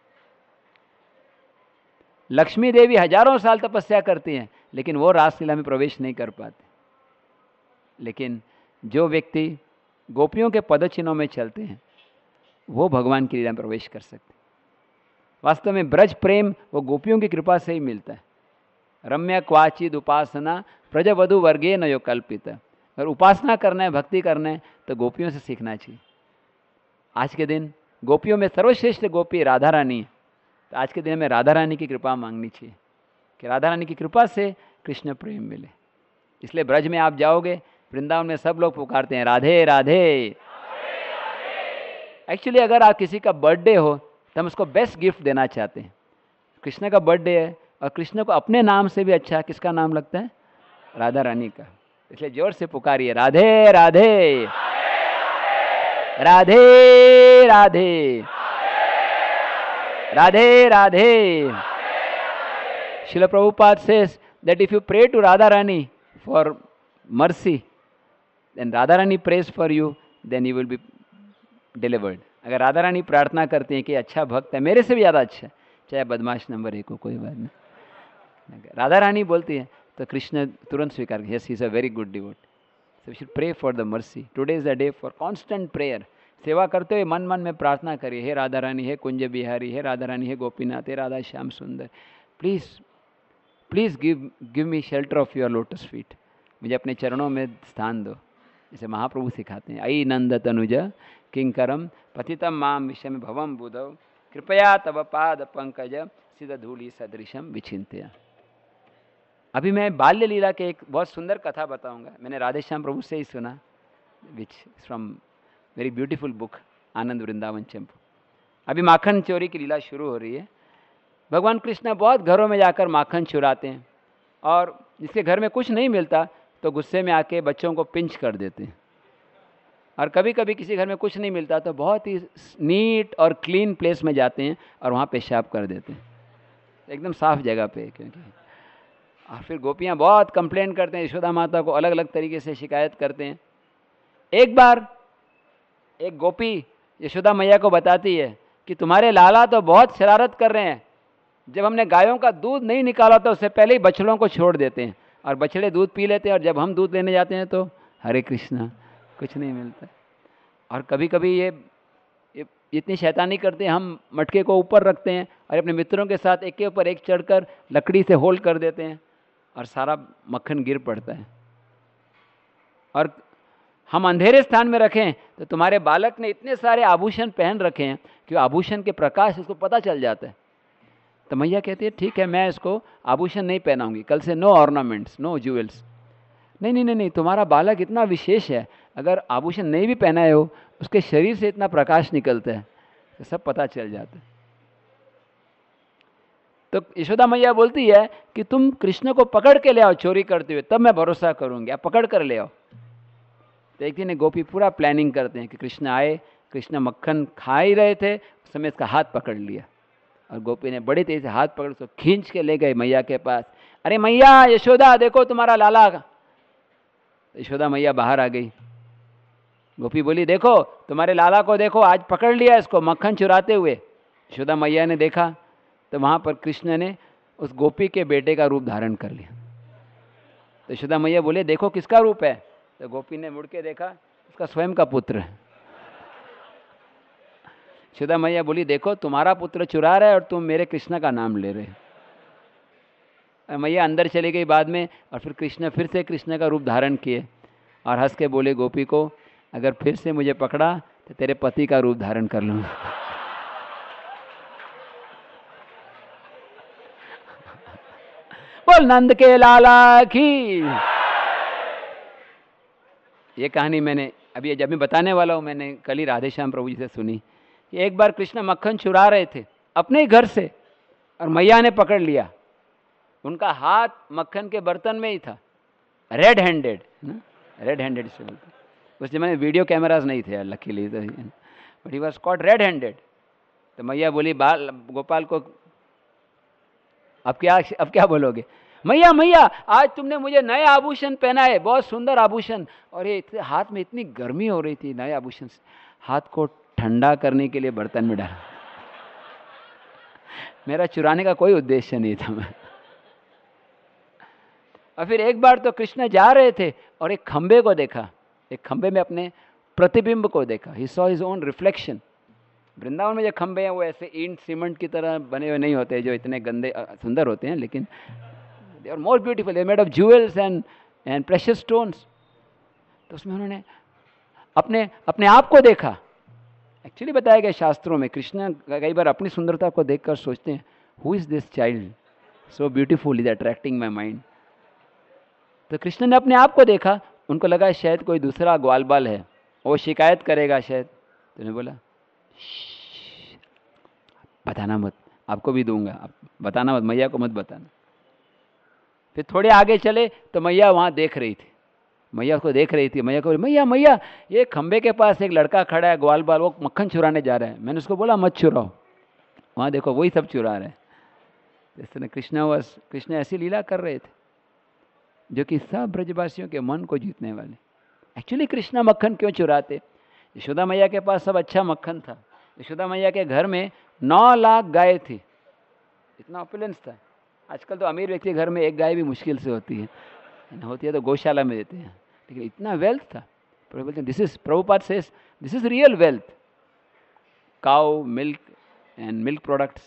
Lakshmi Devi हजारों साल तपस्या करती हैं लेकिन वो रासलीला में प्रवेश नहीं कर पाते। लेकिन जो व्यक्ति गोपियों के पदचिन्हों में चलते हैं वो भगवान की लीला में प्रवेश कर सकते हैं। वास्तव में ब्रज प्रेम वो गोपियों की कृपा से ही मिलता है। रम्य क्वाचिद उपासना प्रजवधु वर्गे न यो कल्पित। अगर उपासना करना है, भक्ति करना है तो गोपियों से सीखना चाहिए। आज के दिन गोपियों में सर्वश्रेष्ठ गोपी राधा रानी है, तो आज के दिन में राधा रानी की कृपा मांगनी चाहिए कि राधा रानी की कृपा से कृष्ण प्रेम मिले। इसलिए ब्रज में आप जाओगे, वृंदावन में सब लोग पुकारते हैं राधे राधे। एक्चुअली अगर आप किसी का बर्थडे हो तो हम उसको बेस्ट गिफ्ट देना चाहते हैं। कृष्ण का बर्थडे है और कृष्ण को अपने नाम से भी अच्छा किसका नाम लगता है? राधा रानी का। इसलिए जोर से पुकारिए Radhe Radhe Radhe Radhe Radhe Radhe. Srila Prabhupada says that if you pray to Radha Rani for mercy, then Radha Rani prays for you, then you will be delivered. अगर राधा रानी प्रार्थना करती हैं कि अच्छा भक्त है, मेरे से भी ज़्यादा अच्छा, चाहे बदमाश नंबर एक हो, कोई बात नहीं, राधा रानी बोलती है तो कृष्ण तुरंत स्वीकार कर, yes, he is a very good devotee. So we should pray for the mercy. Today is the day for constant prayer. सेवा करते हुए मन मन में प्रार्थना करिए, हे राधा रानी, हे कुंज बिहारी, हे राधा रानी, हे गोपीनाथ, हे Radha Shyam Sundar, please please give give me shelter of your lotus feet. मुझे अपने चरणों में स्थान दो। जैसे महाप्रभु सिखाते हैं, अयि नंद तनुज किंकरम पतितम माम विषम भवम बुधौ कृपया तव पाद पंकज सिद्ध धूलि सदृशम विचिंत्य। अभी मैं बाल्य लीला के एक बहुत सुंदर कथा बताऊंगा। मैंने राधे श्याम प्रभु से ही सुना, which from very beautiful book Ananda Vrindavan Champu. अभी माखन चोरी की लीला शुरू हो रही है। भगवान कृष्ण बहुत घरों में जाकर माखन चुराते हैं और जिसके घर में कुछ नहीं मिलता तो गुस्से में आके बच्चों को पिंच कर देते हैं। और कभी कभी किसी घर में कुछ नहीं मिलता तो बहुत ही नीट और क्लीन प्लेस में जाते हैं और वहाँ पेशाब कर देते हैं, एकदम साफ जगह पे। क्योंकि और फिर गोपियाँ बहुत कंप्लेंट करते हैं, यशोदा माता को अलग अलग तरीके से शिकायत करते हैं। एक बार एक गोपी यशोदा मैया को बताती है कि तुम्हारे लाला तो बहुत शरारत कर रहे हैं, जब हमने गायों का दूध नहीं निकाला तो उससे पहले ही बछड़ों को छोड़ देते हैं और बछड़े दूध पी लेते हैं, और जब हम दूध लेने जाते हैं तो हरे कृष्णा कुछ नहीं मिलता। और कभी कभी ये, ये इतनी शैतानी करते हैं, हम मटके को ऊपर रखते हैं और अपने मित्रों के साथ एक के ऊपर एक चढ़कर लकड़ी से होल्ड कर देते हैं और सारा मक्खन गिर पड़ता है। और हम अंधेरे स्थान में रखें तो तुम्हारे बालक ने इतने सारे आभूषण पहन रखे हैं कि आभूषण के प्रकाश उसको पता चल जाता है। तो मैया कहती है ठीक है, मैं इसको आभूषण नहीं पहनाऊंगी, कल से नो ऑर्नामेंट्स, नो ज्वेल्स। नहीं नहीं नहीं नहीं, तुम्हारा बालक इतना विशेष है, अगर आभूषण नहीं भी पहनाए हो उसके शरीर से इतना प्रकाश निकलता है तो सब पता चल जाता है। तो यशोदा मैया बोलती है कि तुम कृष्ण को पकड़ के ले आओ चोरी करते हुए, तब मैं भरोसा करूंगी, आप पकड़ कर ले आओ। तो एक दिन एक गोपी पूरा प्लानिंग करते हैं कि कृष्ण आए, कृष्ण मक्खन खा ही रहे थे, उस समय इसका हाथ पकड़ लिया और गोपी ने बड़ी तेजी से हाथ पकड़ उसको खींच के ले गए मैया के पास। अरे मैया, यशोदा देखो तुम्हारा लाला। यशोदा मैया बाहर आ गई। गोपी बोली देखो तुम्हारे लाला को देखो, आज पकड़ लिया इसको मक्खन चुराते हुए। यशोदा मैया ने देखा तो वहां पर कृष्ण ने उस गोपी के बेटे का रूप धारण कर लिया। तो यशोदा मैया बोले देखो किसका रूप है? तो गोपी ने मुड़ के देखा, उसका स्वयं का पुत्र है। यशोदा मैया बोली देखो तुम्हारा पुत्र चुरा रहा है और तुम मेरे कृष्ण का नाम ले रहे हो। मैया अंदर चली गई बाद में, और फिर कृष्ण फिर से कृष्ण का रूप धारण किए और हंस के बोले गोपी को, अगर फिर से मुझे पकड़ा तो तेरे पति का रूप धारण कर लूंगा। बोल नंद के लाला की। ये कहानी मैंने अभी जब मैं बताने वाला हूँ, मैंने कल ही राधे श्याम प्रभु जी से सुनी। कि एक बार कृष्ण मक्खन चुरा रहे थे अपने ही घर से और मैया ने पकड़ लिया। उनका हाथ मक्खन के बर्तन में ही था, रेड हैंडेड ना, रेड हैंडेड से बोलते। उस जमाने वीडियो कैमराज नहीं थे लकीली, तो but he was caught red handed. तो मैया बोली बाल गोपाल को, अब क्या अब क्या बोलोगे? मैया मैया आज तुमने मुझे नए आभूषण पहना है, बहुत सुंदर आभूषण, और ये इतने हाथ में इतनी गर्मी हो रही थी, नए आभूषण से हाथ को ठंडा करने के लिए बर्तन में डाला। मेरा चुराने का कोई उद्देश्य नहीं था मैं। और फिर एक बार तो कृष्ण जा रहे थे और एक खंबे को देखा, एक खंबे में अपने प्रतिबिंब को देखा। He saw his own reflection. Vrindavan में जो खंबे हैं वो ऐसे ईंट सीमेंट की तरह बने हुए नहीं होते जो इतने गंदे सुंदर होते हैं, लेकिन they are more beautiful, they are made of jewels and and precious stones. तो उसमें उन्होंने अपने अपने आप को देखा। एक्चुअली बताया गया शास्त्रों में, कृष्ण कई बार अपनी सुंदरता को देखकर सोचते हैं, who is this child so beautiful is attracting my mind. तो कृष्ण ने अपने आप को देखा, उनको लगा शायद कोई दूसरा ग्वाल बाल है, वो शिकायत करेगा शायद। तो उन्होंने बोला बताना मत, आपको भी दूंगा, आप बताना मत, मैया को मत बताना। फिर थोड़े आगे चले तो मैया वहाँ देख रही थी, मैया को देख रही थी। मैया को, मैया मैया ये खंबे के पास एक लड़का खड़ा है ग्वाल बाल, वो मक्खन चुराने जा रहा है। मैंने उसको बोला मत चुराओ, वहाँ देखो वही सब चुरा रहे हैं। इसने कृष्ण वस कृष्ण ऐसी लीला कर रहे थे जो कि सब ब्रजवासियों के मन को जीतने वाले। एक्चुअली कृष्ण मक्खन क्यों चुराते? यशोदा मैया के पास सब अच्छा मक्खन था। यशोदा मैया के घर में नौ लाख गाय थी, इतना ऑपुलेंस था। आजकल तो अमीर व्यक्ति के घर में एक गाय भी मुश्किल से होती है, होती है तो गौशाला में देते हैं, लेकिन इतना वेल्थ था। प्रभु बोलते हैं this is, Prabhupada says this is real wealth, cow milk and milk products.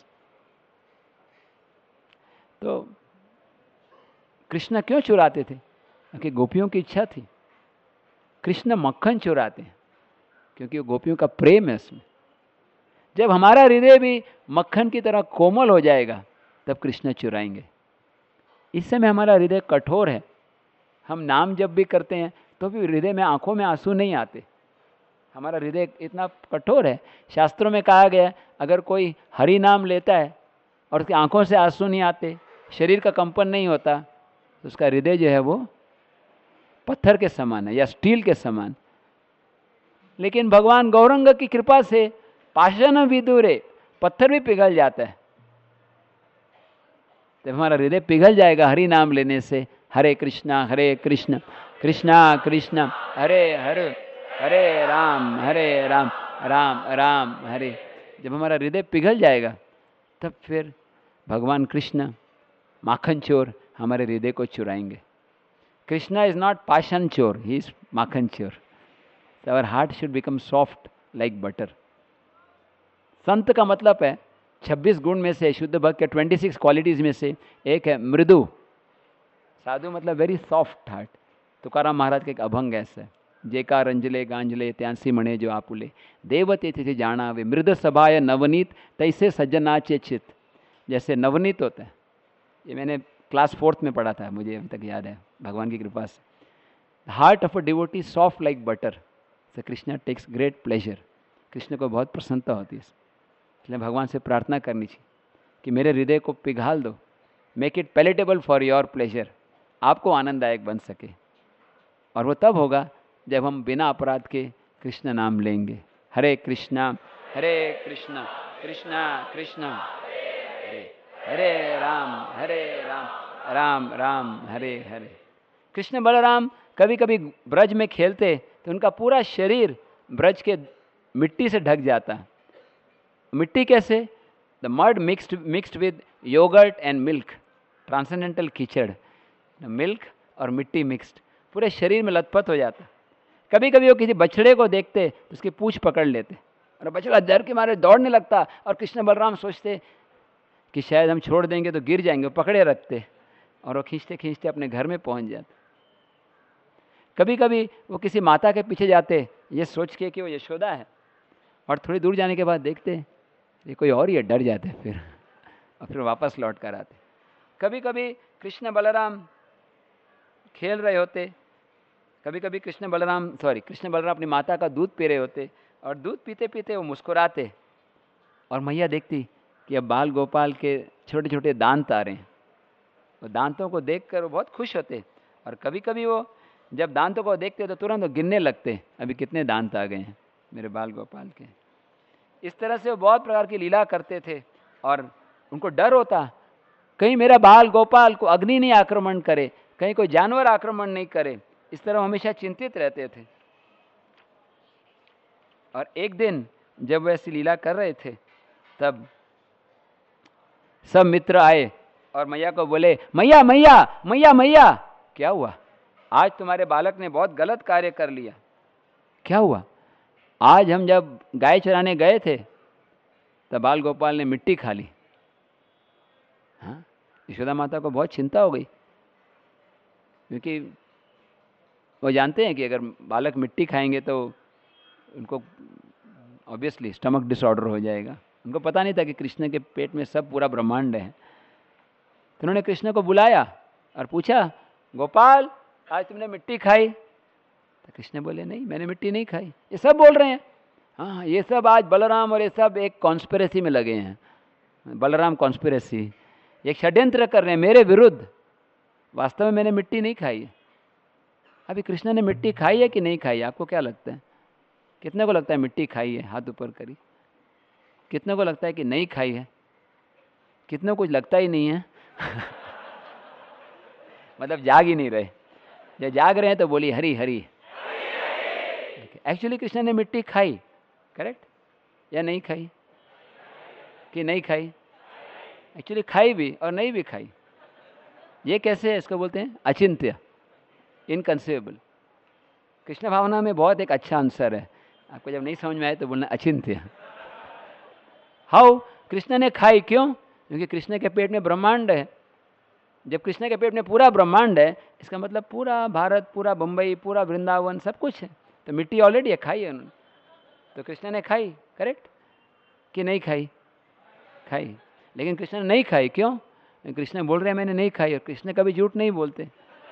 तो कृष्ण क्यों चुराते थे? क्योंकि गोपियों की इच्छा थी। कृष्ण मक्खन चुराते हैं क्योंकि वो गोपियों का प्रेम है उसमें। जब हमारा हृदय भी मक्खन की तरह कोमल हो जाएगा तब कृष्ण चुराएंगे। इस समय हमारा हृदय कठोर है, हम नाम जब भी करते हैं तो भी हृदय में आंखों में आंसू नहीं आते, हमारा हृदय इतना कठोर है। शास्त्रों में कहा गया अगर कोई हरि नाम लेता है और उसकी आंखों से आंसू नहीं आते, शरीर का कंपन नहीं होता, तो उसका हृदय जो है वो पत्थर के समान है या स्टील के समान। लेकिन भगवान गौरंग की कृपा से पाषाण विदुरे, पत्थर भी पिघल जाता है। जब हमारा हृदय पिघल जाएगा हरि नाम लेने से, हरे कृष्णा हरे कृष्ण कृष्णा कृष्ण हरे हरे हरे राम हरे राम राम राम हरे, जब हमारा हृदय पिघल जाएगा तब फिर भगवान कृष्ण माखन चोर हमारे हृदय को चुराएंगे। कृष्णा इज नॉट पाषाण चोर, ही is Makhan Chor. Our heart should become soft like butter. संत का मतलब है छब्बीस गुण में से, शुद्ध भक्त के छब्बीस क्वालिटीज में से एक है मृदु। साधु मतलब very soft heart. Tukaram Maharaj का एक अभंग ऐसा है, जेका रंजले गांजले त्यांसी मणे जो आपुले, देवते तिथि जाना वे मृद सभाय नवनीत तैसे सज्जनाचे चित। जैसे नवनीत होता है, ये मैंने क्लास फोर्थ में पढ़ा था, मुझे अभी तक याद है भगवान की कृपा से। Heart of a devotee soft like butter, so Krishna takes great pleasure. Krishna को बहुत प्रसन्नता होती है, इसलिए भगवान से प्रार्थना करनी चाहिए कि मेरे हृदय को पिघाल दो, make it palatable for your pleasure, आपको आनंददायक बन सके। और वो तब होगा जब हम बिना अपराध के कृष्ण नाम लेंगे। हरे कृष्णा हरे कृष्णा कृष्णा कृष्णा हरे हरे राम हरे राम राम राम हरे हरे। कृष्ण बलराम कभी कभी ब्रज में खेलते तो उनका पूरा शरीर ब्रज के मिट्टी से ढक जाता। मिट्टी कैसे? The mud mixed mixed with yogurt and milk, transcendental कीचड़, मिल्क और मिट्टी मिक्स्ड, पूरे शरीर में लथपथ हो जाता। कभी कभी वो किसी बछड़े को देखते तो उसकी पूंछ पकड़ लेते और बछड़ा डर के मारे दौड़ने लगता, और कृष्ण बलराम सोचते कि शायद हम छोड़ देंगे तो गिर जाएंगे, पकड़े रखते और वो खींचते खींचते अपने घर में पहुंच जाते। कभी कभी वो किसी माता के पीछे जाते ये सोच के कि वो यशोदा है, और थोड़ी दूर जाने के बाद देखते ये कोई और ही है, डर जाते फिर और फिर वापस लौट कर आते। कभी कभी कृष्ण बलराम खेल रहे होते, कभी कभी कृष्ण बलराम सॉरी कृष्ण बलराम अपनी माता का दूध पी रहे होते, और दूध पीते पीते वो मुस्कुराते और मैया देखती कि अब बाल गोपाल के छोटे छोटे दांत आ रहे हैं। वो दांतों को देखकर वो बहुत खुश होते, और कभी कभी वो जब दांतों को देखते तो तुरंत वो गिनने लगते, अभी कितने दांत आ गए हैं मेरे बाल गोपाल के। इस तरह से वो बहुत प्रकार की लीला करते थे, और उनको डर होता कहीं मेरा बाल गोपाल को अग्नि नहीं आक्रमण करे, कहीं कोई जानवर आक्रमण नहीं करे। इस तरह हमेशा चिंतित रहते थे। और एक दिन जब वे ऐसी लीला कर रहे थे, तब सब मित्र आए और मैया को बोले, मैया मैया मैया मैया, क्या हुआ? आज तुम्हारे बालक ने बहुत गलत कार्य कर लिया। क्या हुआ? आज हम जब गाय चराने गए थे तब बाल गोपाल ने मिट्टी खा ली। हाँ, यशोदा माता को बहुत चिंता हो गई, क्योंकि वो जानते हैं कि अगर बालक मिट्टी खाएंगे तो उनको ऑब्वियसली स्टमक डिसऑर्डर हो जाएगा। उनको पता नहीं था कि कृष्ण के पेट में सब पूरा ब्रह्मांड है। तो उन्होंने कृष्ण को बुलाया और पूछा, गोपाल आज तुमने मिट्टी खाई? तो कृष्ण बोले, नहीं मैंने मिट्टी नहीं खाई। ये सब बोल रहे हैं, हाँ ये सब आज बलराम और ये सब एक कॉन्स्पिरेसी में लगे हैं। बलराम कॉन्स्पिरेसी, एक षड्यंत्र कर रहे हैं मेरे विरुद्ध। वास्तव में मैंने मिट्टी नहीं खाई है। अभी कृष्ण ने मिट्टी खाई है कि नहीं खाई है? आपको क्या लगता है? कितने को लगता है मिट्टी खाई है? हाथ ऊपर करी। कितने को लगता है कि नहीं खाई है? कितने को कुछ लगता ही नहीं है? मतलब जाग ही नहीं रहे। जब जाग रहे हैं तो बोली हरी हरी। एक्चुअली कृष्ण ने मिट्टी खाई, करेक्ट या नहीं खाई? कि नहीं खाई? एक्चुअली खाई भी और नहीं भी खाई। ये कैसे है? इसको बोलते हैं अचिंत्य, इनकंसीवेबल। कृष्ण भावना में बहुत एक अच्छा आंसर है। आपको जब नहीं समझ में आए तो बोलना अचिंत्य। हाउ? कृष्ण ने खाई, क्यों? क्योंकि कृष्ण के पेट में ब्रह्मांड है। जब कृष्ण के पेट में पूरा ब्रह्मांड है, इसका मतलब पूरा भारत, पूरा बम्बई, पूरा वृंदावन, सब कुछ है। तो मिट्टी ऑलरेडी है, खाई है उन्होंने। तो कृष्ण ने खाई, करेक्ट कि नहीं खाई? खाई। लेकिन कृष्ण ने नहीं खाई, क्यों? कृष्ण बोल रहे हैं मैंने नहीं खाई, और कृष्ण कभी झूठ नहीं बोलते।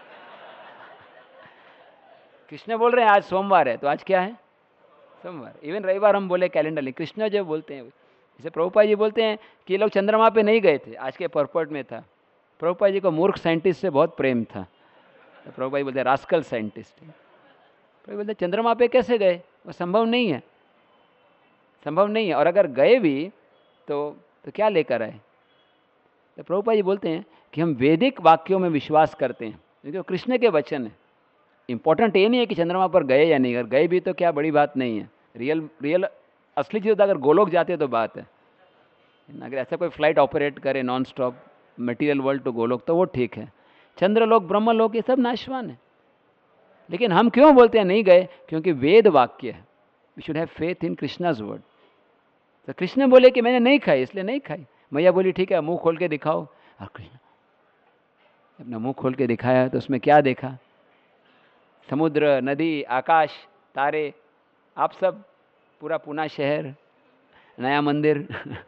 कृष्ण बोल रहे हैं आज सोमवार है, तो आज क्या है? सोमवार। इवन रविवार हम बोले कैलेंडर, लेकिन कृष्ण जो बोलते हैं, जैसे प्रभुपाद जी बोलते हैं कि ये लोग चंद्रमा पे नहीं गए थे, आज के पर्पट में था। प्रभुपाद जी को मूर्ख साइंटिस्ट से बहुत प्रेम था, तो प्रभुपाद जी बोलते हैं रास्कल साइंटिस्ट। प्रभु बोलते चंद्रमा पे कैसे गए? वो संभव नहीं है, संभव नहीं है। और अगर गए भी तो तो क्या लेकर आए? तो प्रभुपाद जी बोलते हैं कि हम वैदिक वाक्यों में विश्वास करते हैं, क्योंकि वो कृष्ण के वचन है। इंपॉर्टेंट ये नहीं है कि चंद्रमा पर गए या नहीं, अगर गए भी तो क्या बड़ी बात नहीं है। रियल रियल असली चीज़ अगर गोलोक जाते तो बात है। अगर ऐसा कोई फ्लाइट ऑपरेट करे non stop material world to Goloka तो वो ठीक है। चंद्रलोक, ब्रह्मलोक, ये सब नाशवान है। लेकिन हम क्यों बोलते हैं नहीं गए? क्योंकि वेद वाक्य है। We should have faith in Krishna's word. तो कृष्ण बोले कि मैंने नहीं खाई, इसलिए नहीं खाई। मैया बोली ठीक है, मुंह खोल के दिखाओ। और कृष्ण अपना मुंह खोल के दिखाया तो उसमें क्या देखा? समुद्र, नदी, आकाश, तारे, आप सब, पूरा पूना शहर, नया मंदिर।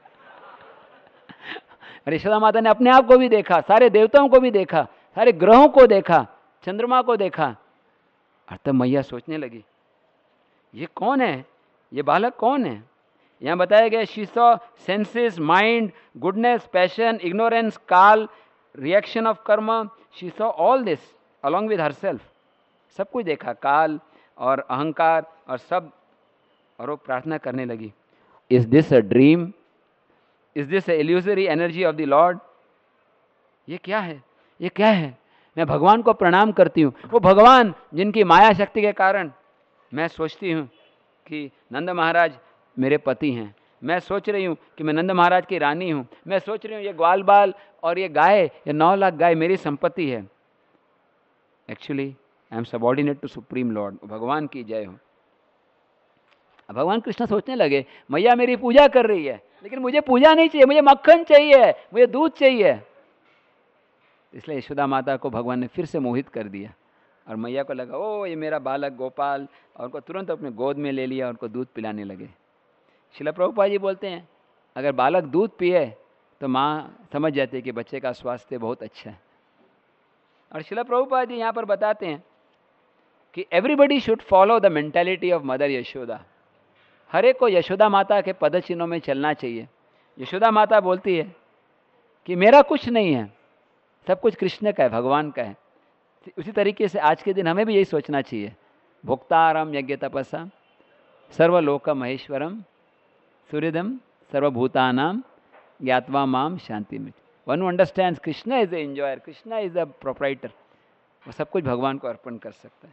और यशोदा माता ने अपने आप को भी देखा, सारे देवताओं को भी देखा, सारे ग्रहों को देखा, चंद्रमा को देखा। और तब मैया सोचने लगी ये कौन है? ये बालक कौन है? यहाँ बताया गया she saw senses, mind, goodness, passion, ignorance, kala, reaction of karma. She saw all this along with herself. सब कुछ देखा, काल और अहंकार और सब। और वो प्रार्थना करने लगी, is this a dream? Is this a illusory energy of the lord? ये क्या है? ये क्या है? मैं भगवान को प्रणाम करती हूँ, वो भगवान जिनकी माया शक्ति के कारण मैं सोचती हूँ कि नंद महाराज मेरे पति हैं। मैं सोच रही हूँ कि मैं नंद महाराज की रानी हूँ। मैं सोच रही हूँ ये ग्वाल बाल और ये गाय, ये नौ लाख गाय मेरी संपत्ति है। Actually I am subordinate to supreme lord. भगवान की जय हो। भगवान कृष्ण सोचने लगे मैया मेरी पूजा कर रही है, लेकिन मुझे पूजा नहीं चाहिए, मुझे मक्खन चाहिए, मुझे दूध चाहिए। इसलिए यशोदा माता को भगवान ने फिर से मोहित कर दिया, और मैया को लगा ओ ये मेरा बालक गोपाल, और उनको तुरंत अपने गोद में ले लिया और उनको दूध पिलाने लगे। श्रील प्रभुपाद जी बोलते हैं अगर बालक दूध पिए तो माँ समझ जाती है कि बच्चे का स्वास्थ्य बहुत अच्छा है। और श्रील प्रभुपाद जी यहाँ पर बताते हैं कि everybody should follow the mentality of mother Yashoda. हर एक को यशोदा माता के पद चिन्हों में चलना चाहिए। यशोदा माता बोलती है कि मेरा कुछ नहीं है, सब कुछ कृष्ण का है, भगवान का है। उसी तरीके से आज के दिन हमें भी यही सोचना चाहिए। भोक्तारम यज्ञ तपसा सर्वलोक महेश्वरम सूर्यदम सर्वभूतानाम ज्ञात्वा माम शांति में। One who understands Krishna is the enjoyer, Krishna is the proprietor, वो सब कुछ भगवान को अर्पण कर सकता है।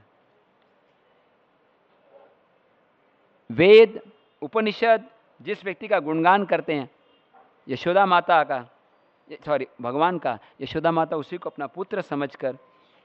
वेद उपनिषद जिस व्यक्ति का गुणगान करते हैं यशोदा माता का, सॉरी भगवान का, यशोदा माता उसी को अपना पुत्र समझकर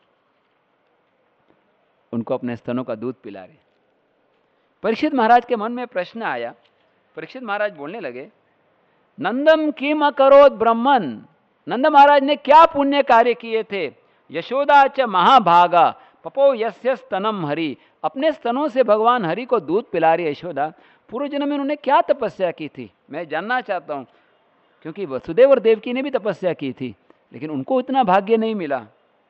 उनको अपने स्तनों का दूध पिला रहे। परीक्षित महाराज के मन में प्रश्न आया। परीक्षित महाराज बोलने लगे, नंदम किम अकरोत ब्रह्मन, नंद महाराज ने क्या पुण्य कार्य किए थे। यशोदा च महाभागा पपो यस्य स्तनम हरि, अपने स्तनों से भगवान हरि को दूध पिला रही यशोदा। पूर्व जन्म में उन्होंने क्या तपस्या की थी, मैं जानना चाहता हूँ, क्योंकि वसुदेव और देवकी ने भी तपस्या की थी लेकिन उनको इतना भाग्य नहीं मिला।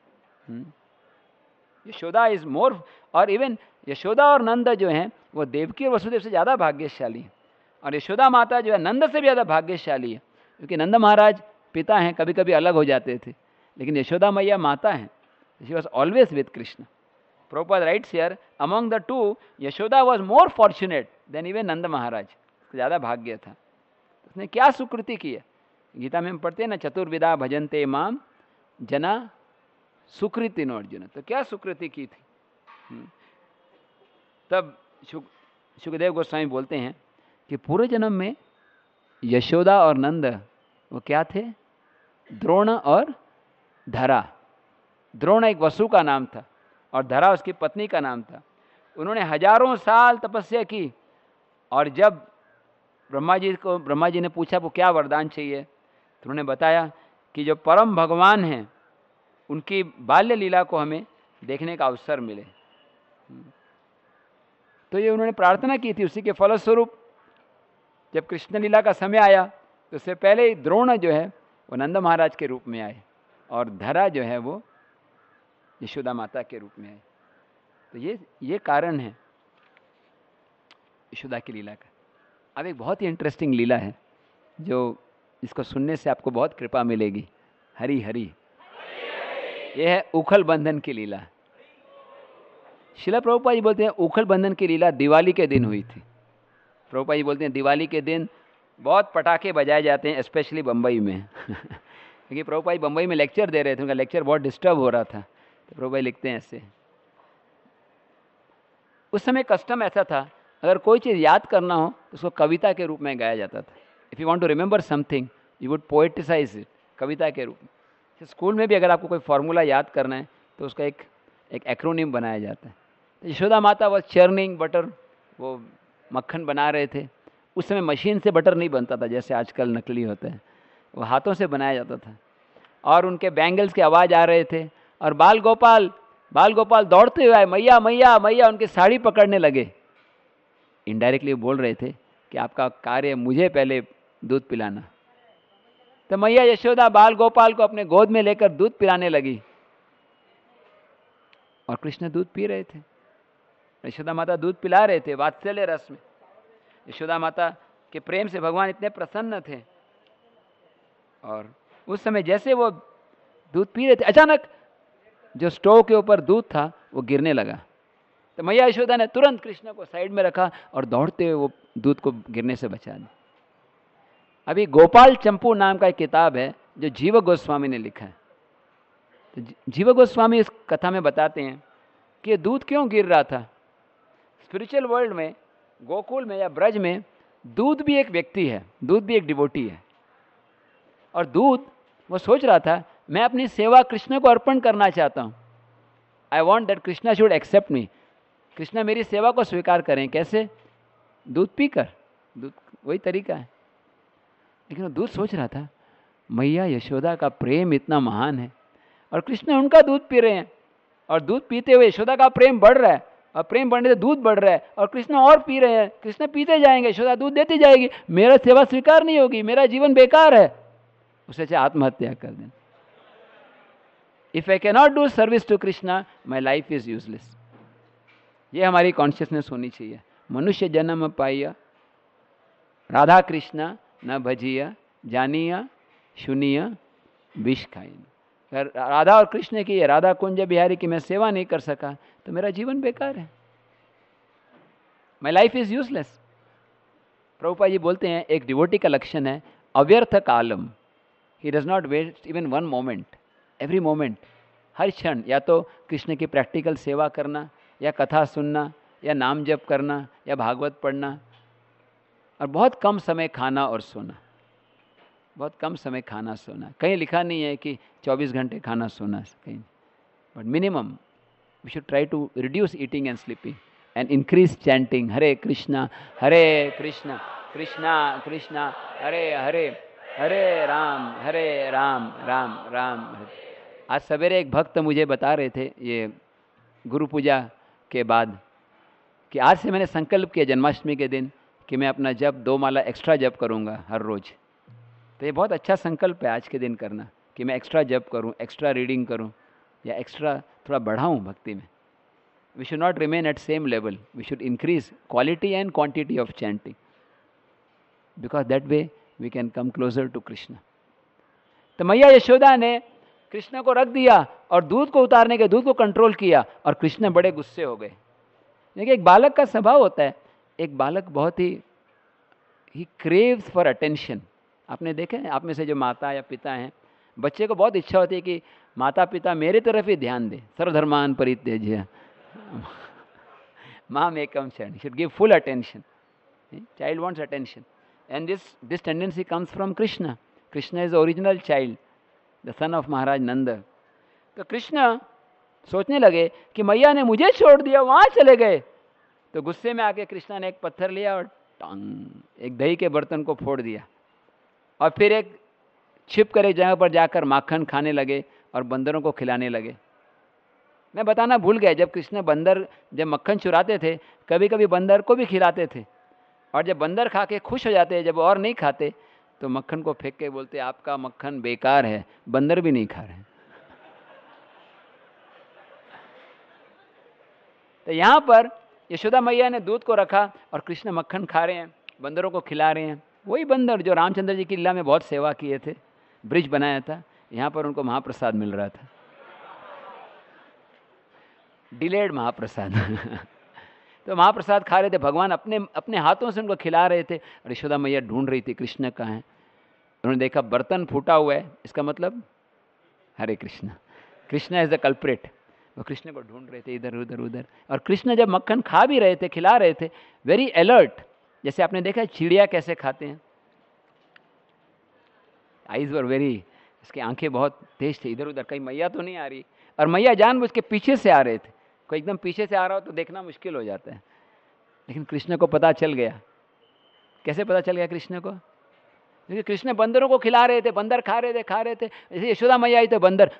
यशोदा इज मोर, और इवन यशोदा और नंद जो हैं वो देवकी और वसुदेव से ज़्यादा भाग्यशाली हैं, और यशोदा माता जो है नंद से भी ज़्यादा भाग्यशाली है, क्योंकि नंद महाराज पिता हैं, कभी कभी अलग हो जाते थे, लेकिन यशोदा मैया माता हैं। She was always with Krishna. Prabhupada writes here, among the two, Yashoda was more fortunate than even Nanda Maharaj, ज़्यादा भाग्य था। उसने क्या सुकृति की है, गीता में हम पढ़ते हैं ना, चतुर्विधा भजन्ते माम जना सुकृति नो अर्जुन, तो क्या सुकृति की थी। तब सुखदेव गोस्वामी बोलते हैं कि पूर्व जन्म में यशोदा और नंद वो क्या थे, द्रोण और धरा। द्रोण एक वसु का नाम था और धरा उसकी पत्नी का नाम था। उन्होंने हजारों साल तपस्या की, और जब ब्रह्मा जी को ब्रह्मा जी ने पूछा वो क्या वरदान चाहिए, तो उन्होंने बताया कि जो परम भगवान हैं उनकी बाल्य लीला को हमें देखने का अवसर मिले। तो ये उन्होंने प्रार्थना की थी। उसी के फलस्वरूप जब कृष्ण लीला का समय आया तो उससे पहले ही द्रोण जो है वो नंद महाराज के रूप में आए और धरा जो है वो यशोदा माता के रूप में आए। तो ये ये कारण है यशोदा की लीला का। अब एक बहुत ही इंटरेस्टिंग लीला है जो इसको सुनने से आपको बहुत कृपा मिलेगी। हरि हरि, ये है उखल बंधन की लीला। शिला प्रभुपाद जी बोलते हैं उखल बंधन की लीला दिवाली के दिन हुई थी। प्रभुपाद जी बोलते हैं दिवाली के दिन बहुत पटाखे बजाए जाते हैं, स्पेशली बम्बई में क्योंकि प्रभुपाद जी बम्बई में लेक्चर दे रहे थे, उनका लेक्चर बहुत डिस्टर्ब हो रहा था। तो प्रभुपाद लिखते हैं ऐसे, उस समय कस्टम ऐसा था, अगर कोई चीज़ याद करना हो तो उसको कविता के रूप में गाया जाता था। If you want to remember something you would poeticize it, कविता के रूप में। स्कूल में भी अगर आपको कोई फार्मूला याद करना है तो उसका एक एक एक्रोनिम बनाया जाता है। तो यशोदा माता वो चर्निंग बटर, वो मक्खन बना रहे थे। उस समय मशीन से बटर नहीं बनता था जैसे आजकल नकली होता है, वो हाथों से बनाया जाता था। और उनके बैंगल्स की आवाज़ आ रहे थे और बाल गोपाल बाल गोपाल दौड़ते हुए आए, मैया मैया मैया, उनकी साड़ी पकड़ने लगे। इनडायरेक्टली बोल रहे थे कि आपका कार्य मुझे पहले दूध पिलाना। तो मैया यशोदा बाल गोपाल को अपने गोद में लेकर दूध पिलाने लगी और कृष्ण दूध पी रहे थे। यशोदा माता दूध पिला रहे थे वात्सल्य रस में। यशोदा माता के प्रेम से भगवान इतने प्रसन्न थे। और उस समय जैसे वो दूध पी रहे थे, अचानक जो स्टोव के ऊपर दूध था वो गिरने लगा। तो मैया यशोदा ने तुरंत कृष्ण को साइड में रखा और दौड़ते हुए वो दूध को गिरने से बचा दिया। अभी गोपाल चंपू नाम का एक किताब है जो जीव गोस्वामी ने लिखा है। तो जीव गोस्वामी इस कथा में बताते हैं कि दूध क्यों गिर रहा था। स्पिरिचुअल वर्ल्ड में, गोकुल में या ब्रज में, दूध भी एक व्यक्ति है, दूध भी एक डिवोटी है। और दूध वो सोच रहा था मैं अपनी सेवा कृष्ण को अर्पण करना चाहता हूँ। I want that Krishna should accept me, Krishna मेरी सेवा को स्वीकार करें। कैसे? दूध पीकर, दूध वही तरीका है। लेकिन वो दूध सोच रहा था मैया यशोदा का प्रेम इतना महान है और कृष्ण उनका दूध पी रहे हैं, और दूध पीते हुए यशोदा का प्रेम बढ़ रहा है, और प्रेम बढ़ने से दूध बढ़ रहा है और कृष्ण और पी रहे हैं। कृष्ण पीते जाएंगे, यशोदा दूध देती जाएगी, मेरा सेवा स्वीकार नहीं होगी, मेरा जीवन बेकार है। उसे चाहे आत्महत्या कर दें। If I can not do service to Krishna my life is useless. ये हमारी कॉन्शियसनेस होनी चाहिए। मनुष्य जन्म पाइया राधा कृष्णा न भजिया जानिया सुनिया विष खाइए। अगर राधा और कृष्ण की, राधा कुंज बिहारी की मैं सेवा नहीं कर सका तो मेरा जीवन बेकार है, my life is useless. Prabhupada ji बोलते हैं एक डिवोटी का लक्षण है अव्यर्थ कालम। He does not waste even one moment, every moment, हर क्षण या तो कृष्ण की प्रैक्टिकल सेवा करना, या कथा सुनना, या नाम जप करना, या भागवत पढ़ना, और बहुत कम समय खाना और सोना, बहुत कम समय खाना सोना। कहीं लिखा नहीं है कि चौबीस घंटे खाना सोना, कहीं, but minimum we should try to reduce eating and sleeping and increase chanting Hare Krishna Hare Krishna Krishna Krishna Hare Hare Hare Rama Hare Ram Rama Rama Hare. आज सवेरे एक भक्त मुझे बता रहे थे ये गुरु पूजा के बाद कि आज से मैंने संकल्प किया जन्माष्टमी के दिन कि मैं अपना जप दो माला एक्स्ट्रा जप करूँगा हर रोज़। तो ये बहुत अच्छा संकल्प है आज के दिन करना कि मैं एक्स्ट्रा जप करूँ, एक्स्ट्रा रीडिंग करूँ, या एक्स्ट्रा थोड़ा बढ़ाऊँ भक्ति में। We should not remain at same level, we should increase quality and quantity of chanting, because that way we can come closer to Krishna. तो मैया यशोदा ने कृष्ण को रख दिया और दूध को उतारने के दूध को कंट्रोल किया, और कृष्ण बड़े गुस्से हो गए। देखिए एक बालक का स्वभाव होता है, एक बालक बहुत ही ही क्रेव्स फॉर अटेंशन। आपने देखे हैं, आप में से जो माता या पिता हैं, बच्चे को बहुत इच्छा होती है कि माता पिता मेरे तरफ ही ध्यान दे, सर्वधर्मान परित्यज्य माम एकम शरण, should give full attention. Child wants attention and this this tendency comes from Krishna. Krishna is the original child, the son of Maharaj Nanda. तो कृष्ण सोचने लगे कि मैया ने मुझे छोड़ दिया, वहां चले गए। तो गुस्से में आके कृष्णा ने एक पत्थर लिया और टंग एक दही के बर्तन को फोड़ दिया, और फिर एक छिप कर एक जगह पर जाकर माखन खाने लगे और बंदरों को खिलाने लगे। मैं बताना भूल गया, जब कृष्ण बंदर जब मक्खन चुराते थे, कभी कभी बंदर को भी खिलाते थे, और जब बंदर खा के खुश हो जाते, जब और नहीं खाते तो मक्खन को फेंक के बोलते आपका मक्खन बेकार है, बंदर भी नहीं खा रहे। तो यहाँ पर यशोदा मैया ने दूध को रखा और कृष्ण मक्खन खा रहे हैं, बंदरों को खिला रहे हैं। वही बंदर जो रामचंद्र जी की लीला में बहुत सेवा किए थे, ब्रिज बनाया था, यहाँ पर उनको महाप्रसाद मिल रहा था, डिलेड महाप्रसाद तो महाप्रसाद खा रहे थे, भगवान अपने अपने हाथों से उनको खिला रहे थे, और यशोदा मैया ढूंढ रही थी कृष्ण कहाँ है। उन्होंने देखा बर्तन फूटा हुआ है, इसका मतलब Hare Krishna, Krishna is the culprit. वो कृष्ण को ढूंढ रहे थे इधर उधर उधर, और कृष्ण जब मक्खन खा भी रहे थे, खिला रहे थे, वेरी अलर्ट, जैसे आपने देखा चिड़िया कैसे खाते हैं, आईज वर वेरी, इसकी आंखें बहुत तेज थी, इधर उधर कहीं मैया तो नहीं आ रही, और मैया जानबूझ के पीछे से आ रहे थे। कोई एकदम पीछे से आ रहा हो तो देखना मुश्किल हो जाता है, लेकिन कृष्ण को पता चल गया। कैसे पता चल गया कृष्ण को? क्योंकि कृष्ण बंदरों को खिला रहे थे, बंदर खा रहे थे खा रहे थे जैसे यशोदा मैया आई तो बंदर,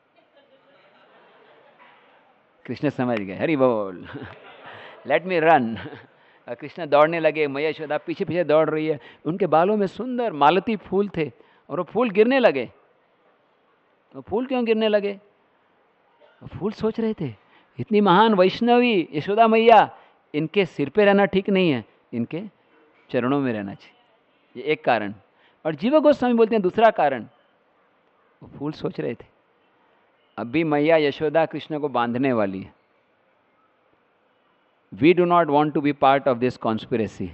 कृष्ण समझ गए, हरि बोल लेट मी रन। कृष्ण दौड़ने लगे, मैया यशोदा पीछे पीछे दौड़ रही है, उनके बालों में सुंदर मालती फूल थे, और वो फूल गिरने लगे। वो फूल क्यों गिरने लगे? वो फूल सोच रहे थे इतनी महान वैष्णवी यशोदा मैया, इनके सिर पे रहना ठीक नहीं है, इनके चरणों में रहना चाहिए, ये एक कारण। और जीव गोस्वामी बोलते हैं दूसरा कारण, वो फूल सोच रहे थे अभी मैया यशोदा कृष्ण को बांधने वाली है, we do not want to be part of this conspiracy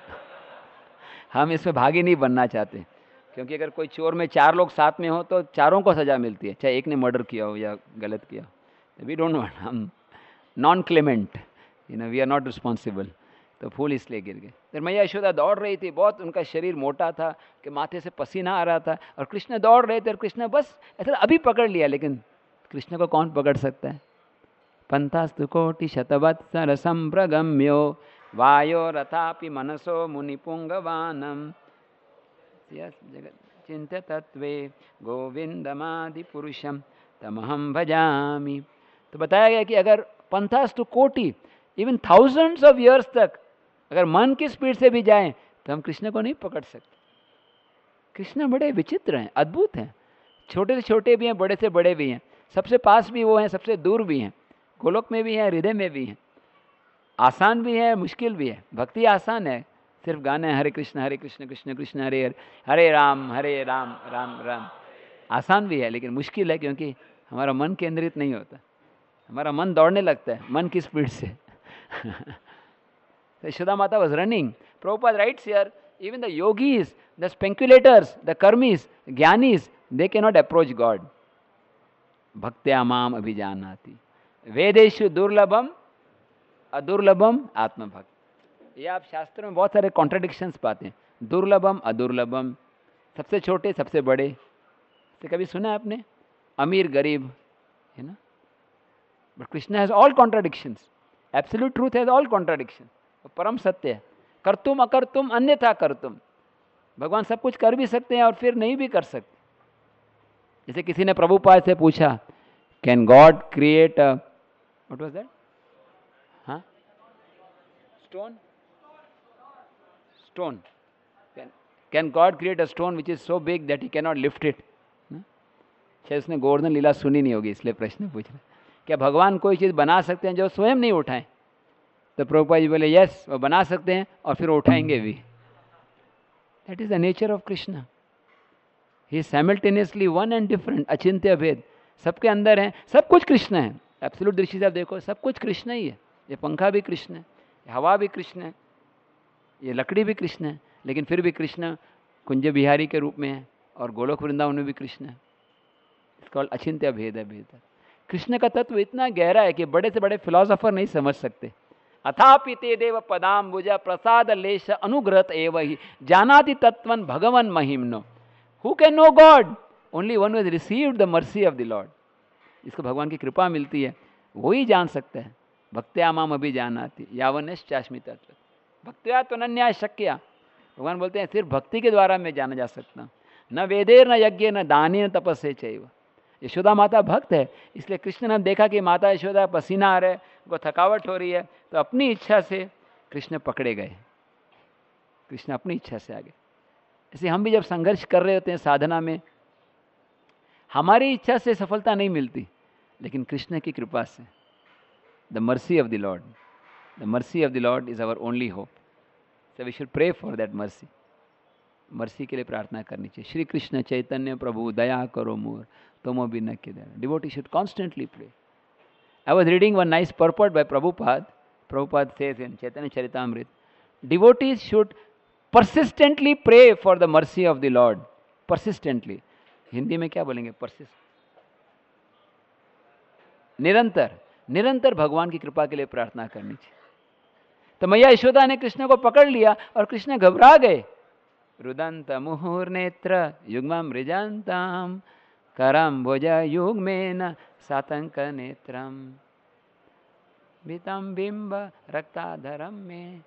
हम इसमें भागी नहीं बनना चाहते, क्योंकि अगर कोई चोर में चार लोग साथ में हो तो चारों को सजा मिलती है, चाहे एक ने मर्डर किया हो या गलत किया हो। वी डोंट वांट, हम non clement, you know, we are not responsible. तो फूल इसलिए गिर गए। फिर मैया यशोदा दौड़ रही थी, बहुत उनका शरीर मोटा था कि माथे से पसीना आ रहा था, और कृष्ण दौड़ रहे थे, और कृष्ण बस ऐसा अभी पकड़ लिया, लेकिन कृष्ण को कौन पकड़ सकता है? पंथास्तु कोटि शतवत्सर संप्रगम्यो वायो रथापि मनसो मुनिपुंगवानम जगत चिंत्य तत्वे गोविंदमादि पुरुषम तमहम भजामि। तो बताया गया कि अगर पंथास्तु कोटि, इवन थाउजेंड्स ऑफ इयर्स तक अगर मन की स्पीड से भी जाएं तो हम कृष्ण को नहीं पकड़ सकते। कृष्ण बड़े विचित्र हैं, अद्भुत हैं, छोटे से छोटे भी हैं, बड़े से बड़े भी हैं, सबसे पास भी वो हैं, सबसे दूर भी हैं, गोलोक में भी हैं, हृदय में भी हैं, आसान भी है, मुश्किल भी है। भक्ति आसान है, सिर्फ गाने हैं, हरे कृष्ण हरे कृष्ण कृष्ण कृष्ण हरे हरे, हरे राम हरे राम राम राम। आसान भी है लेकिन मुश्किल है, क्योंकि हमारा मन केंद्रित नहीं होता, हमारा मन दौड़ने लगता है मन की स्पीड से। Yashoda Mata was running. Prabhupada writes here, even the yogis, the speculators, the karmis, jnanis, they cannot approach God. Bhaktya mam abhijanati. Vedeshu durlabham, adurlabham, atma bhakt. ये आप शास्त्र में बहुत सारे कॉन्ट्राडिक्शंस पाते हैं, दुर्लभम अदुर्लभम, सबसे छोटे सबसे बड़े। तो कभी सुना है आपने अमीर गरीब, है ना? But Krishna has all contradictions, absolute truth has all contradiction, परम सत्य है। करतुम अकर्तुम अन्यथा करतुम, भगवान सब कुछ कर भी सकते हैं और फिर नहीं भी कर सकते। जैसे किसी ने प्रभुपाद से पूछा, can god create a what was that, हाँ, stone stone can can god create a stone which is so big that he can not lift it. शायद उसने गोवर्धन लीला सुनी नहीं होगी, इसलिए प्रश्न पूछ रहे, क्या भगवान कोई चीज़ बना सकते हैं जो स्वयं नहीं उठाएं? तो प्रभुपाद जी बोले यस, वो बना सकते हैं और फिर उठाएंगे भी। That is the nature of Krishna, he is simultaneously one and different, अचिंत्य भेद सबके अंदर है, सब कुछ कृष्ण है। एब्सोल्यूट दृष्टि से आप देखो सब कुछ कृष्ण ही है, ये पंखा भी कृष्ण है, हवा भी कृष्ण है, ये लकड़ी भी कृष्ण है, लेकिन फिर भी कृष्ण कुंज बिहारी के रूप में है और गोलोक वृंदावन में भी कृष्ण है। इसका अचिंत्य भेद है, भेद है। कृष्ण का तत्व इतना गहरा है कि बड़े से बड़े फिलोसोफर नहीं समझ सकते। अथापि ते देव पदाम्बुज प्रसाद लेश अनुग्रत एव ही जानाति तत्वन भगवन महिम्नो। Who can know god? Only one who has received the mercy of the lord. इसको भगवान की कृपा मिलती है, वो ही जान सकता है। भक्त्या माम अभी जानाति यावनश्चास्मि तत्र भक्त्या त्वनन्या शक्या। भगवान बोलते हैं सिर्फ भक्ति के द्वारा मैं जाना जा सकता हूँ, न वेदेर न यज्ञ न दाने न तपस्से चैव। यशोदा माता भक्त है, इसलिए कृष्ण ने देखा कि माता यशोदा पसीना आ रहा है, उनको थकावट हो रही है, तो अपनी इच्छा से कृष्ण पकड़े गए, कृष्ण अपनी इच्छा से आ गए। ऐसे हम भी जब संघर्ष कर रहे होते हैं साधना में, हमारी इच्छा से सफलता नहीं मिलती, लेकिन कृष्ण की कृपा से, the mercy of the lord, the mercy of the lord is our only hope. So we should pray for that mercy. Mercy के लिए प्रार्थना करनी चाहिए। श्री कृष्ण चैतन्य प्रभु दया करो मोर, तुम भी न के देना। Devotee should constantly pray. I was reading one nice purport by Prabhupada. Prabhupada says in Chaitanya Charitamrita, devotees should persistently pray for the mercy of the Lord. Persistently. Hindi में क्या बोलेंगे? persist. निरंतर निरंतर भगवान की कृपा के लिए प्रार्थना करनी चाहिए। तो मैया यशोदा ने कृष्ण को पकड़ लिया और कृष्ण घबरा गए। रुदंत मुहुर नेत्र युग्मं मृजान्ताम करम भुजा युग्मेन सातंक नेत्रम भीतम बिंब रक्ताधरम में।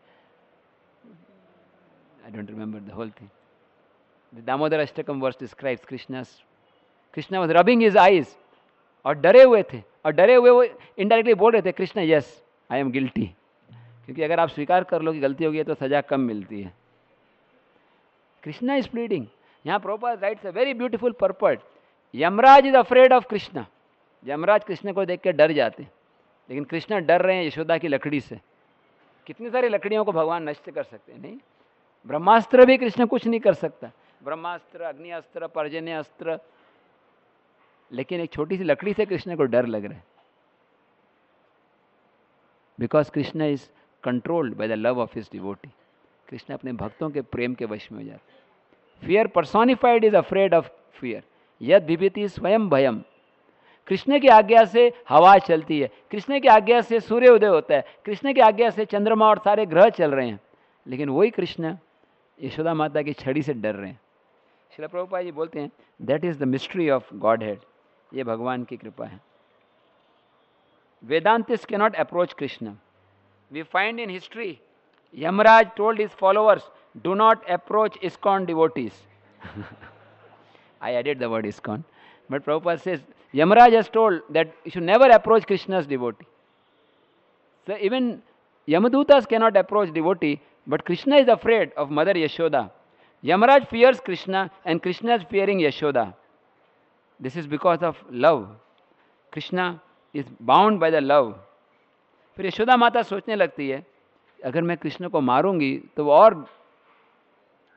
I don't remember the whole thing. The Damodar Ashtakam verse describes Krishna's Krishna was rubbing his eyes और डरे हुए थे, और डरे हुए वो इनडायरेक्टली बोल रहे थे Krishna yes I am guilty, क्योंकि अगर आप स्वीकार कर लो कि गलती हो गई तो सजा कम मिलती है। Krishna is pleading. यहाँ Prabhupada writes a very beautiful purport, Yamaraj is afraid of Krishna. Yamaraj Krishna को देख के डर जाते, लेकिन कृष्ण डर रहे हैं यशोदा की लकड़ी से। कितनी सारी लकड़ियों को भगवान नष्ट कर सकते हैं, नहीं? ब्रह्मास्त्र भी कृष्ण कुछ नहीं कर सकता, ब्रह्मास्त्र, अग्नि अस्त्र, पर्जन्य अस्त्र, लेकिन एक छोटी सी लकड़ी से कृष्ण को डर लग रहा है, because Krishna is controlled by the love of his devotee. Krishna अपने भक्तों के प्रेम के वश में हो जाते हैं। Fear personified is afraid of fear, यद विभीति स्वयं भयम। कृष्ण की आज्ञा से हवा चलती है, कृष्ण की आज्ञा से सूर्य उदय होता है, कृष्ण की आज्ञा से चंद्रमा और सारे ग्रह चल रहे हैं, लेकिन वही कृष्ण यशोदा माता की छड़ी से डर रहे हैं। श्रील प्रभुपाद जी बोलते हैं that is the mystery of Godhead, ये भगवान की कृपा है। Vedantist can not approach Krishna. We find in history Yamaraj told his followers, do not approach ISKCON devotees. I added the word ISKCON. But Prabhupada says, Yamaraj has told that you should never approach Krishna's devotee. So even Yamadutas cannot approach devotee, but Krishna is afraid of Mother Yashoda. Yamaraj fears Krishna and Krishna is fearing Yashoda. This is because of love. Krishna is bound by the love. फिर यशोदा माता सोचने लगती है अगर मैं कृष्ण को मारूंगी तो वो और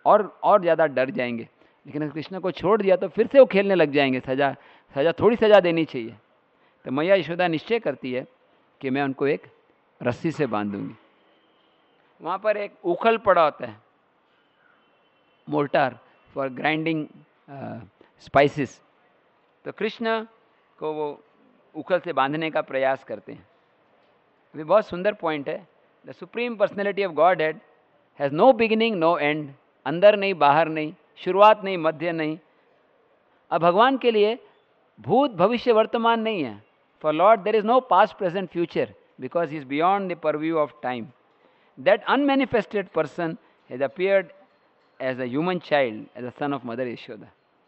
और और ज़्यादा डर जाएंगे। लेकिन अगर कृष्ण को छोड़ दिया तो फिर से वो खेलने लग जाएंगे, सजा सजा थोड़ी सजा देनी चाहिए। तो मैया यशोदा निश्चय करती है कि मैं उनको एक रस्सी से बांधूंगी। वहाँ पर एक उखल पड़ा होता है, मोर्टार फॉर ग्राइंडिंग स्पाइसेस। तो कृष्ण को वो उखल से बांधने का प्रयास करते हैं। अभी बहुत सुंदर पॉइंट है। The supreme personality of Godhead has no beginning no end, अंदर नहीं बाहर नहीं, शुरुआत नहीं मध्य नहीं। अब भगवान के लिए भूत भविष्य वर्तमान नहीं है। For lord there is no past present future because he is beyond the purview of time. That unmanifested person has appeared as a human child, as a son of mother Yashoda.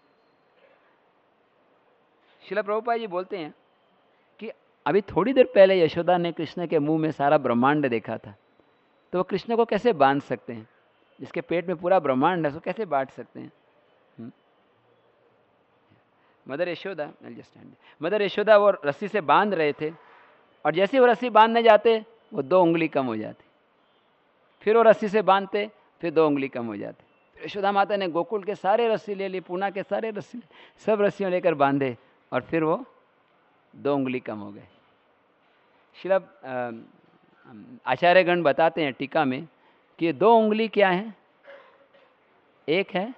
Srila Prabhupada ji बोलते हैं कि अभी थोड़ी देर पहले यशोदा ने कृष्ण के मुंह में सारा ब्रह्मांड देखा था, तो वो कृष्ण को कैसे बांध सकते हैं? जिसके पेट में पूरा ब्रह्मांड है, उसको कैसे बांट सकते हैं? Mother Yashoda understand mother Yashoda वो रस्सी से बांध रहे थे, और जैसे वो रस्सी बांधने जाते वो दो उंगली कम हो जाती, फिर वो रस्सी से बांधते फिर दो उंगली कम हो जाती। फिर यशोदा माता ने गोकुल के सारे रस्सी ले ली, पूना के सारे रस्सी, सब रस्सियों लेकर बांधे, और फिर वो दो उंगली कम हो गए। श्रील आचार्यगण बताते हैं टीका में कि ये दो उंगली क्या है? एक है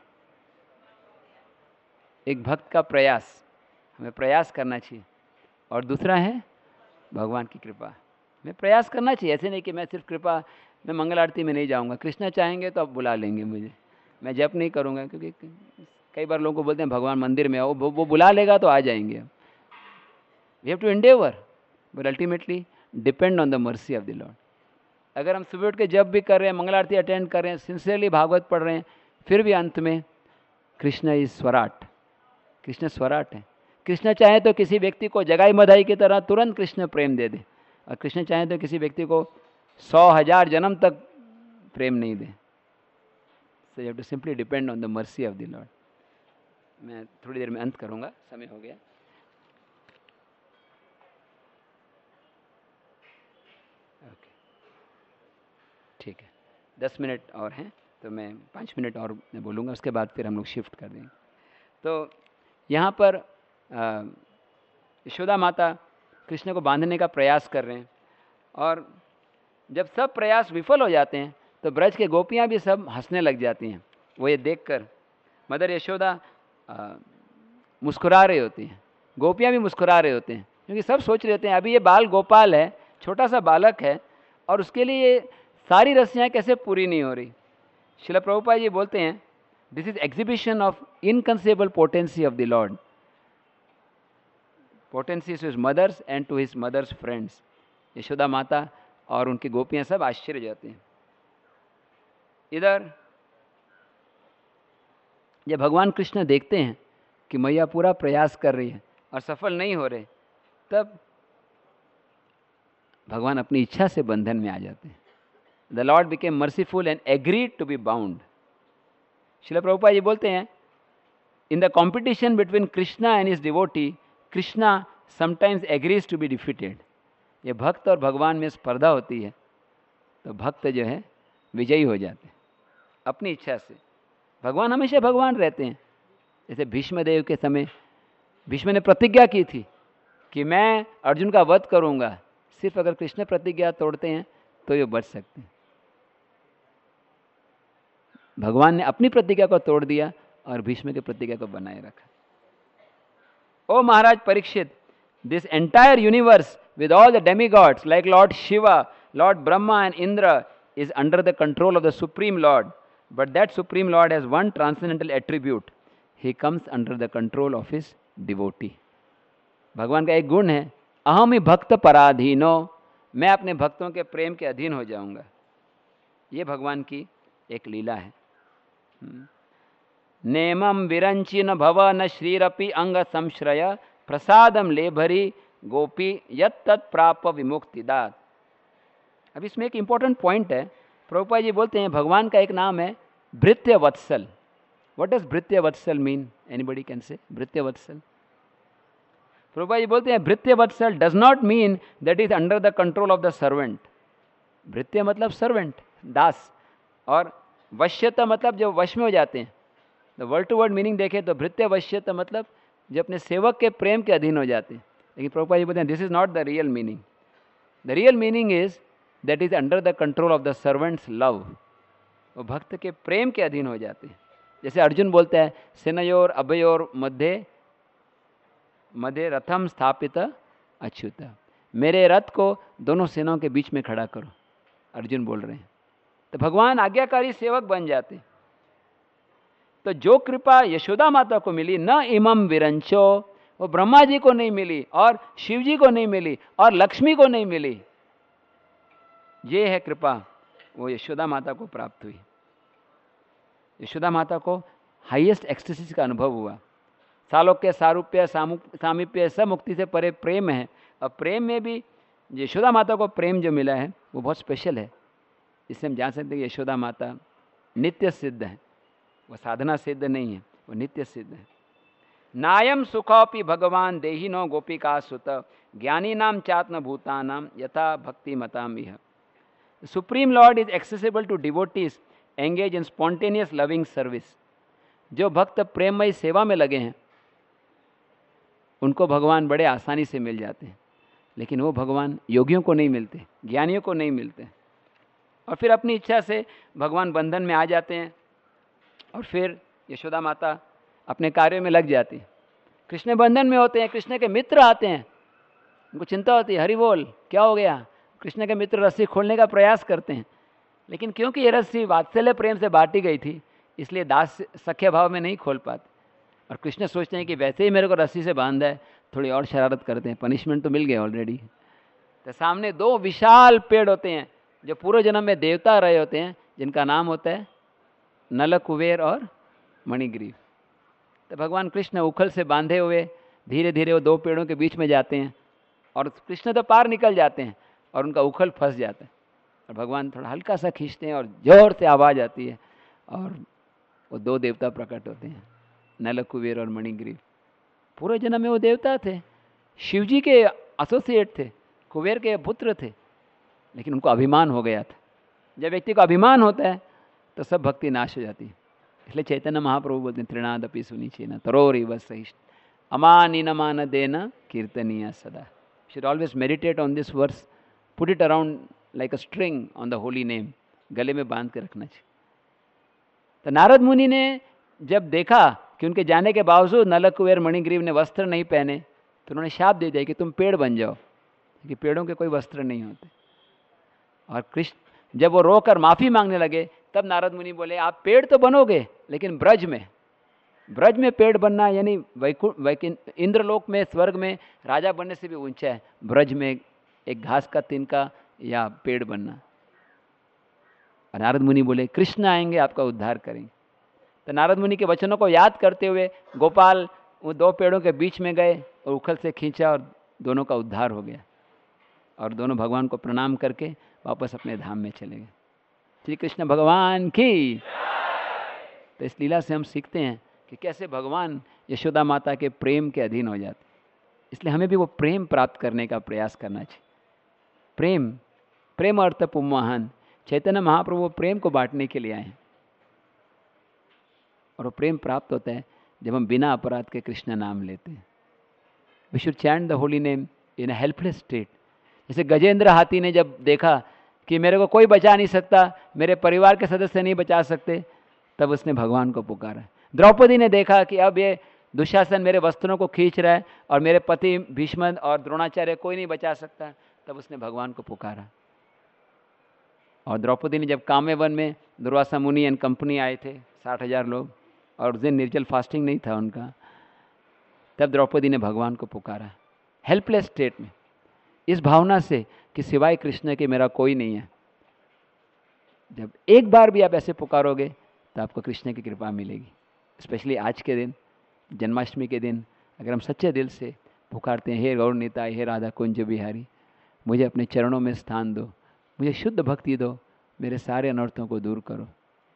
एक भक्त का प्रयास, हमें प्रयास करना चाहिए, और दूसरा है भगवान की कृपा। हमें प्रयास करना चाहिए, ऐसे नहीं कि मैं सिर्फ कृपा, मैं मंगल आरती में नहीं जाऊंगा, कृष्ण चाहेंगे तो अब बुला लेंगे मुझे, मैं जप नहीं करूंगा, क्योंकि कई बार लोगों को बोलते हैं भगवान मंदिर में आओ, वो, वो बुला लेगा तो आ जाएंगे। We have to endeavour but ultimately depend on the mercy of the lord. अगर हम सुबह उठ के जब भी कर रहे हैं, मंगल आरती अटेंड कर रहे हैं, सिंसियरली भागवत पढ़ रहे हैं, फिर भी अंत में कृष्ण इज स्वराट, कृष्ण स्वराट है। कृष्ण चाहे तो किसी व्यक्ति को जगाई मधाई की तरह तुरंत कृष्ण प्रेम दे दे, और कृष्ण चाहे तो किसी व्यक्ति को सौ हजार जन्म तक प्रेम नहीं दे। So you have to simply depend on the mercy of the lord. मैं थोड़ी देर में अंत करूंगा, समय हो गया। ओके, ठीक है, दस मिनट और हैं, तो मैं पाँच मिनट और मैं बोलूँगा, उसके बाद फिर हम लोग शिफ्ट कर देंगे। तो यहाँ पर यशोदा माता कृष्ण को बांधने का प्रयास कर रहे हैं, और जब सब प्रयास विफल हो जाते हैं तो ब्रज के गोपियाँ भी सब हंसने लग जाती हैं। वो ये देखकर मदर यशोदा मुस्कुरा रही होती हैं, गोपियाँ भी मुस्कुरा रहे होते हैं, क्योंकि सब सोच रहे होते हैं अभी ये बाल गोपाल है, छोटा सा बालक है, और उसके लिए ये सारी रस्सियाँ कैसे पूरी नहीं हो रही। श्रील प्रभुपाद जी बोलते हैं this is exhibition of inconceivable potency of the lord, potency to his mothers and to his mother's friends. Yashoda माता और उनकी गोपियां सब आश्चर्य जाते हैं। इधर जब भगवान कृष्ण देखते हैं कि मैया पूरा प्रयास कर रही है और सफल नहीं हो रहे, तब भगवान अपनी इच्छा से बंधन में आ जाते हैं। The lord became merciful and agreed to be bound. Srila Prabhupada ji बोलते हैं in the competition between Krishna and his devotee, Krishna sometimes agrees to be defeated. ये भक्त और भगवान में स्पर्धा होती है तो भक्त जो है विजयी हो जाते हैं अपनी इच्छा से। भगवान हमेशा भगवान रहते हैं। जैसे भीष्मदेव के समय भीष्म ने प्रतिज्ञा की थी कि मैं अर्जुन का वध करूंगा, सिर्फ अगर कृष्ण प्रतिज्ञा तोड़ते हैं तो ये बच सकते हैं। भगवान ने अपनी प्रतिज्ञा को तोड़ दिया और भीष्म की प्रतिज्ञा को बनाए रखा। O Maharaj Parikshit, this entire universe with all the demigods like Lord Shiva, Lord Brahma and Indra is under the control of the Supreme Lord. But that Supreme Lord has one transcendental attribute. He comes under the control of his devotee. भगवान का एक गुण है अहम ही भक्त पराधीनो, मैं अपने भक्तों के प्रेम के अधीन हो जाऊंगा। ये भगवान की एक लीला है। नेमम विरंची न भव न श्रीरपि अंग संश्रय प्रसादम लेभरी गोपी यत तत् प्राप विमुक्तिदात। अब इसमें एक इंपॉर्टेंट पॉइंट है। प्रभुपाद जी बोलते हैं भगवान का एक नाम है Bhritya Vatsala. What does Bhritya Vatsala mean? Anybody can say Bhritya Vatsala? Prabhupada ji बोलते हैं Bhritya Vatsala does not mean that is under the control of the servant. भृत्य मतलब सर्वेंट, दास, और वश्यता मतलब जो वश में हो जाते हैं, तो वर्ड टू वर्ड मीनिंग देखें तो भृत्य वश्यता मतलब जो अपने सेवक के प्रेम के अधीन हो जाते हैं। लेकिन प्रभुपाद जी बोलते हैं this is not the real meaning. The real meaning is that is under the control of the servant's love. वो भक्त के प्रेम के अधीन हो जाते हैं। जैसे अर्जुन बोलते हैं सेनयोर अभयोर मध्य मध्य रथम स्थापित अच्युत, मेरे रथ को दोनों सेनाओं के बीच में खड़ा करो, अर्जुन बोल रहे हैं। तो भगवान आज्ञाकारी सेवक बन जाते। तो जो कृपा यशोदा माता को मिली, न इमम विरंचो, वो ब्रह्मा जी को नहीं मिली और शिव जी को नहीं मिली और लक्ष्मी को नहीं मिली, ये है कृपा, वो यशोदा माता को प्राप्त हुई। यशोदा माता को हाईएस्ट एक्सटेसिस का अनुभव हुआ। सालोक्य, सारूप्य, सामीप्य सब मुक्ति से परे प्रेम है। और प्रेम में भी यशोदा माता को प्रेम जो मिला है वो बहुत स्पेशल है। इससे हम जान सकते हैं कि यशोदा माता नित्य सिद्ध है, वो साधना सिद्ध नहीं है, वो नित्य सिद्ध है। नायम सुखोपि भगवान देहिनो गोपिका सुत ज्ञानी नाम चात्म भूतानाम यथा भक्ति मताम इह। Supreme lord is accessible to devotees engage in spontaneous loving service. जो भक्त प्रेममयी सेवा में लगे हैं उनको भगवान बड़े आसानी से मिल जाते हैं, लेकिन वो भगवान योगियों को नहीं मिलते, ज्ञानियों को नहीं मिलते। और फिर अपनी इच्छा से भगवान बंधन में आ जाते हैं और फिर यशोदा माता अपने कार्य में लग जाती है। कृष्ण बंधन में होते हैं, कृष्ण के मित्र आते हैं, उनको चिंता होती है, हरि बोल क्या हो गया। कृष्ण के मित्र रस्सी खोलने का प्रयास करते हैं, लेकिन क्योंकि ये रस्सी वात्सल्य प्रेम से बांटी गई थी इसलिए दास सख्य भाव में नहीं खोल पाते। और कृष्ण सोचते हैं कि वैसे ही मेरे को रस्सी से बांधा है, थोड़ी और शरारत करते हैं, पनिशमेंट तो मिल गया ऑलरेडी। तो सामने दो विशाल पेड़ होते हैं जो पूर्व जन्म में देवता रहे होते हैं, जिनका नाम होता है नल, कुबेर और मणिग्रीव। तो भगवान कृष्ण उखल से बांधे हुए धीरे धीरे वो दो पेड़ों के बीच में जाते हैं और कृष्ण तो पार निकल जाते हैं और उनका उखल फंस जाता है। और भगवान थोड़ा हल्का सा खींचते हैं और जोर से आवाज़ आती है और वो दो देवता प्रकट होते हैं, नल, कुबेर और मणिग्रीव। पूर्व जन्म में वो देवता थे, शिव जी के एसोसिएट थे, कुबेर के पुत्र थे, लेकिन उनको अभिमान हो गया था। जब व्यक्ति को अभिमान होता है तो सब भक्ति नाश हो जाती है। इसलिए चैतन्य महाप्रभु बोलते हैं त्रिनादपि सुनिचेन तरोरिव सहिष्ठ अमानि न मान देना कीर्तनीय सदा। Should always meditate on this verse, put it around like a string on the holy name, गले में बांध के रखना चाहिए। तो नारद मुनि ने जब देखा कि उनके जाने के बावजूद नल, कुबेर, मणिग्रीव ने वस्त्र नहीं पहने तो उन्होंने शाप दे दिया कि तुम पेड़ बन जाओ, क्योंकि पेड़ों के कोई वस्त्र नहीं होते। और कृष्ण जब वो रोकर माफ़ी मांगने लगे तब नारद मुनि बोले आप पेड़ तो बनोगे लेकिन ब्रज में, ब्रज में पेड़ बनना यानी वैकुंठ वैकुंठ इंद्रलोक में, स्वर्ग में राजा बनने से भी ऊंचा है ब्रज में एक घास का तिनका या पेड़ बनना। और नारद मुनि बोले कृष्ण आएंगे आपका उद्धार करेंगे। तो नारद मुनि के वचनों को याद करते हुए गोपाल वो दो पेड़ों के बीच में गए और उखल से खींचा और दोनों का उद्धार हो गया और दोनों भगवान को प्रणाम करके वापस अपने धाम में चले गए। श्री कृष्ण भगवान की। तो इस लीला से हम सीखते हैं कि कैसे भगवान यशोदा माता के प्रेम के अधीन हो जाते। इसलिए हमें भी वो प्रेम प्राप्त करने का प्रयास करना चाहिए। प्रेम, प्रेम अर्थ पुम्वाहन, चैतन्य महाप्रभु प्रेम को बांटने के लिए आए हैं और वो प्रेम प्राप्त होता है जब हम बिना अपराध के कृष्ण नाम लेते हैं। We should chant the holy name in a helpless state. जैसे गजेंद्र हाथी ने जब देखा कि मेरे को कोई बचा नहीं सकता, मेरे परिवार के सदस्य नहीं बचा सकते, तब उसने भगवान को पुकारा। द्रौपदी ने देखा कि अब ये दुशासन मेरे वस्त्रों को खींच रहा है और मेरे पति भीष्म और द्रोणाचार्य कोई नहीं बचा सकता, तब उसने भगवान को पुकारा। और द्रौपदी ने जब काम्य वन में दुर्वासा मुनि एंड कंपनी आए थे, साठ हजार लोग, और उस दिन निर्जल फास्टिंग नहीं था उनका, तब द्रौपदी ने भगवान को पुकारा हेल्पलेस स्टेट में, इस भावना से कि सिवाय कृष्ण के मेरा कोई नहीं है। जब एक बार भी आप ऐसे पुकारोगे तो आपको कृष्ण की कृपा मिलेगी। स्पेशली आज के दिन, जन्माष्टमी के दिन, अगर हम सच्चे दिल से पुकारते हैं हे गौर निताई, हे राधा कुंज बिहारी, मुझे अपने चरणों में स्थान दो, मुझे शुद्ध भक्ति दो, मेरे सारे अनर्थों को दूर करो।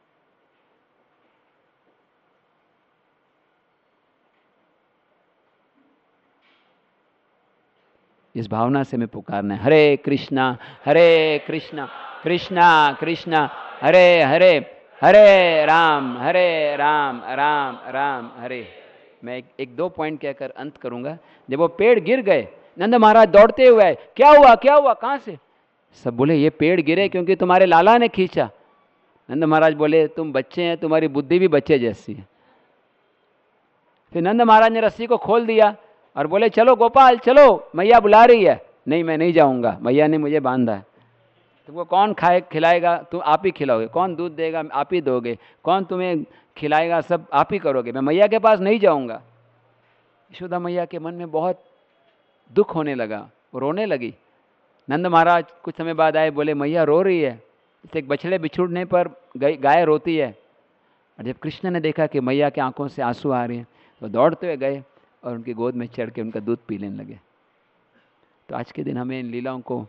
इस भावना से मैं पुकारना है हरे कृष्णा हरे कृष्णा कृष्णा कृष्णा हरे हरे हरे राम हरे राम राम राम हरे। मैं एक, एक दो पॉइंट कहकर अंत करूंगा। जब वो पेड़ गिर गए, नंद महाराज दौड़ते हुए आए, क्या हुआ क्या हुआ, कहां से? सब बोले ये पेड़ गिरे क्योंकि तुम्हारे लाला ने खींचा। नंद महाराज बोले तुम बच्चे हैं, तुम्हारी बुद्धि भी बच्चे जैसी है। फिर नंद महाराज ने रस्सी को खोल दिया और बोले चलो गोपाल चलो, मैया बुला रही है। नहीं मैं नहीं जाऊंगा, मैया ने मुझे बांधा है। तुमको कौन खाए खिलाएगा? तुम आप ही खिलाओगे। कौन दूध देगा? आप ही दोगे। कौन तुम्हें खिलाएगा? सब आप ही करोगे। मैं मैया के पास नहीं जाऊंगा। यशोदा मैया के मन में बहुत दुख होने लगा, वो रोने लगी। नंद महाराज कुछ समय बाद आए, बोले मैया रो रही है, जैसे एक बछड़े बिछुड़ने पर गाय रोती है। और जब कृष्ण ने देखा कि मैया की आंखों से आंसू आ रहे हैं, तो दौड़ते हुए गए और उनकी गोद में चढ़ के उनका दूध पी लेने लगे। तो आज के दिन हमें इन लीलाओं को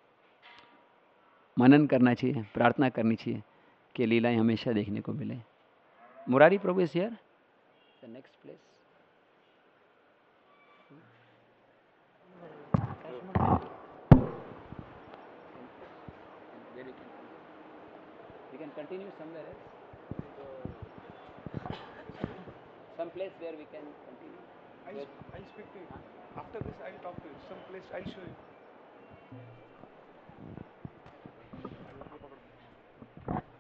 मनन करना चाहिए, प्रार्थना करनी चाहिए कि लीलाएं हमेशा देखने को मिले। Murari Prabhu is here, the next place. We can continue somewhere else. Some place where we can continue. I'll, I'll speak to you. After this, I'll talk to you. Some place I'll show you.